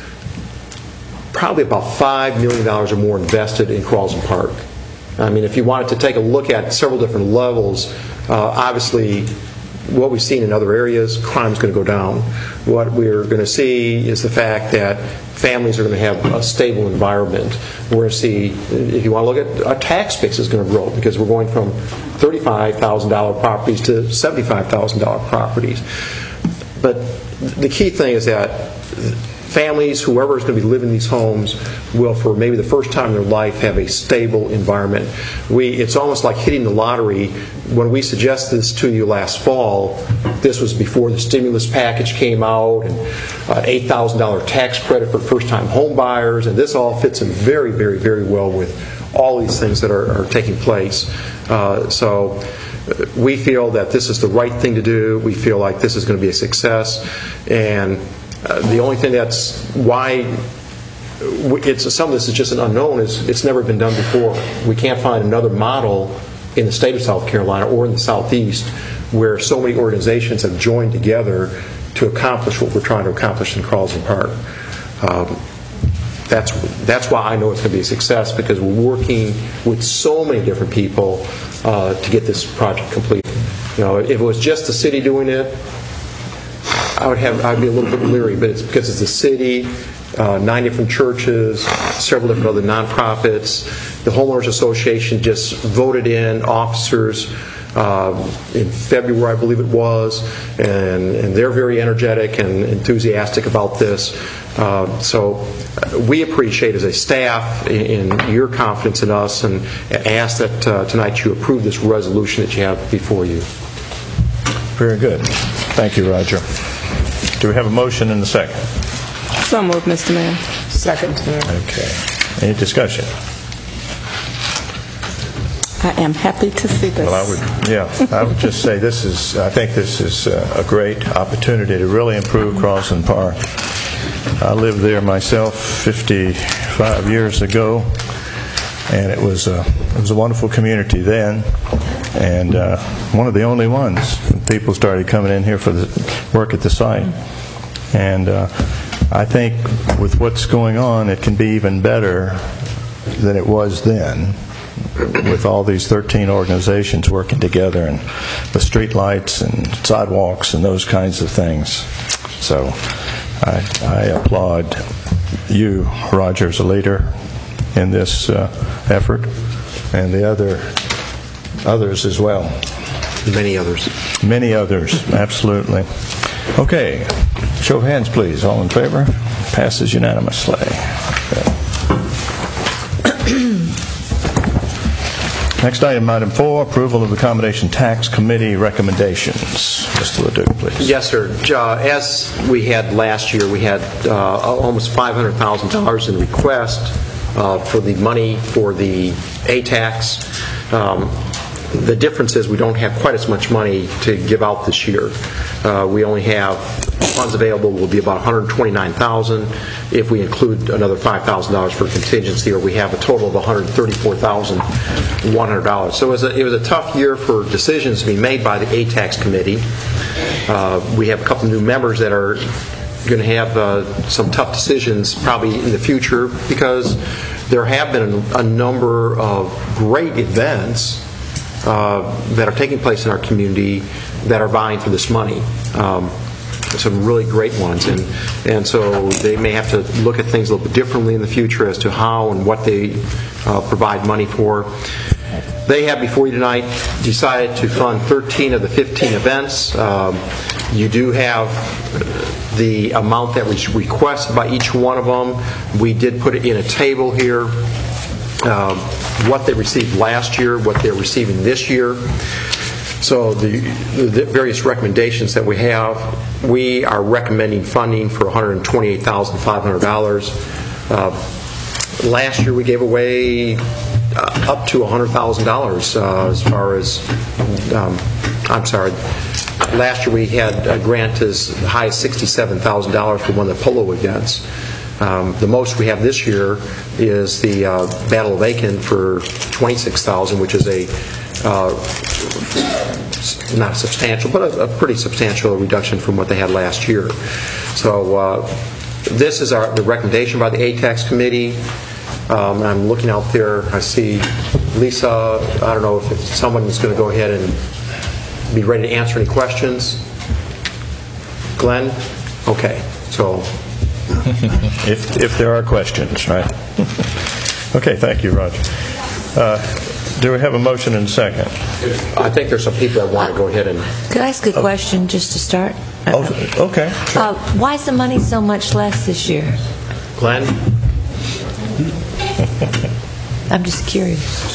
probably about five million dollars or more invested in Carlson Park. I mean, if you wanted to take a look at several different levels, uh, obviously what we've seen in other areas, crime's going to go down. What we're going to see is the fact that families are going to have a stable environment. We're going to see, if you want to look at, our tax base is going to grow because we're going from thirty-five thousand dollars properties to seventy-five thousand dollars properties. But the key thing is that families, whoever is going to be living in these homes, will, for maybe the first time in their life, have a stable environment. We, it's almost like hitting the lottery. When we suggested this to you last fall, this was before the stimulus package came out, and uh, eight thousand dollars tax credit for first-time home buyers, and this all fits in very, very, very well with all these things that are, are taking place. Uh, so uh, we feel that this is the right thing to do. We feel like this is going to be a success, and Uh, the only thing that's why it's some of this is just an unknown is it's never been done before. We can't find another model in the state of South Carolina or in the Southeast where so many organizations have joined together to accomplish what we're trying to accomplish in Carlson Park. Um, that's that's why I know it's going to be a success, because we're working with so many different people uh, to get this project completed. You know, if it was just the city doing it, I would have, I'd be a little bit leery, but it's because it's the city, uh, nine different churches, several different other nonprofits. The Homeowners Association just voted in officers uh, in February, I believe it was, and, and they're very energetic and enthusiastic about this. Uh, so we appreciate as a staff in, in your confidence in us, and ask that uh, tonight you approve this resolution that you have before you. Very good. Thank you, Roger. Do we have a motion and a second? So moved, Mister Mayor. Second. Okay. Any discussion? I am happy to see this. Well, I would, yeah, I would just say this is, I think this is a great opportunity to really improve Carlson Park. I lived there myself fifty-five years ago, and it was a, it was a wonderful community then, and uh, one of the only ones. People started coming in here for the work at the site, and uh, I think with what's going on, it can be even better than it was then, with all these thirteen organizations working together, and the street lights and sidewalks and those kinds of things. So I, I applaud you, Roger, as a leader in this uh, effort, and the other others as well. Many others. Many others, absolutely. Okay, show of hands, please. All in favor? Passes unanimously. Next item, item four, approval of the Accommodation Tax Committee recommendations. Mister Leduc, please. Yes, sir. Uh, as we had last year, we had uh, almost five hundred thousand dollars in request uh, for the money for the A TAX. Um, The difference is we don't have quite as much money to give out this year. Uh, we only have funds available will be about one hundred twenty-nine thousand dollars. If we include another five thousand dollars for contingency, or we have a total of one hundred thirty-four thousand one hundred dollars. So it was, a, it was a tough year for decisions to be made by the A TAX committee. Uh, we have a couple new members that are going to have uh, some tough decisions probably in the future, because there have been a, a number of great events Uh, that are taking place in our community that are vying for this money. Um, some really great ones, and and so they may have to look at things a little bit differently in the future as to how and what they uh, provide money for. They have before you tonight decided to fund thirteen of the fifteen events. Um, you do have the amount that was requested by each one of them. We did put it in a table here. Uh, what they received last year, what they're receiving this year. So the, the various recommendations that we have, we are recommending funding for one hundred twenty-eight thousand five hundred dollars. Uh, last year we gave away uh, up to one hundred thousand dollars uh, as far as, um, I'm sorry, last year we had a grant as high as sixty-seven thousand dollars for one of the polo events. Um, the most we have this year is the uh, Battle of Aiken for twenty-six thousand dollars, which is a uh, not substantial, but a, a pretty substantial reduction from what they had last year. So uh, this is our the recommendation by the A TAX committee. Um, I'm looking out there. I see Lisa. I don't know if it's someone is going to go ahead and be ready to answer any questions. Glenn? Okay. So. if if there are questions, right? Okay, thank you, Roger. Uh, do we have a motion and a second? I think there's some people that want to go ahead and... Could I ask a question just to start? Oh, okay. Sure. Uh, why is the money so much less this year? Glenn? I'm just curious.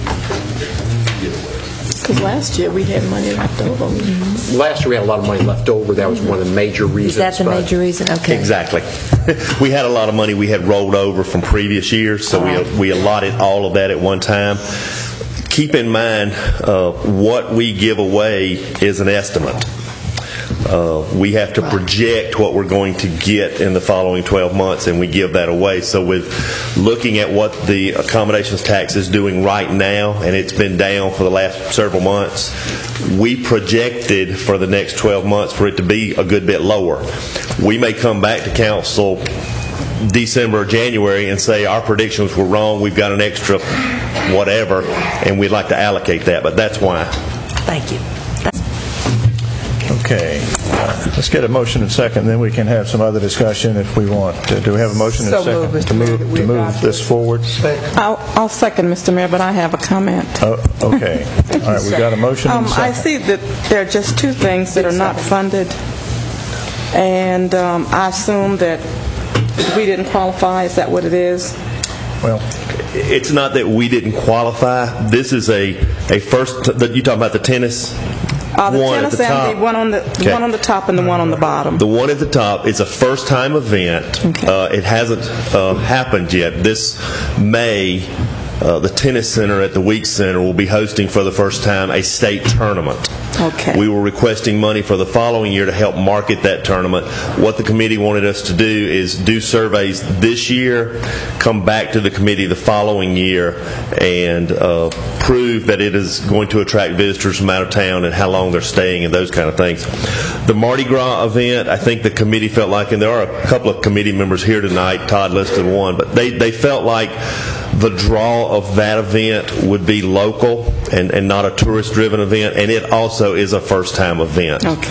Because last year we had money left over. Mm-hmm. Last year we had a lot of money left over. That was one of the major reasons. Is that the major reason? Okay. Exactly. We had a lot of money we had rolled over from previous years, so right. we we allotted all of that at one time. Keep in mind, uh, what we give away is an estimate. Uh, we have to project what we're going to get in the following twelve months, and we give that away. So with looking at what the accommodations tax is doing right now, and it's been down for the last several months, we projected for the next twelve months for it to be a good bit lower. We may come back to council December or January and say our predictions were wrong, we've got an extra whatever, and we'd like to allocate that, but that's why. Thank you. Okay, uh, let's get a motion and second, then we can have some other discussion if we want. Uh, do we have a motion and So second moved, to move to move this forward? I'll, I'll second, Mister Mayor, but I have a comment. Oh, okay. All right, we've got a motion and Um, a second. I see that there are just two things that are not funded, and um, I assume that we didn't qualify. Is that what it is? Well, it's not that we didn't qualify. This is a a first. The, you talking about the tennis? Uh, the one tennis at the and top. the one on the, the Okay. one on the top and the one on the bottom. The one at the top is a first-time event. Okay. Uh, it hasn't uh, happened yet. This May, uh, the tennis center at the Weeks Center will be hosting for the first time a state tournament. Okay. We were requesting money for the following year to help market that tournament. What the committee wanted us to do is do surveys this year, come back to the committee the following year, and uh, prove that it is going to attract visitors from out of town and how long they're staying and those kind of things. The Mardi Gras event, I think the committee felt like, and there are a couple of committee members here tonight, Todd listed one, but they, they felt like the draw of that event would be local and, and not a tourist-driven event, and it also is a first-time event. Okay.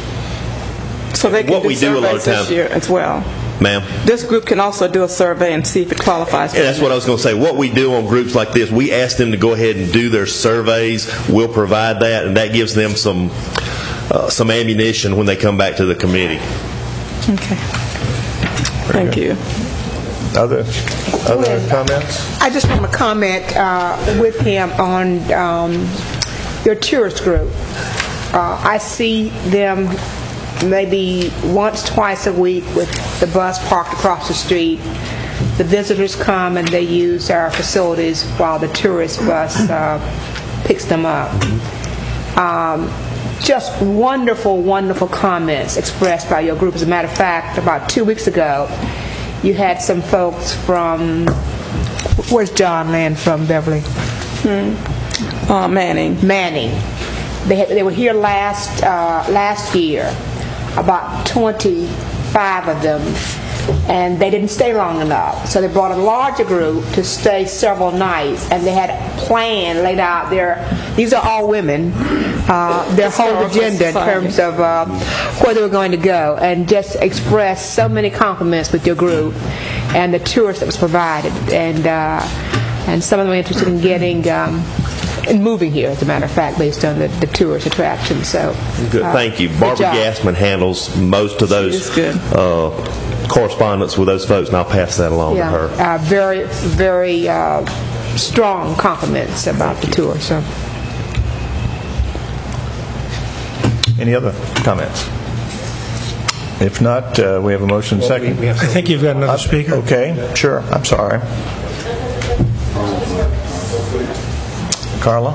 So they can What do we do a lot of surveys this time- year as well. Ma'am? This group can also do a survey and see if it qualifies. For Yeah, that's what I was going to say. What we do on groups like this, we ask them to go ahead and do their surveys. We'll provide that, and that gives them some uh, some ammunition when they come back to the committee. Okay. Thank you. Other other comments? I just want to comment uh, with him on um, your tourist group. Uh, I see them maybe once, twice a week with the bus parked across the street. The visitors come and they use our facilities while the tourist bus uh, picks them up. Um, just wonderful, wonderful comments expressed by your group. As a matter of fact, about two weeks ago, you had some folks from, where's John Land from, Beverly? Hmm. Uh, Manning. Manning. They had, they were here last uh, last year, about twenty-five of them, and they didn't stay long enough. So they brought a larger group to stay several nights, and they had a plan laid out there. These are all women. Uh, their whole agenda in terms of uh, where they were going to go, and just expressed so many compliments with your group and the tours that was provided, and uh, and some of them were interested in getting um, in moving here, as a matter of fact, based on the, the tourist attraction. So Good. uh, Thank you. good Barbara job. Gassman handles most of those uh, correspondence with those folks, and I'll pass that along Yeah, to her. uh, very, very uh, strong compliments about the tour. So. Any other comments? If not, uh, we have a motion Well, second. we- we have I think you've got another speaker. Okay, sure. I'm sorry. Carla?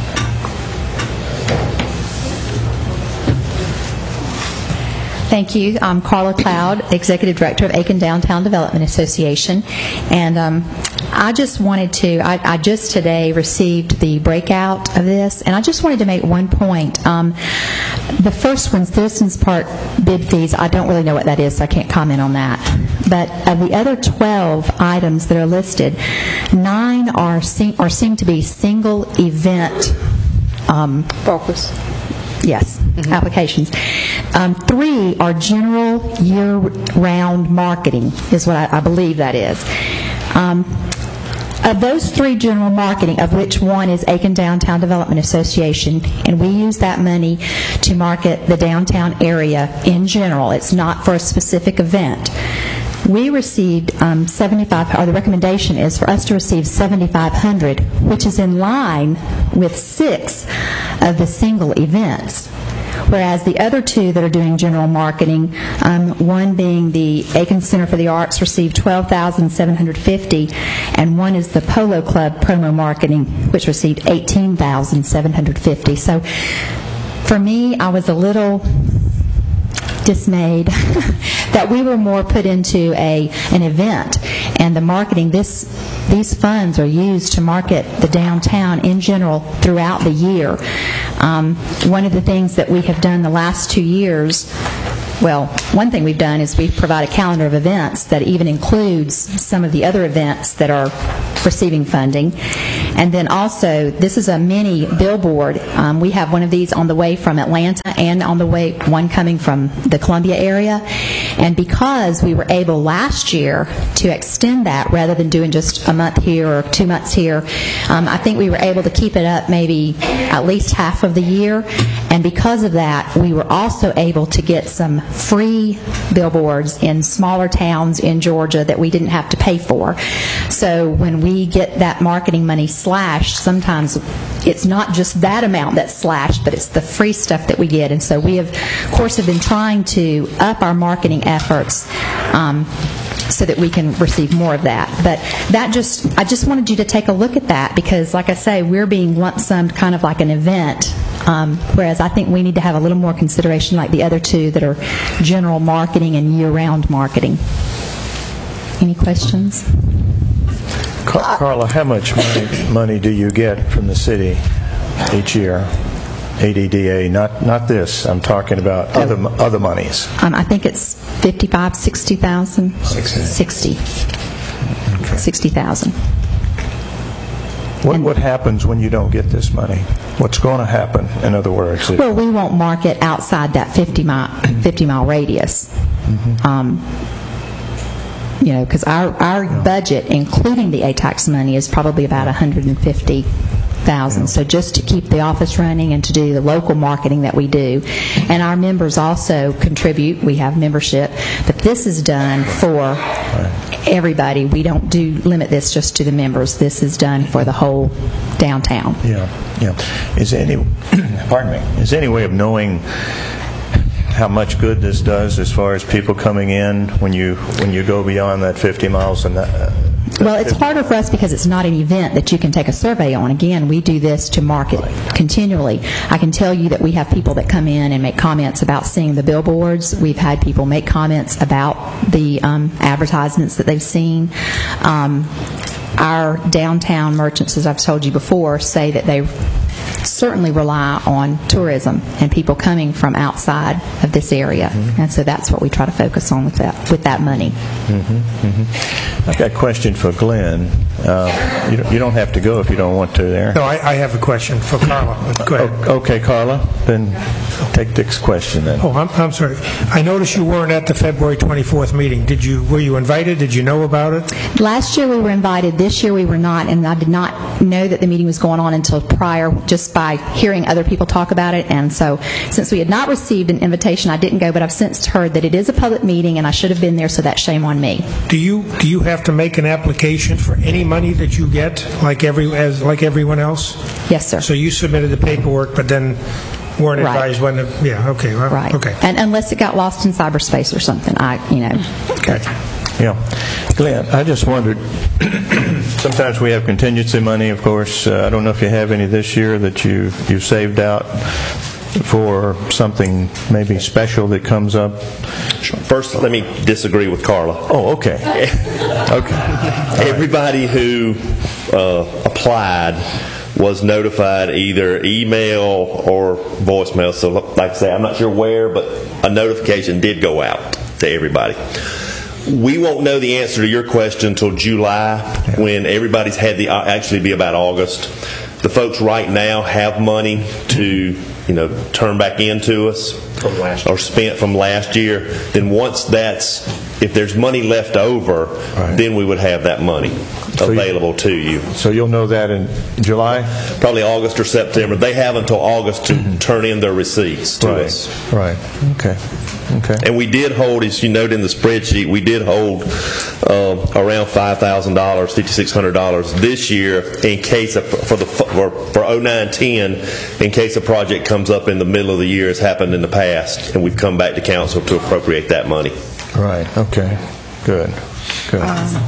Thank you. I'm Carla Cloud, Executive Director of Aiken Downtown Development Association. And um, I just wanted to, I, I just today received the breakout of this, and I just wanted to make one point. Um, the first one, Citizens Park bid fees, I don't really know what that is, so I can't comment on that. But of the other twelve items that are listed, nine are, sing, are seem to be single event um, focus. Yes, mm-hmm. applications. Um, three are general year-round marketing, is what I, I believe that is. Um, of those three general marketing, of which one is Aiken Downtown Development Association, and we use that money to market the downtown area in general. It's not for a specific event. We received um, seventy-five, or the recommendation is for us to receive seventy-five hundred, which is in line with six of the single events. Whereas the other two that are doing general marketing, um, one being the Aiken Center for the Arts, received twelve thousand seven hundred fifty dollars, and one is the Polo Club promo marketing, which received eighteen thousand seven hundred fifty dollars. So for me, I was a little dismayed that we were more put into a an event, and the marketing, this these funds are used to market the downtown in general throughout the year. Um, one of the things that we have done the last two years, well, one thing we've done is we provide a calendar of events that even includes some of the other events that are receiving funding. And then also, this is a mini billboard. Um, we have one of these on the way from Atlanta and on the way, one coming from the Columbia area. And because we were able last year to extend that rather than doing just a month here or two months here, um, I think we were able to keep it up maybe at least half of the year. And because of that, we were also able to get some free billboards in smaller towns in Georgia that we didn't have to pay for. So when we get that marketing money slashed, sometimes it's not just that amount that's slashed, but it's the free stuff that we get. And so we have, of course, have been trying to up our marketing efforts um, so that we can receive more of that. But that just, I just wanted you to take a look at that because, like I say, we're being lump summed kind of like an event, um, whereas I think we need to have a little more consideration like the other two that are general marketing and year-round marketing. Any questions? Car- Carla, how much money, money do you get from the city each year? A D D A, not not this. I'm talking about other other monies. Um, I think it's fifty-five, sixty thousand. Sixty. Okay. Sixty thousand. What what happens when you don't get this money? What's going to happen? In other words, well, we won't market outside that fifty mile fifty mile radius. Mm-hmm. Um, you know, because our our yeah. budget, including the A TAX money, is probably about one hundred fifty thousand. So just to keep the office running and to do the local marketing that we do. And our members also contribute. We have membership. But this is done for everybody. We don't do limit this just to the members. This is done for the whole downtown. Yeah, yeah. Is there any, pardon me, is there any way of knowing how much good this does as far as people coming in when you when you go beyond that fifty miles and that? Uh, Well, it's harder for us because it's not an event that you can take a survey on. Again, we do this to market continually. I can tell you that we have people that come in and make comments about seeing the billboards. We've had people make comments about the um, advertisements that they've seen. Um, our downtown merchants, as I've told you before, say that they certainly rely on tourism and people coming from outside of this area, mm-hmm. and so that's what we try to focus on with that with that money. Mm-hmm. Mm-hmm. I've got a question for Glenn. Uh, you, don't, you don't have to go if you don't want to there. No, I, I have a question for Carla. Go ahead. Okay, Carla, then take Dick's question then. Oh, I'm, I'm sorry. I noticed you weren't at the February twenty-fourth meeting. Did you? Were you invited? Did you know about it? Last year we were invited. This year we were not, and I did not know that the meeting was going on until prior, just by hearing other people talk about it. And so since we had not received an invitation, I didn't go, but I've since heard that it is a public meeting and I should have been there, so that's shame on me. Do you do you have to make an application for any money that you get, like every as like everyone else? Yes, sir. So you submitted the paperwork, but then weren't right. advised when the, yeah, okay. Well, right. Okay. And unless it got lost in cyberspace or something, I, you know. Okay. Yeah. Glenn, I just wondered, sometimes we have contingency money, of course. Uh, I don't know if you have any this year that you you saved out for something maybe special that comes up. First, let me disagree with Carla. Oh, okay. Okay. Everybody who uh, applied was notified either email or voicemail. So, like I say, I'm not sure where, but a notification did go out to everybody. We won't know the answer to your question until July, when everybody's had the actually be about August. The folks right now have money to, you know, turn back into us from last year. or spent from last year. Then once that's, if there's money left over, right. then we would have that money so available you, to you. So you'll know that in July? Probably August or September. They have until August to mm-hmm. turn in their receipts to right. us. Right. Okay. Okay. And we did hold, as you note in the spreadsheet, we did hold uh, around five thousand dollars, five thousand six hundred dollars this year in case of, for the for, for oh nine ten, in case a project comes up in the middle of the year, as happened in the past, and we've come back to council to appropriate that money. Right. Okay. Good. Good. Um,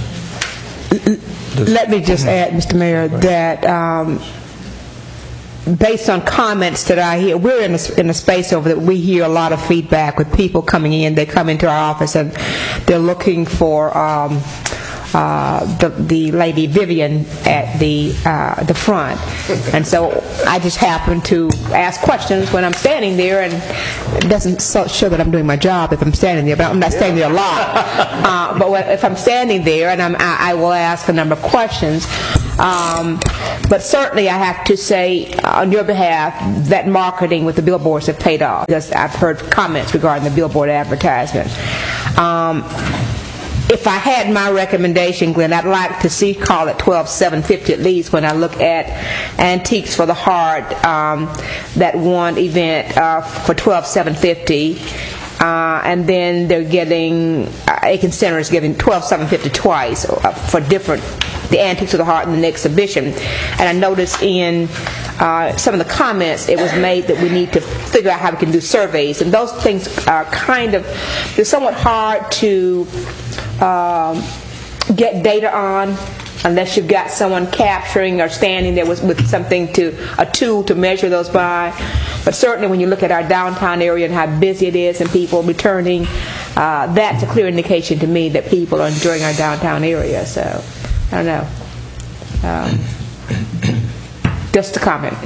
let me just add, Mister Mayor, that um, based on comments that I hear, we're in a, in a space over that we hear a lot of feedback with people coming in. They come into our office and they're looking for um, uh, the, the lady Vivian at the uh, the front, and so I just happen to ask questions when I'm standing there, and it doesn't so show that I'm doing my job if I'm standing there, but I'm not standing there a lot. Uh, but when, if I'm standing there, and I'm, I, I will ask a number of questions. Um, but certainly I have to say uh, on your behalf that marketing with the billboards have paid off, because I've heard comments regarding the billboard advertisement. Um, if I had my recommendation, Glenn, I'd like to see call it twelve seven fifty at least when I look at Antiques for the Heart, um, that one event uh, for twelve seven fifty. Uh, and then they're getting, uh, Aiken Center is giving twelve seven fifty twice uh, for different, the Antiques of the Heart and the exhibition. And I noticed in uh, some of the comments it was made that we need to figure out how we can do surveys. And those things are kind of, they're somewhat hard to um, get data on unless you've got someone capturing or standing there with, with something to, a tool to measure those by. But certainly when you look at our downtown area and how busy it is and people returning, uh, that's a clear indication to me that people are enjoying our downtown area. So, I don't know. Um, just a comment.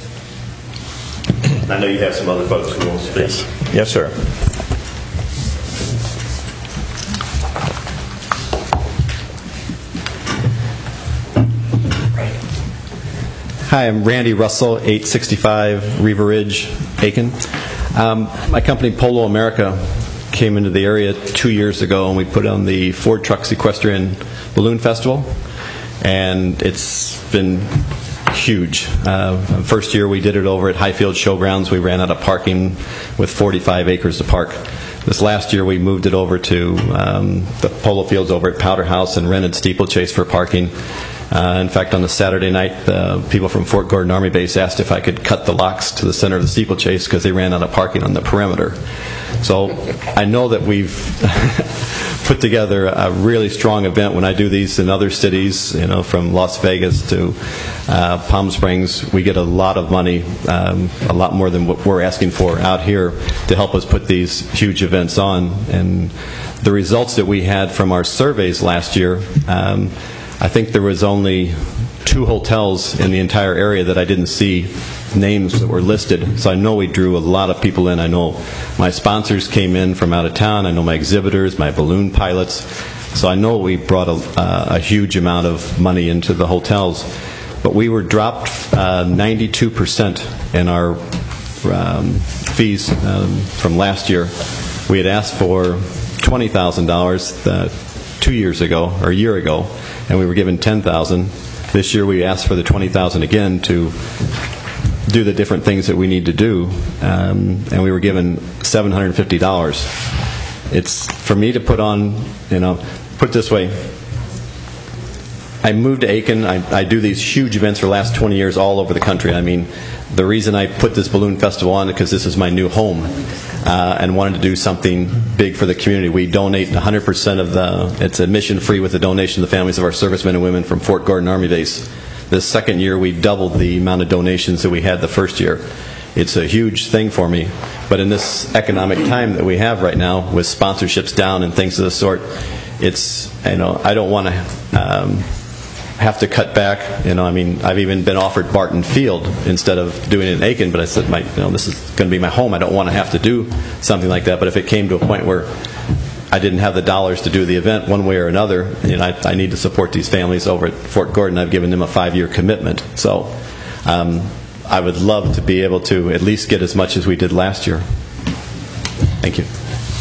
I know you have some other folks who want to speak. Yes, sir. Hi, I'm Randy Russell, eight sixty-five Riva Ridge, Aiken. Um, my company, Polo America, came into the area two years ago, and we put on the Ford Trucks Equestrian Balloon Festival, and it's been huge. Uh, first year we did it over at Highfield Showgrounds. We ran out of parking with forty-five acres to park. This last year we moved it over to um, the polo fields over at Powder House and rented Steeplechase for parking. Uh, in fact, on the Saturday night, uh, people from Fort Gordon Army Base asked if I could cut the locks to the center of the steeplechase because they ran out of parking on the perimeter. So I know that we've put together a really strong event. When I do these in other cities, you know, from Las Vegas to uh, Palm Springs, we get a lot of money, um, a lot more than what we're asking for out here to help us put these huge events on. And the results that we had from our surveys last year, um, I think there was only two hotels in the entire area that I didn't see names that were listed. So I know we drew a lot of people in. I know my sponsors came in from out of town. I know my exhibitors, my balloon pilots. So I know we brought a, uh, a huge amount of money into the hotels. But we were dropped uh, ninety-two percent in our um, fees um, from last year. We had asked for twenty thousand dollars uh, two years ago, or a year ago, and we were given ten thousand dollars. This year we asked for the twenty thousand dollars again to do the different things that we need to do, um, and we were given seven hundred fifty dollars. It's for me to put on, you know, put it this way, I moved to Aiken. I, I do these huge events for the last twenty years all over the country. I mean, the reason I put this balloon festival on is because this is my new home, uh, and wanted to do something big for the community. We donate one hundred percent of the, it's admission free with the donation to the families of our servicemen and women from Fort Gordon Army Base. This second year, we doubled the amount of donations that we had the first year. It's a huge thing for me. But in this economic time that we have right now, with sponsorships down and things of the sort, it's, you know, I don't want to um, have to cut back. You know, I mean, I've even been offered Barton Field instead of doing it in Aiken, but I said, my, you know, this is going to be my home. I don't want to have to do something like that. But if it came to a point where I didn't have the dollars to do the event one way or another, you know, I, I need to support these families over at Fort Gordon. I've given them a five-year commitment. So um, I would love to be able to at least get as much as we did last year. Thank you.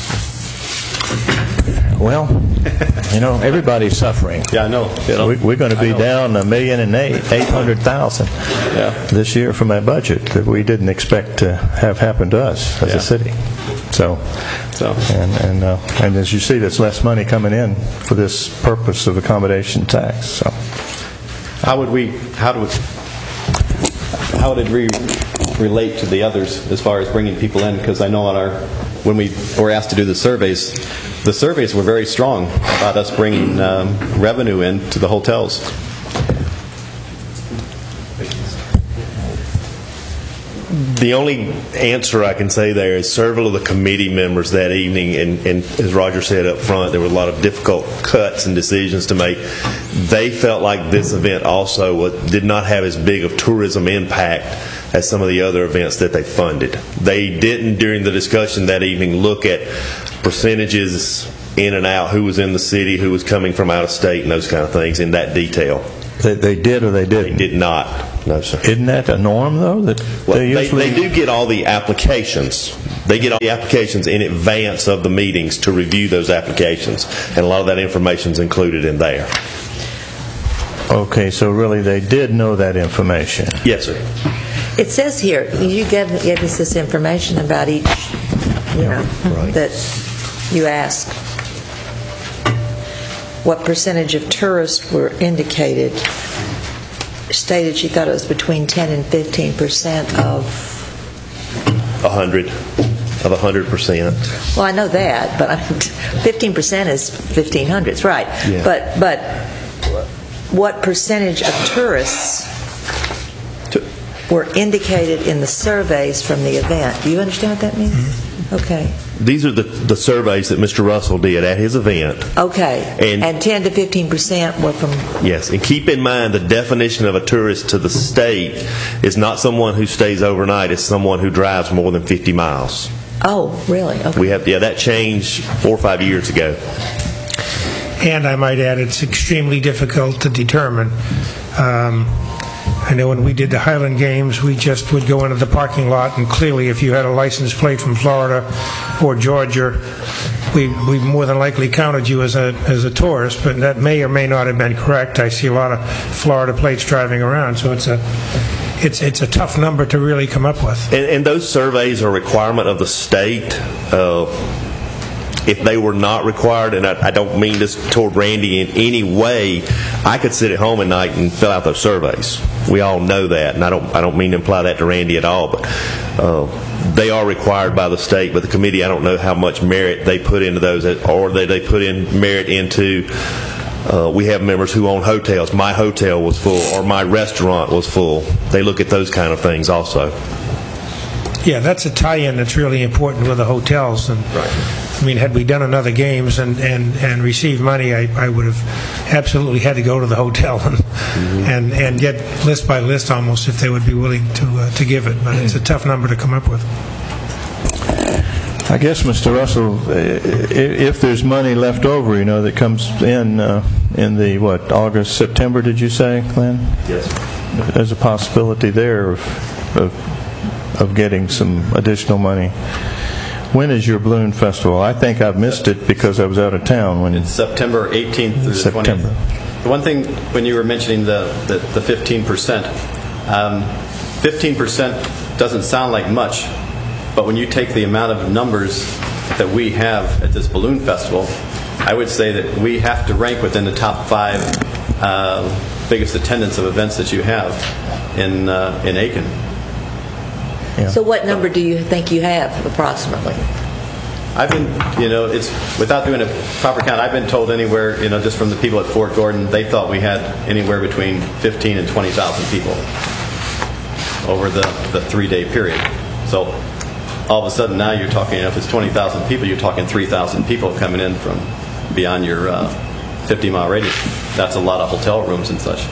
Well, you know, everybody's suffering. Yeah, I know. You know we, we're going to be down a million and eight, eight hundred thousand yeah. this year from a budget that we didn't expect to have happen to us as yeah. a city. So, so. And, and, uh, and as you see, there's less money coming in for this purpose of accommodation tax. So, how would we? How do we? How did we relate to the others as far as bringing people in? Because I know on our, when we were asked to do the surveys, the surveys were very strong about us bringing um, revenue in to the hotels. The only answer I can say there is several of the committee members that evening, and, and as Roger said up front, there were a lot of difficult cuts and decisions to make. They felt like this event also was, did not have as big of tourism impact as some of the other events that they funded. They didn't, during the discussion that evening, look at percentages in and out, who was in the city, who was coming from out of state, and those kind of things in that detail. They, they did or they didn't? They did not. No, sir. Isn't that a norm, though? That well, they, usually... they, they do get all the applications. They get all the applications in advance of the meetings to review those applications, and a lot of that information is included in there. Okay, so really they did know that information? Yes, sir. It says here, you gave, gave us this information about each, you know, right. that you asked. What percentage of tourists were indicated? Stated she thought it was between ten and fifteen percent of. A hundred of a hundred percent. Well, I know that, but fifteen percent is fifteen hundreds, right? Yeah. But but what percentage of tourists were indicated in the surveys from the event? Do you understand what that means? Mm-hmm. Okay. These are the, the surveys that Mister Russell did at his event. Okay. And, and ten to fifteen percent were from... Yes, and keep in mind the definition of a tourist to the state is not someone who stays overnight, it's someone who drives more than fifty miles. Oh, really? Okay. We have, yeah, that changed four or five years ago. And I might add, it's extremely difficult to determine. Um, I know when we did the Highland Games, we just would go into the parking lot, and clearly if you had a license plate from Florida or Georgia, we we more than likely counted you as a as a tourist, but that may or may not have been correct. I see a lot of Florida plates driving around, so it's a it's it's a tough number to really come up with. And, and those surveys are a requirement of the state. Uh, If they were not required, and I, I don't mean this toward Randy in any way, I could sit at home at night and fill out those surveys. We all know that, and I don't I don't mean to imply that to Randy at all, but uh, they are required by the state. But the committee, I don't know how much merit they put into those, or they, they put in merit into. Uh, we have members who own hotels. My hotel was full, or my restaurant was full. They look at those kind of things also. Yeah, that's a tie-in that's really important with the hotels. And right. I mean, had we done another games and, and, and received money, I, I would have absolutely had to go to the hotel and, mm-hmm. and and get list by list almost if they would be willing to uh, to give it. But it's a tough number to come up with. I guess, Mister Russell, if there's money left over, you know, that comes in uh, in the, what, August, September, did you say, Glenn? Yes. There's a possibility there of, of of getting some additional money. When is your balloon festival? I think I've missed it because I was out of town. When it's September eighteenth through the September. twentieth. The one thing, when you were mentioning the, the, the fifteen percent, um, fifteen percent doesn't sound like much, but when you take the amount of numbers that we have at this balloon festival, I would say that we have to rank within the top five uh, biggest attendance of events that you have in uh, in Aiken. So what number do you think you have approximately? I've been, you know, it's without doing a proper count. I've been told anywhere, you know, just from the people at Fort Gordon, they thought we had anywhere between fifteen and twenty thousand people over the, the three-day period. So all of a sudden now you're talking, if it's twenty thousand people, you're talking three thousand people coming in from beyond your uh, fifty mile radius. That's a lot of hotel rooms and such.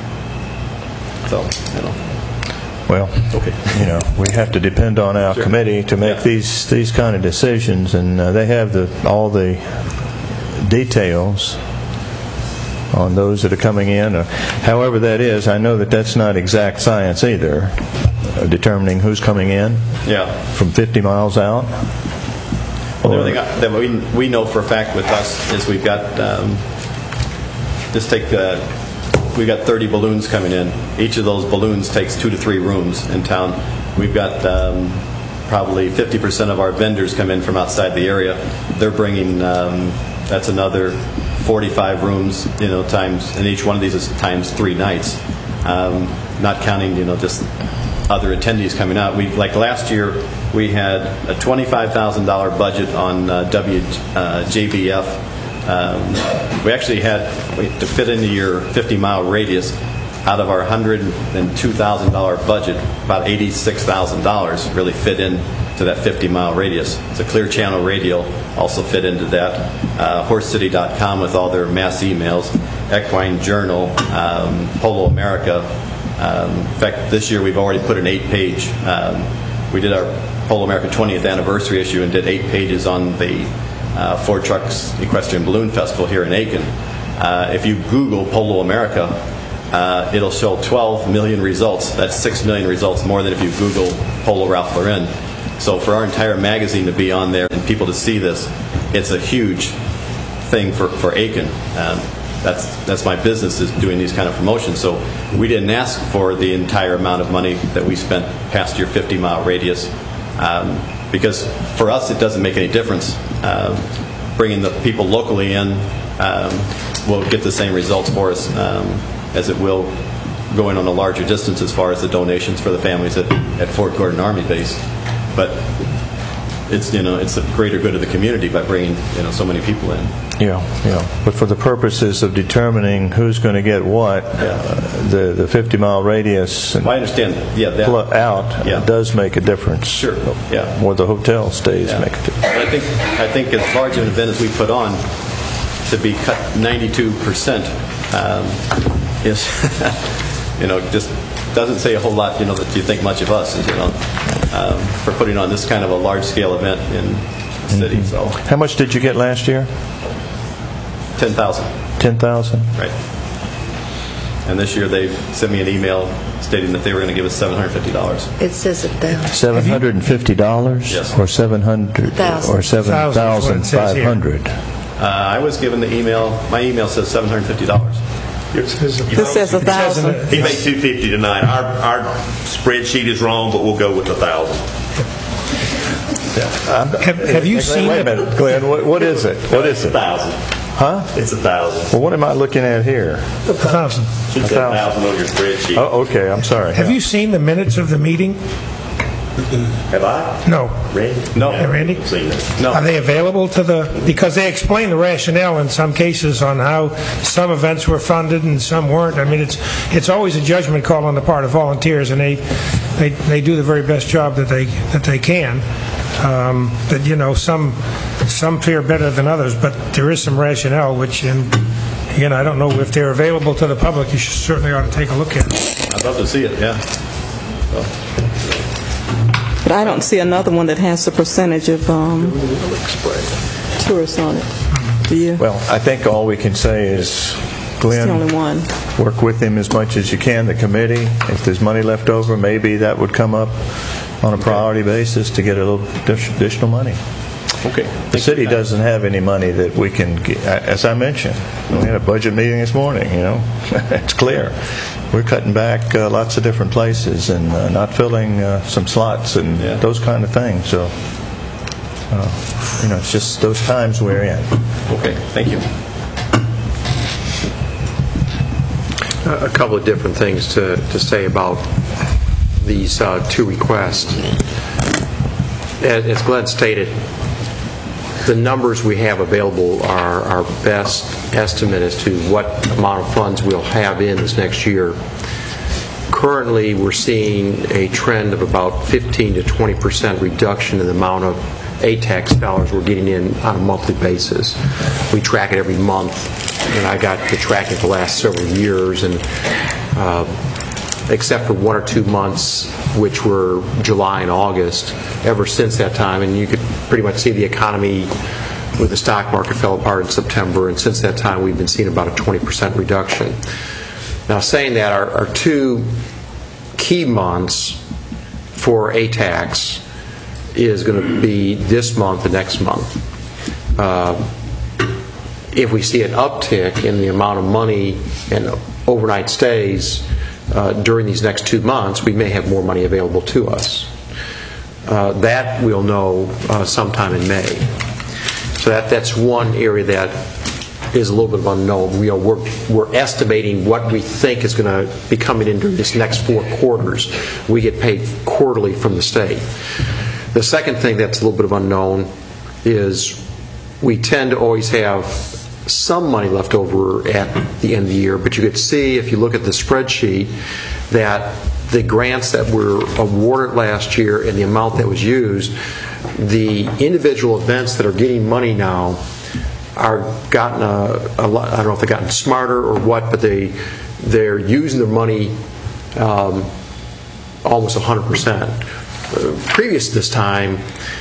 So, you know. Well, okay. you know, we have to depend on our Sure. committee to make Yeah. these these kind of decisions, and uh, they have the all the details on those that are coming in. Or however that is, I know that that's not exact science either, uh, determining who's coming in Yeah. from fifty miles out. Well, the only thing I- that we, we know for a fact with us is we've got, um, just take, uh, we've got thirty balloons coming in. Each of those balloons takes two to three rooms in town. We've got um, probably fifty percent of our vendors come in from outside the area. They're bringing, um, that's another forty-five rooms, you know, times, and each one of these is times three nights. Um, not counting, you know, just other attendees coming out. We, like last year, we had a twenty-five thousand dollars budget on uh, W J B F. Um, we actually had, to fit into your fifty mile radius, out of our one hundred two thousand dollars budget, about eighty-six thousand dollars really fit in to that fifty mile radius. It's a Clear Channel Radio also fit into that. Uh, horse city dot com with all their mass emails. Equine Journal, um, Polo America. Um, in fact, this year we've already put an eight-page. Um, we did our Polo America twentieth anniversary issue and did eight pages on the uh, Ford Trucks Equestrian Balloon Festival here in Aiken. Uh, if you Google Polo America, uh, it'll show twelve million results. That's six million results more than if you Google Polo Ralph Lauren. So for our entire magazine to be on there and people to see this, it's a huge thing for, for Aiken. Um, that's that's my business, is doing these kind of promotions. So we didn't ask for the entire amount of money that we spent past your fifty mile radius, um, because for us it doesn't make any difference. Um, bringing the people locally in um, will get the same results for us um, as it will going on a larger distance as far as the donations for the families at, at Fort Gordon Army Base. But it's, you know, it's the greater good of the community by bringing, you know, so many people in. Yeah, yeah. But for the purposes of determining who's going to get what, uh, the the fifty mile radius and Well, I understand. Yeah, that, pl- out Yeah. does make a difference. Sure. Yeah. Or the hotel stays Yeah. make a difference. I think I think as large an event as we put on, to be cut ninety-two percent um, is, you know, just doesn't say a whole lot, you know, that you think much of us, you know, um, for putting on this kind of a large-scale event in the city. Mm-hmm. So How much did you get last year? ten thousand. ten thousand? Right. And this year they sent me an email stating that they were going to give us seven hundred fifty dollars. It says it there. seven hundred fifty dollars? Yes. Or seven hundred Thousand. or seven thousand five hundred? Uh, I was given the email, my email says seven hundred fifty dollars. This says a thousand. He made two fifty tonight. Our our spreadsheet is wrong, but we'll go with a thousand. Have, have you Wait, seen wait a the- minute, Glenn, what, what is it? What is It's a it? thousand. Huh? It's a thousand. Well, what am I looking at here? A thousand. Should say a thousand on your spreadsheet. Oh, okay, I'm sorry. Have you seen the minutes of the meeting? Have I? No. Randy? No. Yeah, Randy? I've seen it. No. Are they available to the, because they explain the rationale in some cases on how some events were funded and some weren't. I mean, it's it's always a judgment call on the part of volunteers, and they they, they do the very best job that they that they can. Um, that, you know, some some fare better than others, but there is some rationale, which, and again, I don't know if they're available to the public. You should certainly ought to take a look at it. I'd love to see it, yeah. So. But I don't see another one that has the percentage of um, tourists on it. Do you? Well, I think all we can say is, It's Glenn, the only one. work with him as much as you can, the committee. If there's money left over, maybe that would come up on a priority basis to get a little additional money. Okay. The city doesn't have any money that we can get. As I mentioned, we had a budget meeting this morning, you know. It's clear. We're cutting back uh, lots of different places and uh, not filling uh, some slots and Yeah. those kind of things. So, uh, you know, it's just those times we're in. Okay, thank you. A couple of different things to, to say about these uh, two requests. As, as Glenn stated, the numbers we have available are our best estimate as to what amount of funds we'll have in this next year. Currently, we're seeing a trend of about fifteen to twenty percent reduction in the amount of A TAX dollars we're getting in on a monthly basis. We track it every month, and I got to track it the last several years, and uh, except for one or two months, which were July and August, ever since that time, and you could pretty much see the economy with the stock market fell apart in September, and since that time we've been seeing about a twenty percent reduction. Now, saying that, our, our two key months for A TAX is going to be this month and next month. Uh, if we see an uptick in the amount of money and overnight stays uh, during these next two months, we may have more money available to us. Uh, that we'll know uh, sometime in May. So that, that's one area that is a little bit of unknown. We are, we're, we're estimating what we think is going to be coming in during this next four quarters. We get paid quarterly from the state. The second thing that's a little bit of unknown is we tend to always have some money left over at the end of the year, but you could see if you look at the spreadsheet that the grants that were awarded last year and the amount that was used, the individual events that are getting money now are gotten a, a lot, I don't know if they've gotten smarter or what, but they, they're using their money um, almost one hundred percent. Uh, previous to this time,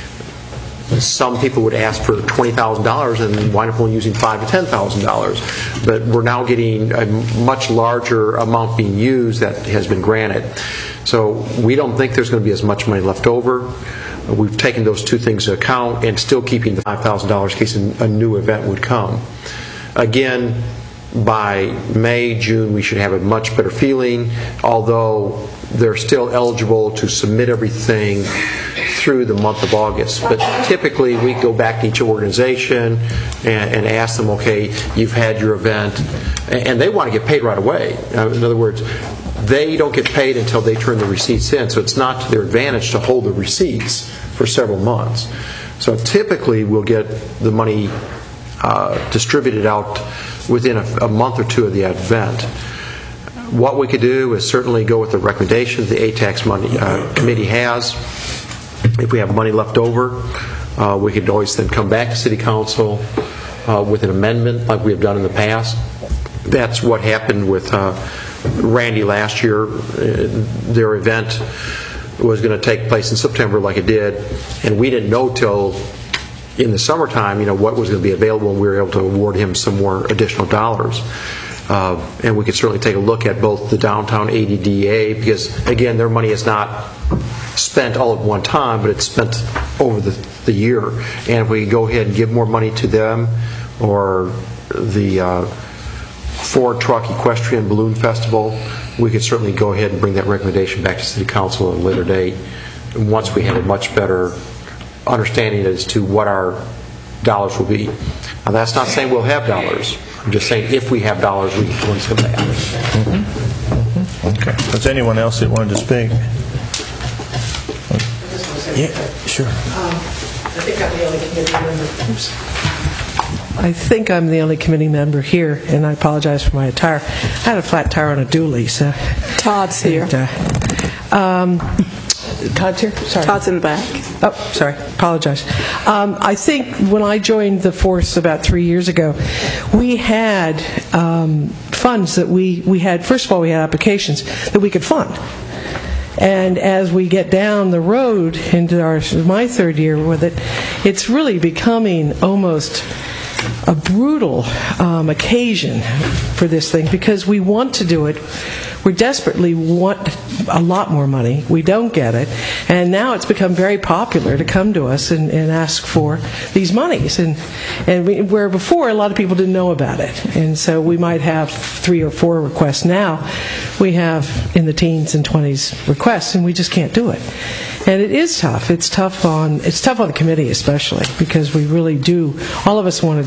some people would ask for twenty thousand dollars and wind up only using five thousand to ten thousand dollars. But we're now getting a much larger amount being used that has been granted. So we don't think there's going to be as much money left over. We've taken those two things into account and still keeping the five thousand dollars in case a new event would come. Again, by May, June, we should have a much better feeling, although they're still eligible to submit everything through the month of August. But typically, we go back to each organization and, and ask them, okay, you've had your event, and they want to get paid right away. In other words, they don't get paid until they turn the receipts in, so it's not to their advantage to hold the receipts for several months. So typically, we'll get the money uh, distributed out within a, a month or two of the event. What we could do is certainly go with the recommendations the A TAX money, uh, committee has. If we have money left over, uh, we could always then come back to City Council uh, with an amendment like we have done in the past. That's what happened with uh, Randy last year. Uh, their event was going to take place in September like it did, and we didn't know till in the summertime, you know, what was going to be available, and we were able to award him some more additional dollars. Uh, and we could certainly take a look at both the downtown A D D A, because again, their money is not spent all at one time, but it's spent over the, the year. And if we go ahead and give more money to them, or the uh, Ford Truck Equestrian Balloon Festival, we could certainly go ahead and bring that recommendation back to City Council at a later date once we have a much better understanding as to what our dollars will be. Now, that's not saying we'll have dollars. I'm just saying if we have dollars, we can come back. Mm-hmm. Mm-hmm. Okay. Was there anyone else that wanted to speak? Yeah, sure. Um, I think I'm the only committee member. Oops. I think I'm the only committee member here, and I apologize for my attire. I had a flat tire on a dually, so. Todd's here. And, uh, um, Todd's here? Sorry. Todd's in the back. Oh, sorry. Apologize. Um, I think when I joined the force about three years ago, we had um, funds that we, we had, first of all, we had applications that we could fund. And as we get down the road into our my third year with it, it's really becoming almost a brutal um, occasion for this thing, because we want to do it. We desperately want a lot more money. We don't get it. And now it's become very popular to come to us and, and ask for these monies. And, and we, where before a lot of people didn't know about it. And so we might have three or four requests. Now we have in the teens and twenties requests, and we just can't do it. And it is tough. It's tough on it's tough on the committee especially, because we really do. All of us want to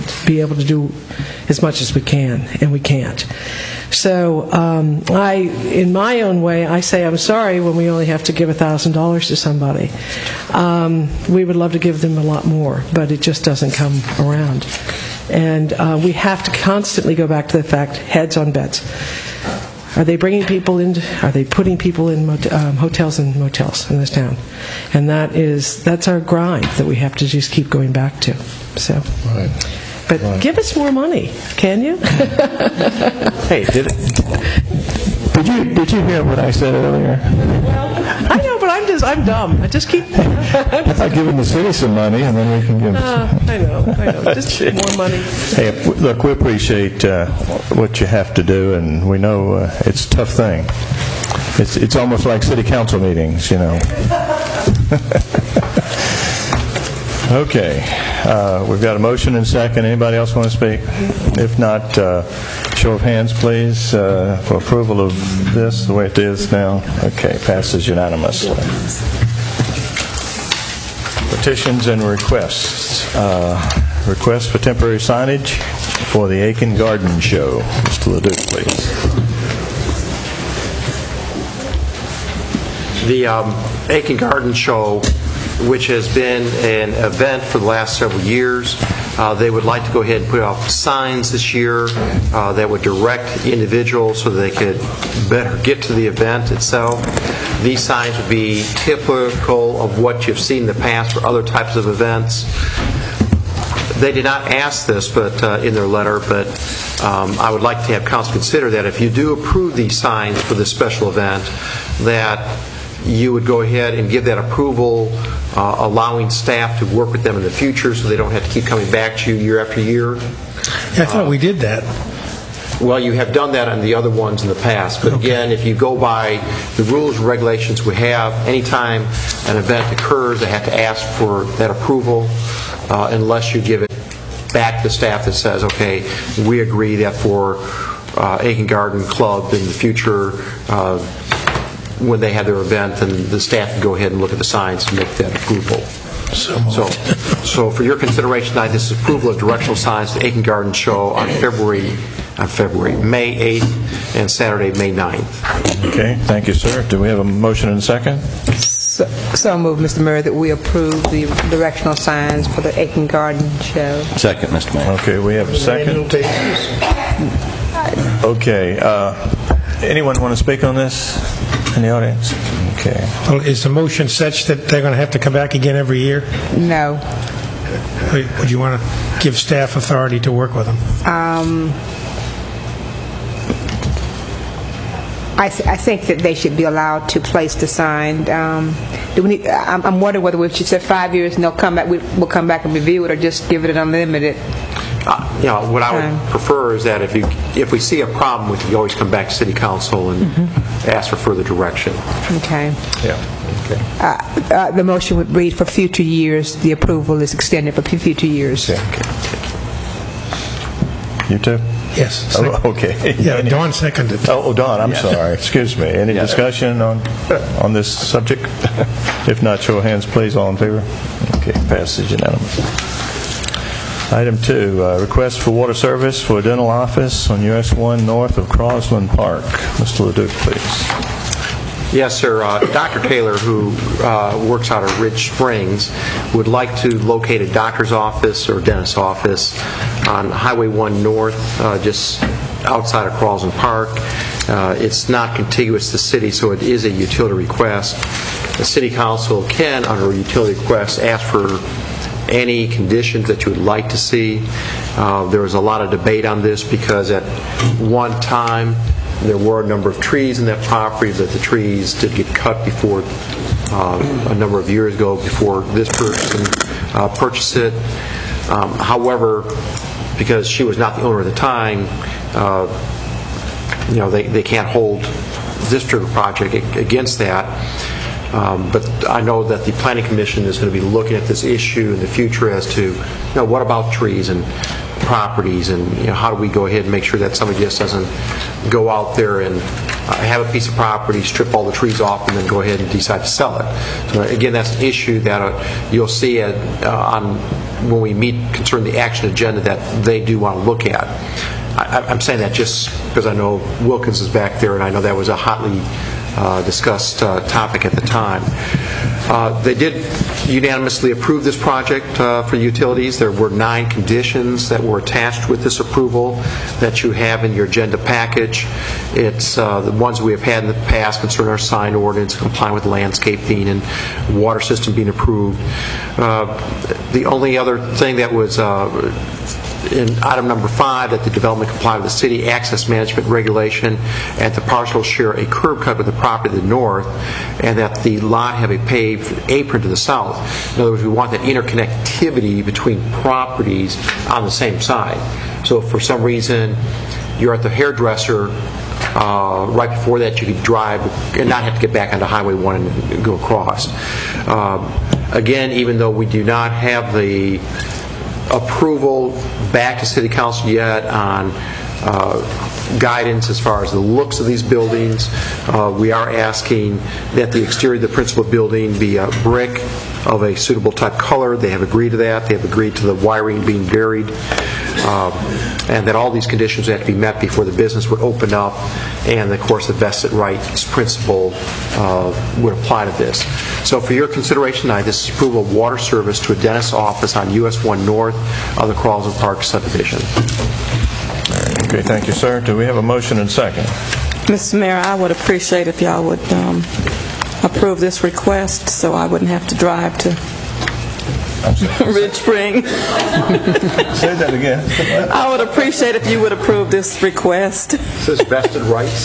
be able to do as much as we can, and we can't. So um, I, in my own way, I say I'm sorry when we only have to give one thousand dollars to somebody. Um, we would love to give them a lot more, but it just doesn't come around. And uh, we have to constantly go back to the fact, heads on beds. Are they bringing people in? Are they putting people in mot- um, hotels and motels in this town? And that is that's our grind that we have to just keep going back to. So, right. But right. give us more money, can you? Hey, did it, did you did you hear what I said earlier? I know, but I'm just I'm dumb. I just keep. I thought giving the city some money, and then we can give. Uh, I know, I know. Just more money. Hey, look, we appreciate uh, what you have to do, and we know uh, it's a tough thing. It's it's almost like city council meetings, you know. Okay, uh, we've got a motion and second. Anybody else want to speak? If not, uh, show of hands, please, uh, for approval of this the way it is now. Okay, passes unanimously. Petitions and requests. Uh, request for temporary signage for the Aiken Garden Show. Mister Leduc, please. The um, Aiken Garden Show, which has been an event for the last several years. Uh, they would like to go ahead and put out signs this year uh, that would direct individuals so that they could better get to the event itself. These signs would be typical of what you've seen in the past for other types of events. They did not ask this but uh, in their letter, but um, I would like to have council consider that if you do approve these signs for this special event, that you would go ahead and give that approval, uh, allowing staff to work with them in the future so they don't have to keep coming back to you year after year. Yeah, I thought uh, we did that. Well, you have done that on the other ones in the past. But okay. Again, if you go by the rules and regulations we have, anytime an event occurs, they have to ask for that approval uh, unless you give it back to staff that says, okay, we agree that for uh, Aiken Garden Club in the future, uh, when they have their event, and the staff can go ahead and look at the signs and make that approval. So, so, so for your consideration tonight, this is approval of directional signs to the Aiken Garden Show on February, on February, May eighth and Saturday, May ninth. Okay, thank you, sir. Do we have a motion and a second? So, so moved, Mister Murray, that we approve the directional signs for the Aiken Garden Show. Second, Mister Mayor. Okay, we have a second. Okay, uh, anyone want to speak on this in the audience? Okay. Well, is the motion such that they're going to have to come back again every year? No. Would you want to give staff authority to work with them? Um, I, th- I think that they should be allowed to place the sign. Um, do we need, I'm, I'm wondering whether we should say five years and they'll come back. We, we'll come back and review it, or just give it an unlimited. Uh, you know, what I would prefer is that if you if we see a problem, we can always come back to City Council and mm-hmm. ask for further direction. Okay. Yeah. Okay. Uh, uh, the motion would read, for future years, the approval is extended for future years. Okay. You too? Yes. Oh, okay. Yeah, Dawn seconded. Oh, Dawn, I'm yeah. sorry. Excuse me. Any yeah. discussion on on this subject? If not, show of hands, please. All in favor? Okay, passes unanimously. Item two, uh, request for water service for a dental office on U S one north of Crosland Park. Mister Leduc, please. Yes, sir. Uh, Doctor Taylor, who uh, works out of Ridge Springs, would like to locate a doctor's office or dentist's office on Highway one North, uh, just outside of Crosland Park. Uh, it's not contiguous to the city, so it is a utility request. The City Council can, under a utility request, ask for any conditions that you would like to see. Uh, there was a lot of debate on this because at one time there were a number of trees in that property, but the trees did get cut before uh, a number of years ago before this person uh, purchased it. Um, however, because she was not the owner at the time, uh, you know, they, they can't hold this particular project against that. Um, but I know that the Planning Commission is going to be looking at this issue in the future as to, you know, what about trees and properties, and you know, how do we go ahead and make sure that somebody just doesn't go out there and uh, have a piece of property, strip all the trees off, and then go ahead and decide to sell it. So again, that's an issue that uh, you'll see at, uh, on when we meet concerning the action agenda that they do want to look at. I, I'm saying that just because I know Wilkins is back there, and I know that was a hotly uh, discussed uh, topic at the time. Uh, they did unanimously approve this project uh, for utilities. There were nine conditions that were attached with this approval that you have in your agenda package. It's uh, the ones we have had in the past concerning our sign ordinance, complying with landscaping and water system being approved. Uh, the only other thing that was uh, in item number five, that the development comply with the city access management regulation, and the parcel share a curb cut with the property to the north, and that the lot have a paved apron to the south. In other words, we want that interconnectivity between properties on the same side. So if for some reason you're at the hairdresser, uh, right before that you could drive and not have to get back onto Highway one and go across. Um, again, even though we do not have the approval back to City Council yet on uh, guidance as far as the looks of these buildings, uh, we are asking that the exterior of the principal building be a brick of a suitable type color. They have agreed to that. They have agreed to the wiring being buried, um, and that all these conditions have to be met before the business would open up, and of course the vested rights principle uh, would apply to this. So for your consideration tonight, this is approval of water service to a dentist's office on U S one North of the Carlson Park subdivision. Okay, thank you, sir. Do we have a motion and second? Mister Mayor, I would appreciate if y'all would um, approve this request so I wouldn't have to drive to Ridge Spring. Say that again. I would appreciate if you would approve this request. It says vested rights.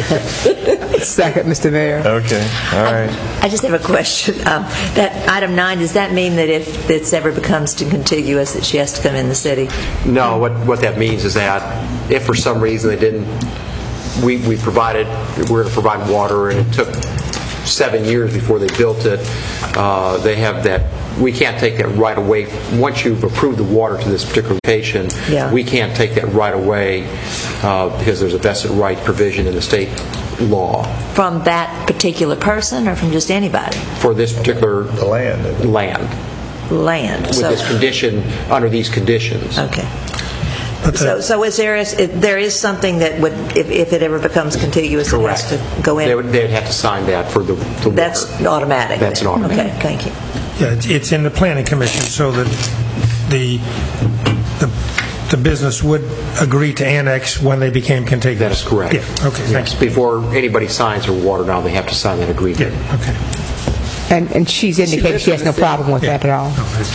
Second, Mister Mayor. Okay, all right. I just have a question. Um, that item nine, does that mean that if this ever becomes too contiguous that she has to come in the city? No, what, what that means is that if for some reason they didn't, we, we provided, we were going to provide water, and it took seven years before they built it, uh, they have that, we can't take that right away. Once you've approved the water to this particular location, yeah. we can't take that right away uh, because there's a vested right provision in the state law. From that particular person or from just anybody? For this particular the land. land. Land. With so, this condition, under these conditions. Okay. So, so is there is, there is something that would, if, if it ever becomes contiguous, Correct. it has to go in? They would, they'd have to sign that for the, the That's water. automatic. That's an then. automatic. Okay, thank you. Yeah, it's- it's in the planning commission, so that the, the the business would agree to annex when they became contiguous. That is correct. Yeah, okay, thanks. Yes, before anybody signs for water now, they have to sign that agreement. Yeah, okay. And, and she's indicated she has no problem with that at all.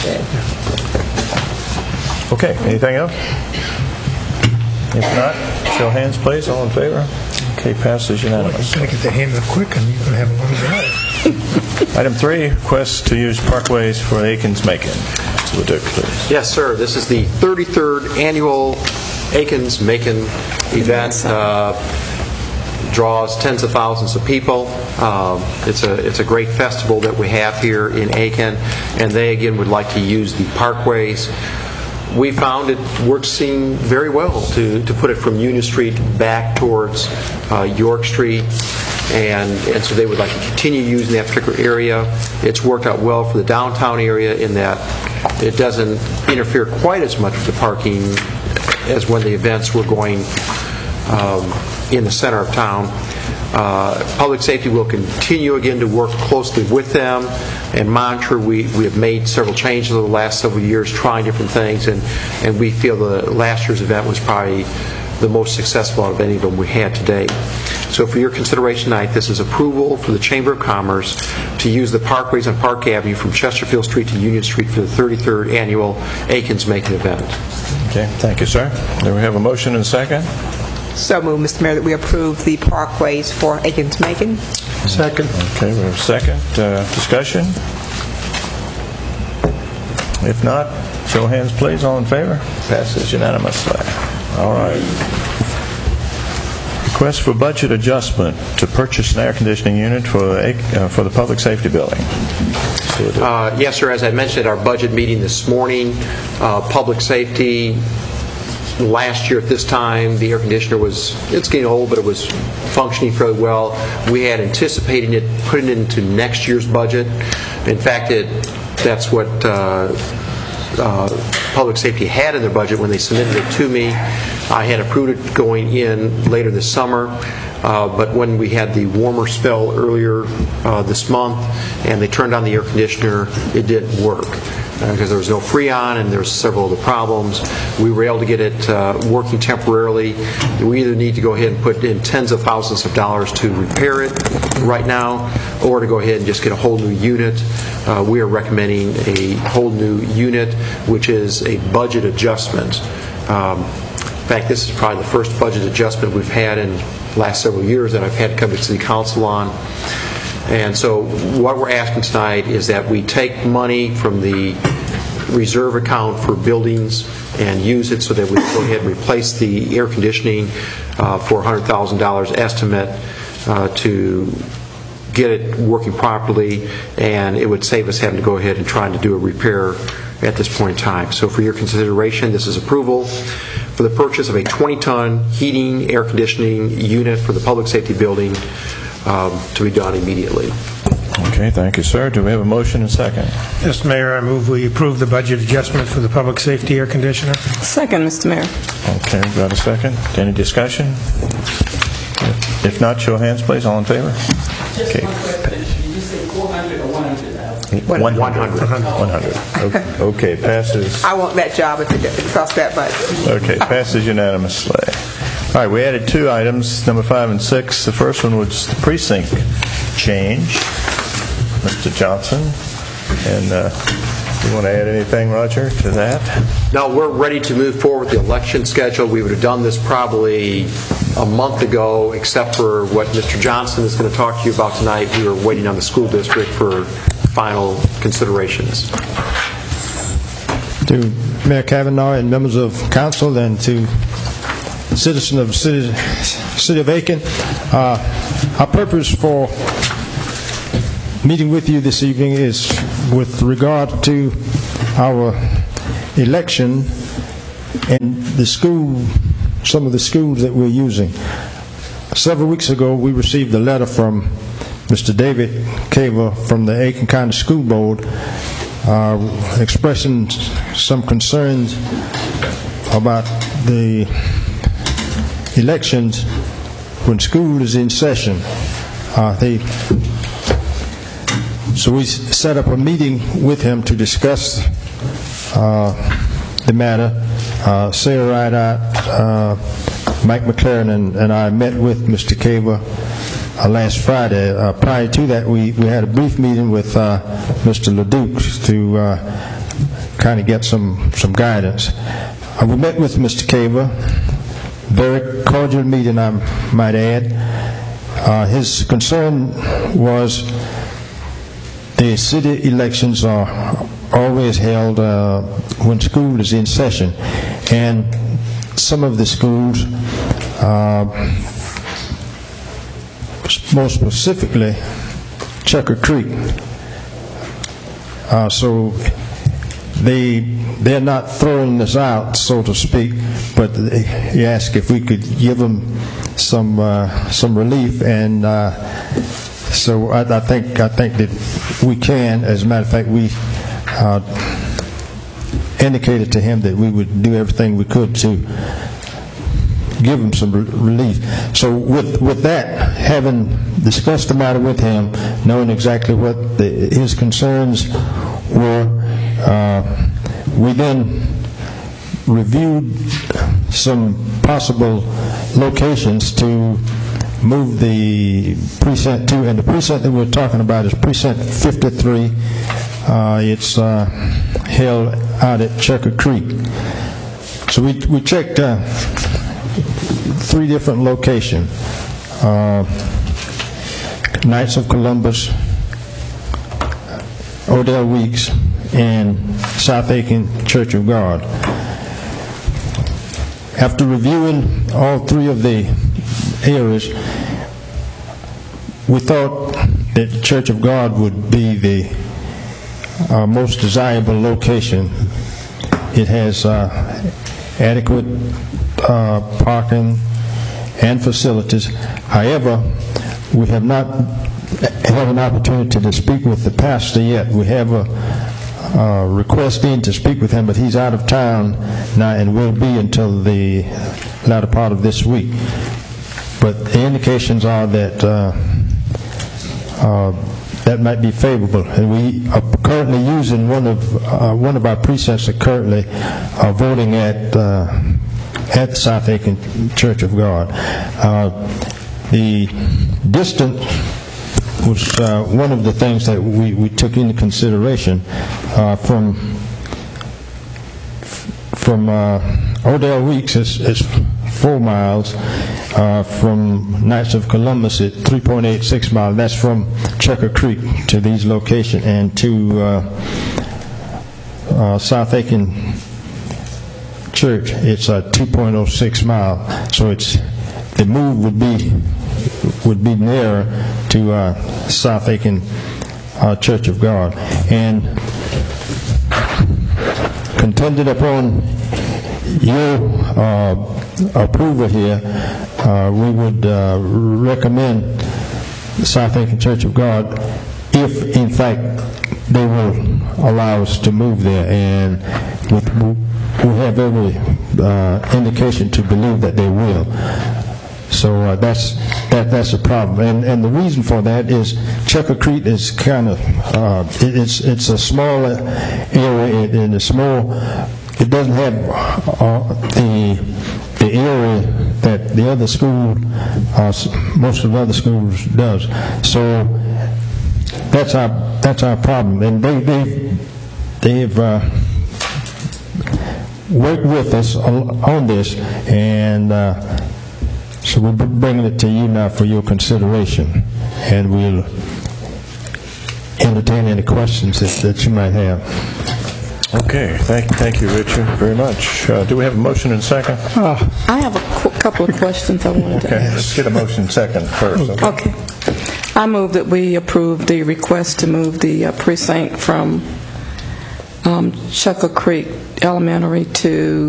Okay, anything else? If not, show hands, please. All in favor? Okay, passes unanimous. Gotta get the hand up quick, and you're going to have a long drive. Item three, request to use parkways for Akins-Macon. Mister Leduc, please. Yes, sir. This is the thirty-third annual Akins-Macon event. Uh, draws tens of thousands of people. Um, it's a it's a great festival that we have here in Aiken, and they again would like to use the parkways. We found it working very well to, to put it from Union Street back towards uh, York Street, and, and so they would like to continue using that particular area. It's worked out well for the downtown area in that it doesn't interfere quite as much with the parking as when the events were going um, in the center of town. Uh, Public Safety will continue again to work closely with them and monitor. We, we have made several changes over the last several years, trying different things, and, and we feel the last year's event was probably the most successful out of any of them we had today. So for your consideration tonight, this is approval for the Chamber of Commerce to use the parkways on Park Avenue from Chesterfield Street to Union Street for the thirty-third annual Akins-Macon event. Okay, thank you, sir. Do we have a motion and a second? So moved, Mister Mayor, that we approve the parkways for Akins-Macon. Second. Okay, we have a second. Uh, discussion? If not, show hands, please. All in favor? Passes unanimously. All right. Request for budget adjustment to purchase an air conditioning unit for the, uh, for the public safety building. Uh, yes, sir. As I mentioned at our budget meeting this morning, uh, public safety last year at this time, the air conditioner was, it's getting old, but it was functioning fairly well. We had anticipated it, putting it into next year's budget. In fact, it, that's what uh, uh, Public Safety had in their budget when they submitted it to me. I had approved it going in later this summer. Uh, but when we had the warmer spell earlier uh, this month and they turned on the air conditioner, it didn't work because uh, there was no Freon and there's several other problems. We were able to get it uh, working temporarily. We either need to go ahead and put in tens of thousands of dollars to repair it right now or to go ahead and just get a whole new unit. Uh, we are recommending a whole new unit, which is a budget adjustment. Um, in fact, this is probably the first budget adjustment we've had in last several years that I've had to come to City Council on. And so what we're asking tonight is that we take money from the reserve account for buildings and use it so that we can go ahead and replace the air conditioning uh, for one hundred thousand dollars estimate uh, to get it working properly, and it would save us having to go ahead and trying to do a repair at this point in time. So for your consideration, this is approval for the purchase of a twenty-ton heating, air conditioning unit for the public safety building um, to be done immediately. Okay, thank you, sir. Do we have a motion and second? Mister Mayor, I move we approve the budget adjustment for the public safety air conditioner. Second, Mister Mayor. Okay, we've got a second. Any discussion? If not, show of hands, please. All in favor? Just okay. one question. Did you say four hundred or one hundred thousand? one hundred. one hundred. Okay, okay, passes. I want that job if it cross that button. Okay, passes unanimously. All right, we added two items, number five and six. The first one was the precinct change. Mister Johnson, and uh, you want to add anything, Roger, to that? No, we're ready to move forward with the election schedule. We would have done this probably a month ago, except for what Mister Johnson is going to talk to you about tonight. We were waiting on the school district for final considerations. To Mayor Kavanaugh and members of council and to citizens of the city, city of Aiken, uh, our purpose for meeting with you this evening is with regard to our election and the school, some of the schools that we're using. Several weeks ago, we received a letter from Mister David Caver from the Aiken County School Board uh, expressing some concerns about the elections when school is in session. Uh, they So we set up a meeting with him to discuss uh, the matter. Uh, Sarah Rideout, uh, Mike McLaren, and, and I met with Mister Caver uh, last Friday. Uh, prior to that, we, we had a brief meeting with uh, Mister LeDuc to uh, kind of get some, some guidance. Uh, we met with Mister Caver. Very cordial meeting, I might add. Uh, his concern was the city elections are always held uh, when school is in session, and some of the schools, uh, more specifically Checker Creek, uh, so they they're not throwing this out, so to speak, but they, he asked if we could give them some uh, some relief, and uh, So I, I think I think that we can. As a matter of fact, we uh, indicated to him that we would do everything we could to give him some re- relief. So with with that, having discussed the matter with him, knowing exactly what the, his concerns were, uh, we then reviewed some possible locations to move the precinct to, and the precinct that we're talking about is precinct fifty-three. Uh, it's uh, held out at Checker Creek. So we we checked uh, three different locations: uh, Knights of Columbus, Odell Weeks, and South Aiken Church of God. After reviewing all three of the areas, we thought that the Church of God would be the uh, most desirable location. It has uh, adequate uh, parking and facilities. However, we have not had an opportunity to speak with the pastor yet. We have a uh, request in to speak with him, but he's out of town now and will be until the latter part of this week. But the indications are that uh, uh, that might be favorable. And we are currently using one of uh, one of our precincts are currently uh, voting at uh, at the South Aiken Church of God. Uh, the distance was uh, one of the things that we, we took into consideration uh, from from uh, Odell Weeks. It's, it's four miles. Uh, from Knights of Columbus at three point eight six miles. That's from Checker Creek to these locations, and to uh, uh, South Aiken Church, it's a two point oh six mile. So it's the move would be would be nearer to uh, South Aiken uh, Church of God, and contingent upon your uh, approval here, uh, we would uh, recommend the South Aiken Church of God if, in fact, they will allow us to move there, and with, we have every uh, indication to believe that they will. So uh, that's that that's a problem, and and the reason for that is Checker Creek is kind of uh, it, it's it's a small area and a small. It doesn't have uh, the the area that the other school, uh, most of the other schools does. So that's our that's our problem, and they they they've uh, worked with us on, on this, and uh, so we're bringing it to you now for your consideration, and we'll entertain any questions that, that you might have. Okay, thank, thank you, Richard, very much. Uh, do we have a motion and second? Uh, I have a qu- couple of questions I wanted to okay, ask. let's get a motion second first. Okay. okay. I move that we approve the request to move the uh, precinct from um, Checker Creek Elementary to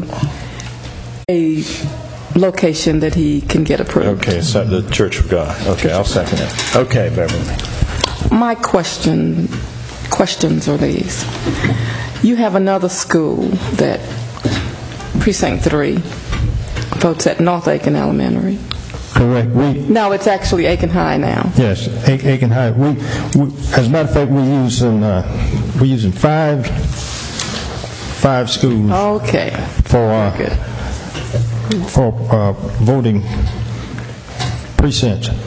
a location that he can get approved. Okay, so the Church of God. Okay, I'll second it. Okay, Beverly. My question, questions are these. You have another school that Precinct three votes at North Aiken Elementary. Correct. We No, it's actually Aiken High now. Yes, Aiken High. We, we as a matter of fact, we're using uh, we're using five five schools. Okay. For uh, Good. for uh, voting precincts.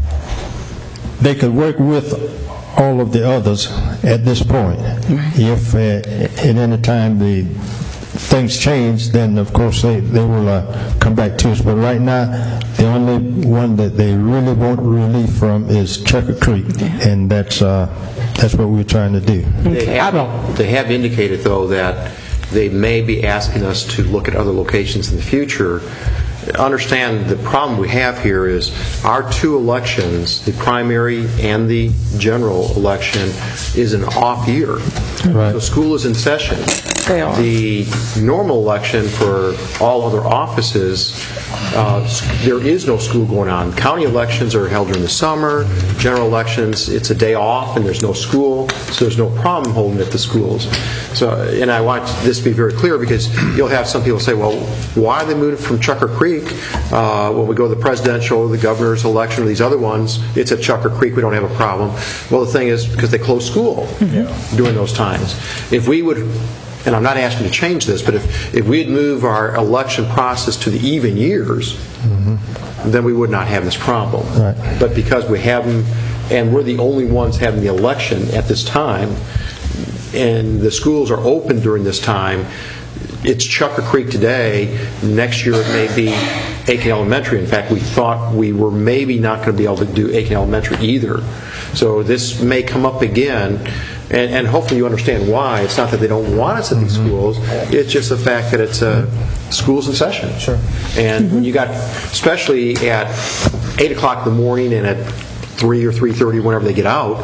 They could work with all of the others at this point. Right. If uh, at any time the things change, then of course they, they will uh, come back to us. But right now, the only one that they really want relief from is Checker Creek, yeah. and that's uh, that's what we're trying to do. They have, they have indicated, though, that they may be asking us to look at other locations in the future. Understand the problem we have here is our two elections, the primary and the general election, is an off year. Right. So school is in session. They are. The normal election for all other offices, uh, there is no school going on. County elections are held during the summer. General elections, it's a day off and there's no school, so there's no problem holding it at the schools. So, and I want this to be very clear because you'll have some people say, well, why are they moving from Checker Creek? Uh, when we go to the presidential, the governor's election, or these other ones, it's at Checker Creek, we don't have a problem. Well, the thing is, because they close school mm-hmm. during those times. If we would, and I'm not asking to change this, but if, if we'd move our election process to the even years, mm-hmm. then we would not have this problem. Right. But because we have them, and we're the only ones having the election at this time, and the schools are open during this time, it's Checker Creek today. Next year it may be Aiken Elementary. In fact, we thought we were maybe not going to be able to do Aiken Elementary either. So this may come up again, and, and hopefully you understand why. It's not that they don't want us at these mm-hmm. schools. It's just the fact that it's uh, schools in session. Sure. And mm-hmm. when you got, especially at eight o'clock in the morning and at three or three thirty, whenever they get out,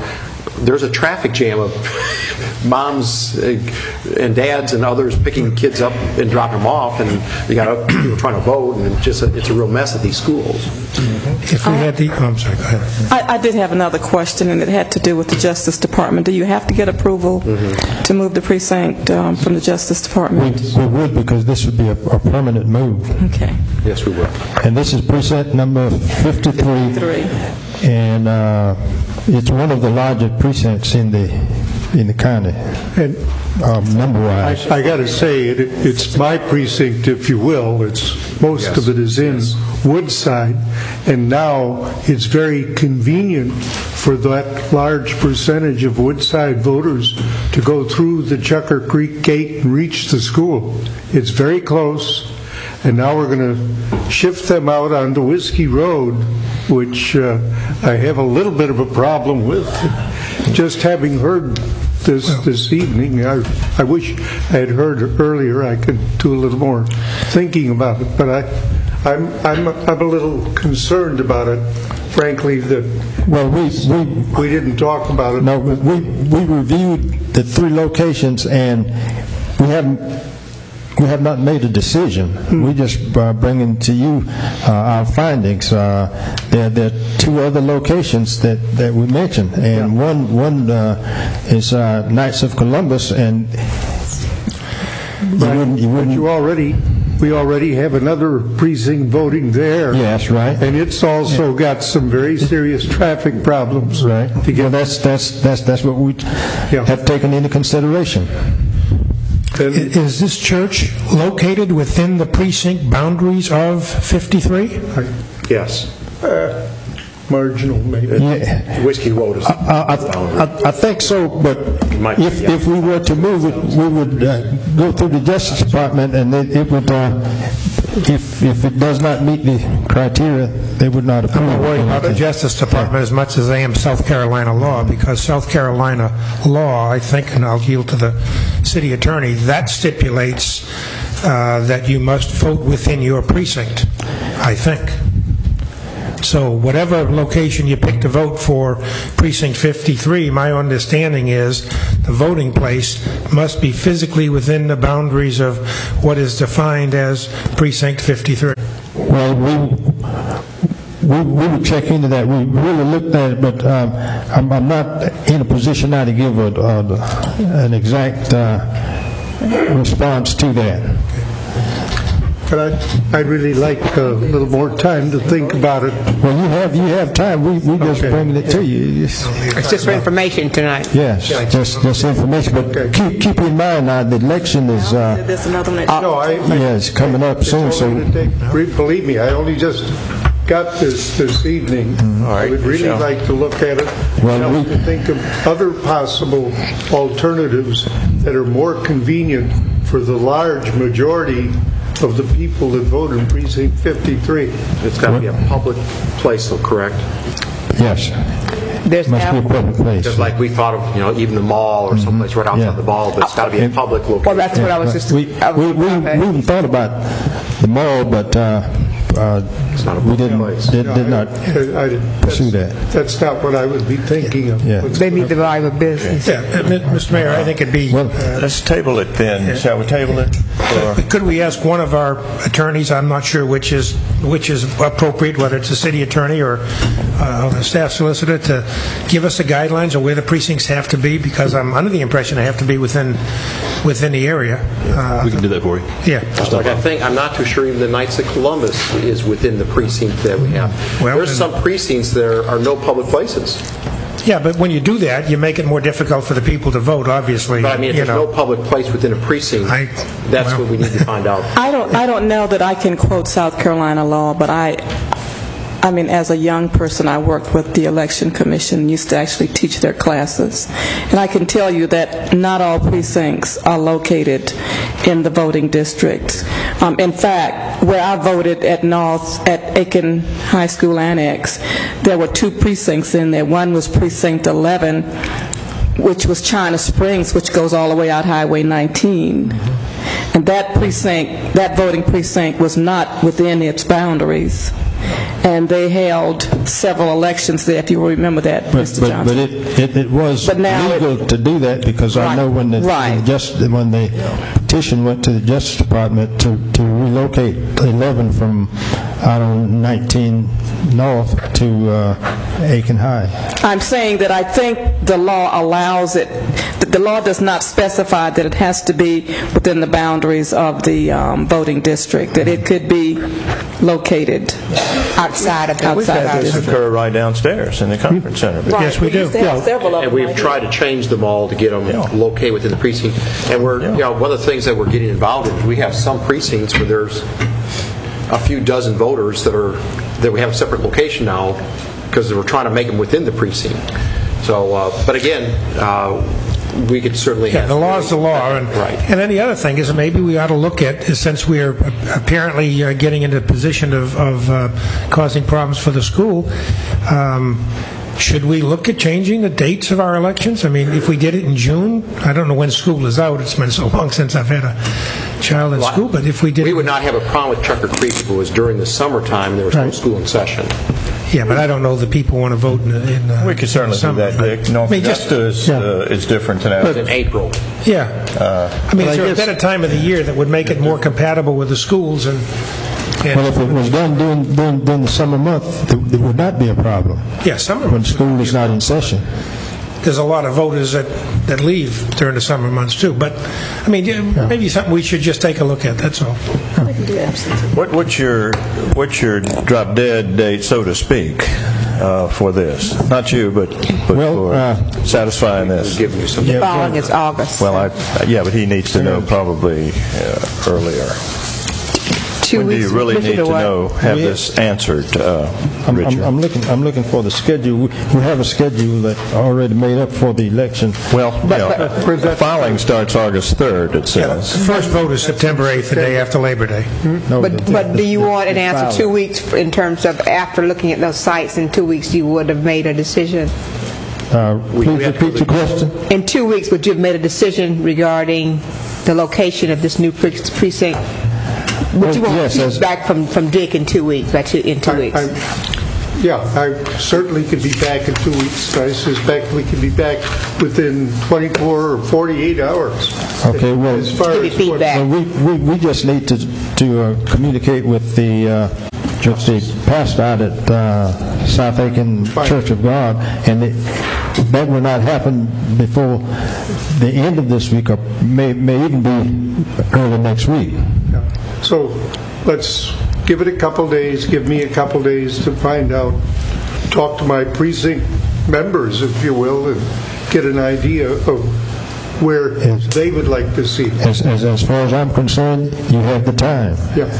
there's a traffic jam of moms and dads and others picking kids up and dropping them off, and you got people trying to vote, and it's just a, it's a real mess at these schools. If we had the, oh, I'm sorry, go ahead. I, I did have another question, and it had to do with the Justice Department. Do you have to get approval mm-hmm. to move the precinct um, from the Justice Department? We, we would, because this would be a, a permanent move. Okay. Yes, we will. And this is precinct number fifty-three. fifty-three. And uh, it's one of the larger precincts in the in the county, and um, number-wise. I, I got to say, it, it's my precinct, if you will. It's most yes. of it is in yes. Woodside, and now it's very convenient for that large percentage of Woodside voters to go through the Chucker Creek gate and reach the school. It's very close, and now we're going to shift them out onto Whiskey Road, which uh, I have a little bit of a problem with. Just having heard this this evening, I, I wish I had heard earlier. I could do a little more thinking about it, but I, I'm I'm I'm a little concerned about it. Frankly, that well, we we we didn't talk about it. No, we we reviewed the three locations, and we haven't. We have not made a decision. Hmm. We just uh, bringing to you uh, our findings. Uh, there, there are two other locations that, that we mentioned, and yeah. one one uh, is uh, Knights of Columbus, and you right. wouldn't, you wouldn't. But you already, we already have another precinct voting there. Yes, right. And it's also yeah. got some very serious traffic problems. Right. To get well, that's that's that's that's what we yeah. have taken into consideration. Is this church located within the precinct boundaries of fifty-three? Yes. Uh, marginal, maybe. Yeah. Whiskey Road is. I, I, I, I think so, but if if we were to move it, we would uh, go through the Justice Department, and it, it would. Uh, if if it does not meet the criteria, they would not approve. I'm not worried about the Justice Department as much as I am South Carolina law, because South Carolina law, I think, and I'll yield to the city attorney, that stipulates uh, that you must vote within your precinct, I think. So whatever location you pick to vote for precinct fifty-three, my understanding is the voting place must be physically within the boundaries of what is defined as precinct fifty-three. Well, we we, we would check into that. We really looked at it, but um, I'm, I'm not in a position now to give a, a, an exact uh, response to that. But I'd, I'd really like a little more time to think about it. Well, you have you have time. We we just okay. bringing it to you. It's just for information tonight. Yes, just just information. But okay. keep keep in mind now the election is uh, There's another one. Uh, no, I, I, yeah, it's coming up soon. So take, believe me, I only just got this this evening. Mm-hmm. All right, I would really sure. like to look at it. Well, we to think of other possible alternatives that are more convenient for the large majority of the people that vote in precinct fifty-three. It's got to be a public place, though, correct? Yes. There's must be a public place. Just like we thought of, you know, even the mall or mm-hmm. someplace right outside yeah. the mall, but it's got to be a public location. Well, that's what I was just. We I was we, we, okay. we even thought about the mall, but uh, uh, we didn't did, no, did not I, I, I, pursue that. That's not what I would be thinking of. Yeah. They need the volume of business. Yeah, Mister Mayor, I think it'd be. Well, uh, let's table it then. Yeah. Shall we table it? Or? Could we ask one of our attorneys? I'm not sure which is which is appropriate, whether it's a city attorney or uh, a staff solicitor, to give us the guidelines of where the precincts have to be, because I'm under the impression they have to be within within the area. Uh, we can do that for you. Yeah. Like I think I'm not too sure even the Knights of Columbus is within the precinct that we have. Well, there's some precincts there are no public places. Yeah, but when you do that, you make it more difficult for the people to vote, obviously. But I mean, if you there's know. no public place within a precinct, I, that's well. what we need to find out. I don't, I don't know that I can quote South Carolina law, but I, I mean, as a young person, I worked with the Election Commission, used to actually teach their classes. And I can tell you that not all precincts are located in the voting districts. Um, in fact, where I voted at North, at Aiken High School Annex, there were two precincts in there. One was Precinct eleven, which was China Springs, which goes all the way out Highway nineteen. And that precinct, that voting precinct was not within its boundaries. And they held several elections there, if you remember that, But, Mister but, Johnson. but it, it, it was But now legal it- to do that because I Right. know when the, Right. the just, when the petition went to the Justice Department to, to relocate eleven from out on nineteen North to uh, Aiken High. I'm saying that I think the law allows it, that the law does not specify that it has to be within the boundaries of the um, voting district, that it could be located outside of the We've outside had of this the district. occur right downstairs in the conference center. Right. Yes, we do. used to have several of And them we've right tried to change them all to get them located within the precinct. And we're, you know, one of the things that we're getting involved in is we have some precincts where there's a few dozen voters that are that we have a separate location now because we're trying to make them within the precinct. So, uh, but again, uh, we could certainly Yeah, have the law is the law. And, right. and then the other thing is that maybe we ought to look at, since we're apparently uh, getting into a position of, of uh, causing problems for the school, um, should we look at changing the dates of our elections? I mean, if we did it in June, I don't know when school is out. It's been so long since I've had a child in Well, school. But if we did, we would not have a problem with Checker Creek if it was during the summertime and there was no Right. school in session. yeah, but I don't know that people want to vote in. in uh, We could certainly in the do summer, that, but- Dick. North I mean, just- Augusta is, uh, is different than It's ours. in April. Yeah. Uh, I mean, But is I there a guess- better time of the year that would make it more compatible with the schools? And, and Well, if it was done during, during, during the summer month, there, there would not be a problem yeah, summer. when school is not in session. There's a lot of voters that, that leave during the summer months too. But I mean, yeah, maybe something we should just take a look at. That's all. What, what's your what's your drop dead date, so to speak, uh, for this? Not you, but, but Well, for uh, satisfying this. Give you some. The following is August. Well, I, yeah, but he needs to know probably uh, earlier. Two When do weeks. you really Listen need to to what? know, have We- this answered, uh, I'm, I'm, Richard? I'm looking. I'm looking for the schedule. We we have a schedule that already made up for the election. Well, you know, the filing starts August third, it The says. first vote is September eighth, the day after Labor Day. No, But, the- but do you the- want an the answer filing. two weeks in terms of after looking at those sites in two weeks you would have made a decision? Uh, please repeat your question. In two weeks, would you have made a decision regarding the location of this new pre- precinct? Would you Well, want yes, as- feedback from, from Dick in two weeks, by two, in two weeks? I- Yeah, I certainly could be back in two weeks. I suspect we could be back within twenty-four or forty-eight hours. Okay, well, As far Give me as feedback. well, we, we we just need to to uh, communicate with the uh, with the pastor out at uh, South Aiken Church of God, and it, that will not happen before the end of this week, or may may even be early next week. Yeah. So let's give it a couple days, give me a couple days to find out, talk to my precinct members, if you will, and get an idea of where Yes. they would like to see. As, as as far as I'm concerned, you have the time. Yeah.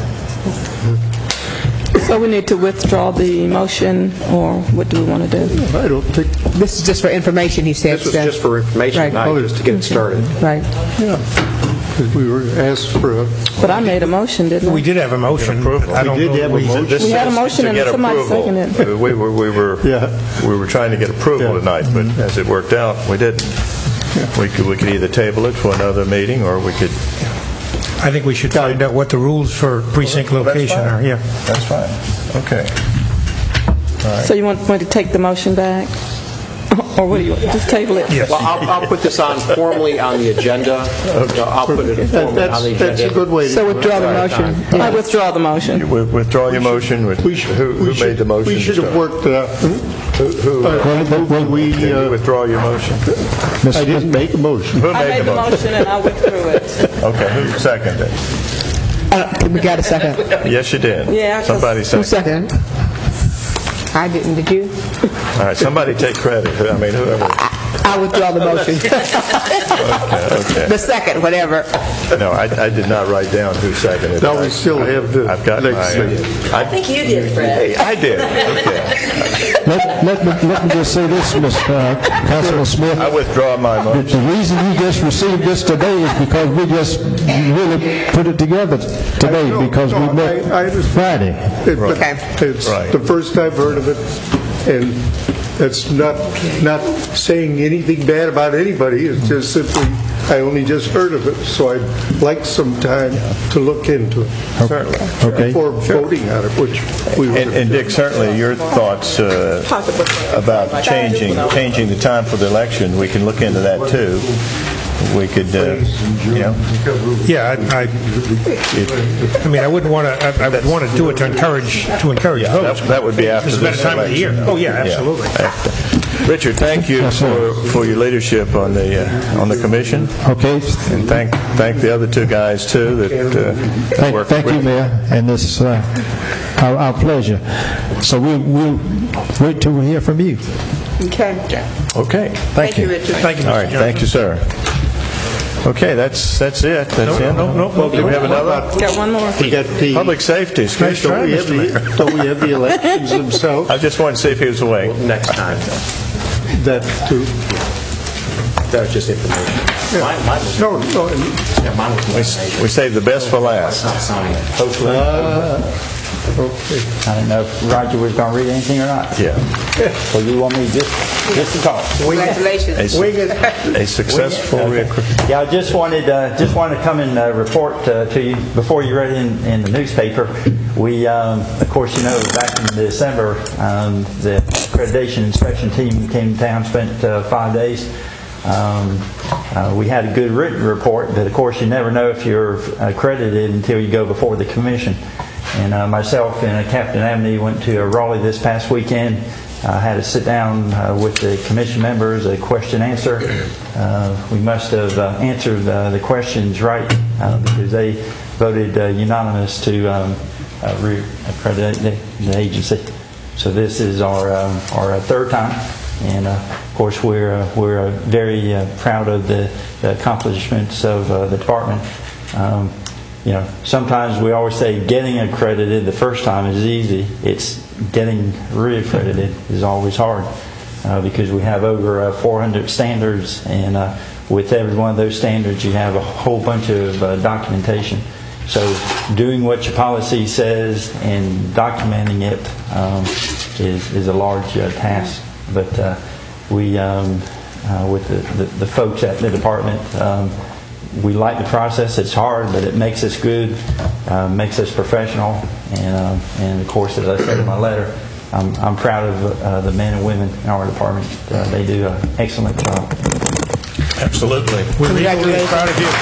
So we need to withdraw the motion, or what do we want to do? I don't think, This is just for information, he said. This was so- just for information Right. tonight, just to get it started. Right. yeah, 'cause we were asked for a, But I made a motion, didn't I? We did have a motion. Approval. I don't We did know have that a motion. This We had a says motion to and get somebody approval. seconded it. We were, we were, Yeah. we were trying to get approval Yeah. tonight, but as it worked out, we didn't. We could, we could either table it for another meeting, or we could... I think we should find out what the rules for precinct Well, that's location fine. are. Yeah. That's fine. Okay. So you want me to take the motion back? Or what do you, just table it? Yes. Well, I'll, I'll put this on formally on the agenda. I'll put it formally on the agenda. that's a good way to So do it. withdraw the motion. I withdraw the motion. You wi- Withdraw your motion. With- We should- Who we who should- made the motion? We should have to worked it out. Who, who, Uh, uh, We, can you uh, withdraw your motion? I didn't make a motion. Who I made the motion and I withdrew it. Okay, who seconded it? Uh, we got a second. Yes, you did. Yeah, 'cause- Somebody Who seconded. seconded? I didn't, did you? All right, somebody take credit. I mean, whoever. I withdraw the motion. Okay. The second, whatever. No, I, I did not write down who seconded it. Now we I- still have the I've got my... legislative. I think you did, Fred. Hey, I did. Okay. Let, let, me, let me just say this, Mister Uh, Councilman Smith. I withdraw my The, motion. the reason you just received this today is because we just really put it together today No, because no, we met I- I understand. Friday. It- but Okay. It's Right. the first I've heard of it, and it's not, not saying anything bad about anybody, it's just simply I only just heard of it, so I'd like some time to look into it. Certainly. Okay. Before voting on it, which we would And, and Dick, certainly your thoughts uh, about changing changing the time for the election, we can look into that too. We could, uh, you know. Yeah, I, I, I mean, I wouldn't want to. I, I would want to do it to encourage to encourage Yeah, votes. that, that would be after It's a this better time of the year. election. Oh yeah, absolutely. Yeah. Richard, thank you for, for your leadership on the uh, on the commission. Okay. And thank thank the other two guys too that uh, Thank, worked thank with. you, Mayor, and this uh, our, our pleasure. So we'll, we'll wait till we hear from you. Okay. Okay. Thank, Thank you, Richard. Thank you, Mister All right. Johnson. Thank you, sir. Okay, that's that's it. That's No, it. no, no, no. Do we have another? Got one more. We got the, Public safety. Excuse Nice try, don't we have Mister the, don't we have the elections themselves? I just wanted to see if he was awake. Next time. That too. That was just information. Mine, mine was, No, no. yeah, mine was We, information. we saved the best for last. Not signing it. Hopefully. Okay. I didn't know if Roger was going to read anything or not. Yeah. So you want me just just to talk? Congratulations. A, su- a successful Okay. recruit. Yeah, I just wanted uh, just wanted to come and uh, report uh, to you before you read it in, in the newspaper. We, um, of course, you know, back in December, um, the accreditation inspection team came down, spent uh, five days. Um, uh, we had a good written report, but of course, you never know if you're accredited until you go before the commission. And uh, myself and uh, Captain Abney went to uh, Raleigh this past weekend. I uh, had to sit down uh, with the commission members, a question answer. Uh, we must have uh, answered uh, the questions right uh, because they voted uh, unanimous to um, uh, re-accredit the, the agency. So this is our um, our third time, and uh, of course we're uh, we're uh, very uh, proud of the, the accomplishments of uh, the department. Um, You know, sometimes we always say getting accredited the first time is easy. It's getting re-accredited is always hard uh, because we have over uh, four hundred standards, and uh, with every one of those standards, you have a whole bunch of uh, documentation. So, doing what your policy says and documenting it um, is is a large uh, task. But uh, we, um, uh, with the, the the folks at the department. Um, We like the process. It's hard, but it makes us good, uh, makes us professional, and uh, and of course, as I said in my letter, I'm, I'm proud of uh, the men and women in our department. Uh, they do an excellent job. Absolutely. We're really proud of you.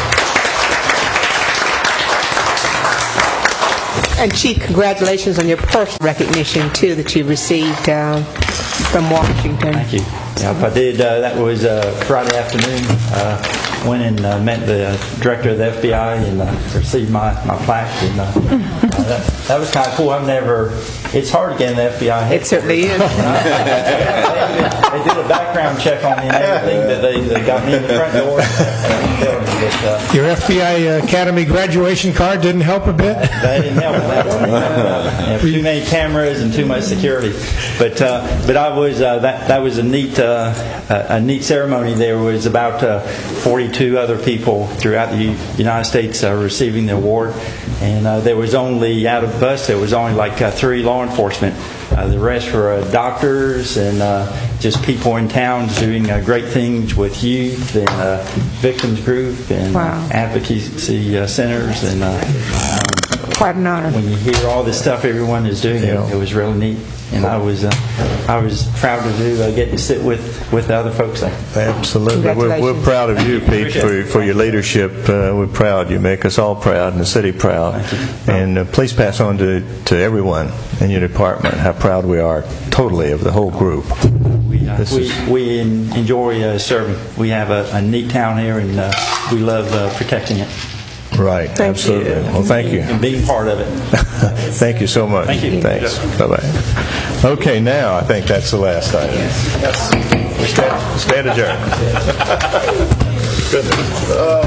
And Chief, congratulations on your personal recognition too that you received uh, from Washington. Thank you. Yeah, I did. Uh, that was uh, Friday afternoon. Uh, went and uh, met the uh, director of the F B I and uh, received my, my plaque. And, uh, uh, that, that was kind of cool. I've never. It's hard to get in the F B I. It certainly is. they, they did a background check on me and everything, but they, they got me in the front door. But, uh, Your F B I Academy graduation card didn't help a bit? That didn't help with that one. Uh, too many cameras and too much security. But uh, but I was uh, that that was a neat uh, a neat ceremony. There was about uh, forty-two other people throughout the United States uh, receiving the award, and uh, there was only out of us there was only like uh, three law enforcement. Uh, the rest were uh, doctors and uh, just people in town doing uh, great things with youth and uh, victims group and Wow. advocacy uh, centers and. Uh, um, Quite an honor. When you hear all this stuff everyone is doing, it, it was really neat, and I was uh, I was proud to do uh, get to sit with, with the other folks there. Absolutely. We're, we're proud of you, Pete, for, for your leadership. Uh, we're proud. You make us all proud and the city proud. And uh, please pass on to, to everyone in your department how proud we are totally of the whole group. We, uh, This we, is- we en- enjoy uh, serving. We have a, a neat town here, and uh, we love uh, protecting it. Right. Thank Absolutely. you. Well, thank you. And being part of it. Thank you so much. Thank you. Thanks. Bye-bye. Okay, now I think that's the last item. We stand, stand adjourned. Goodness.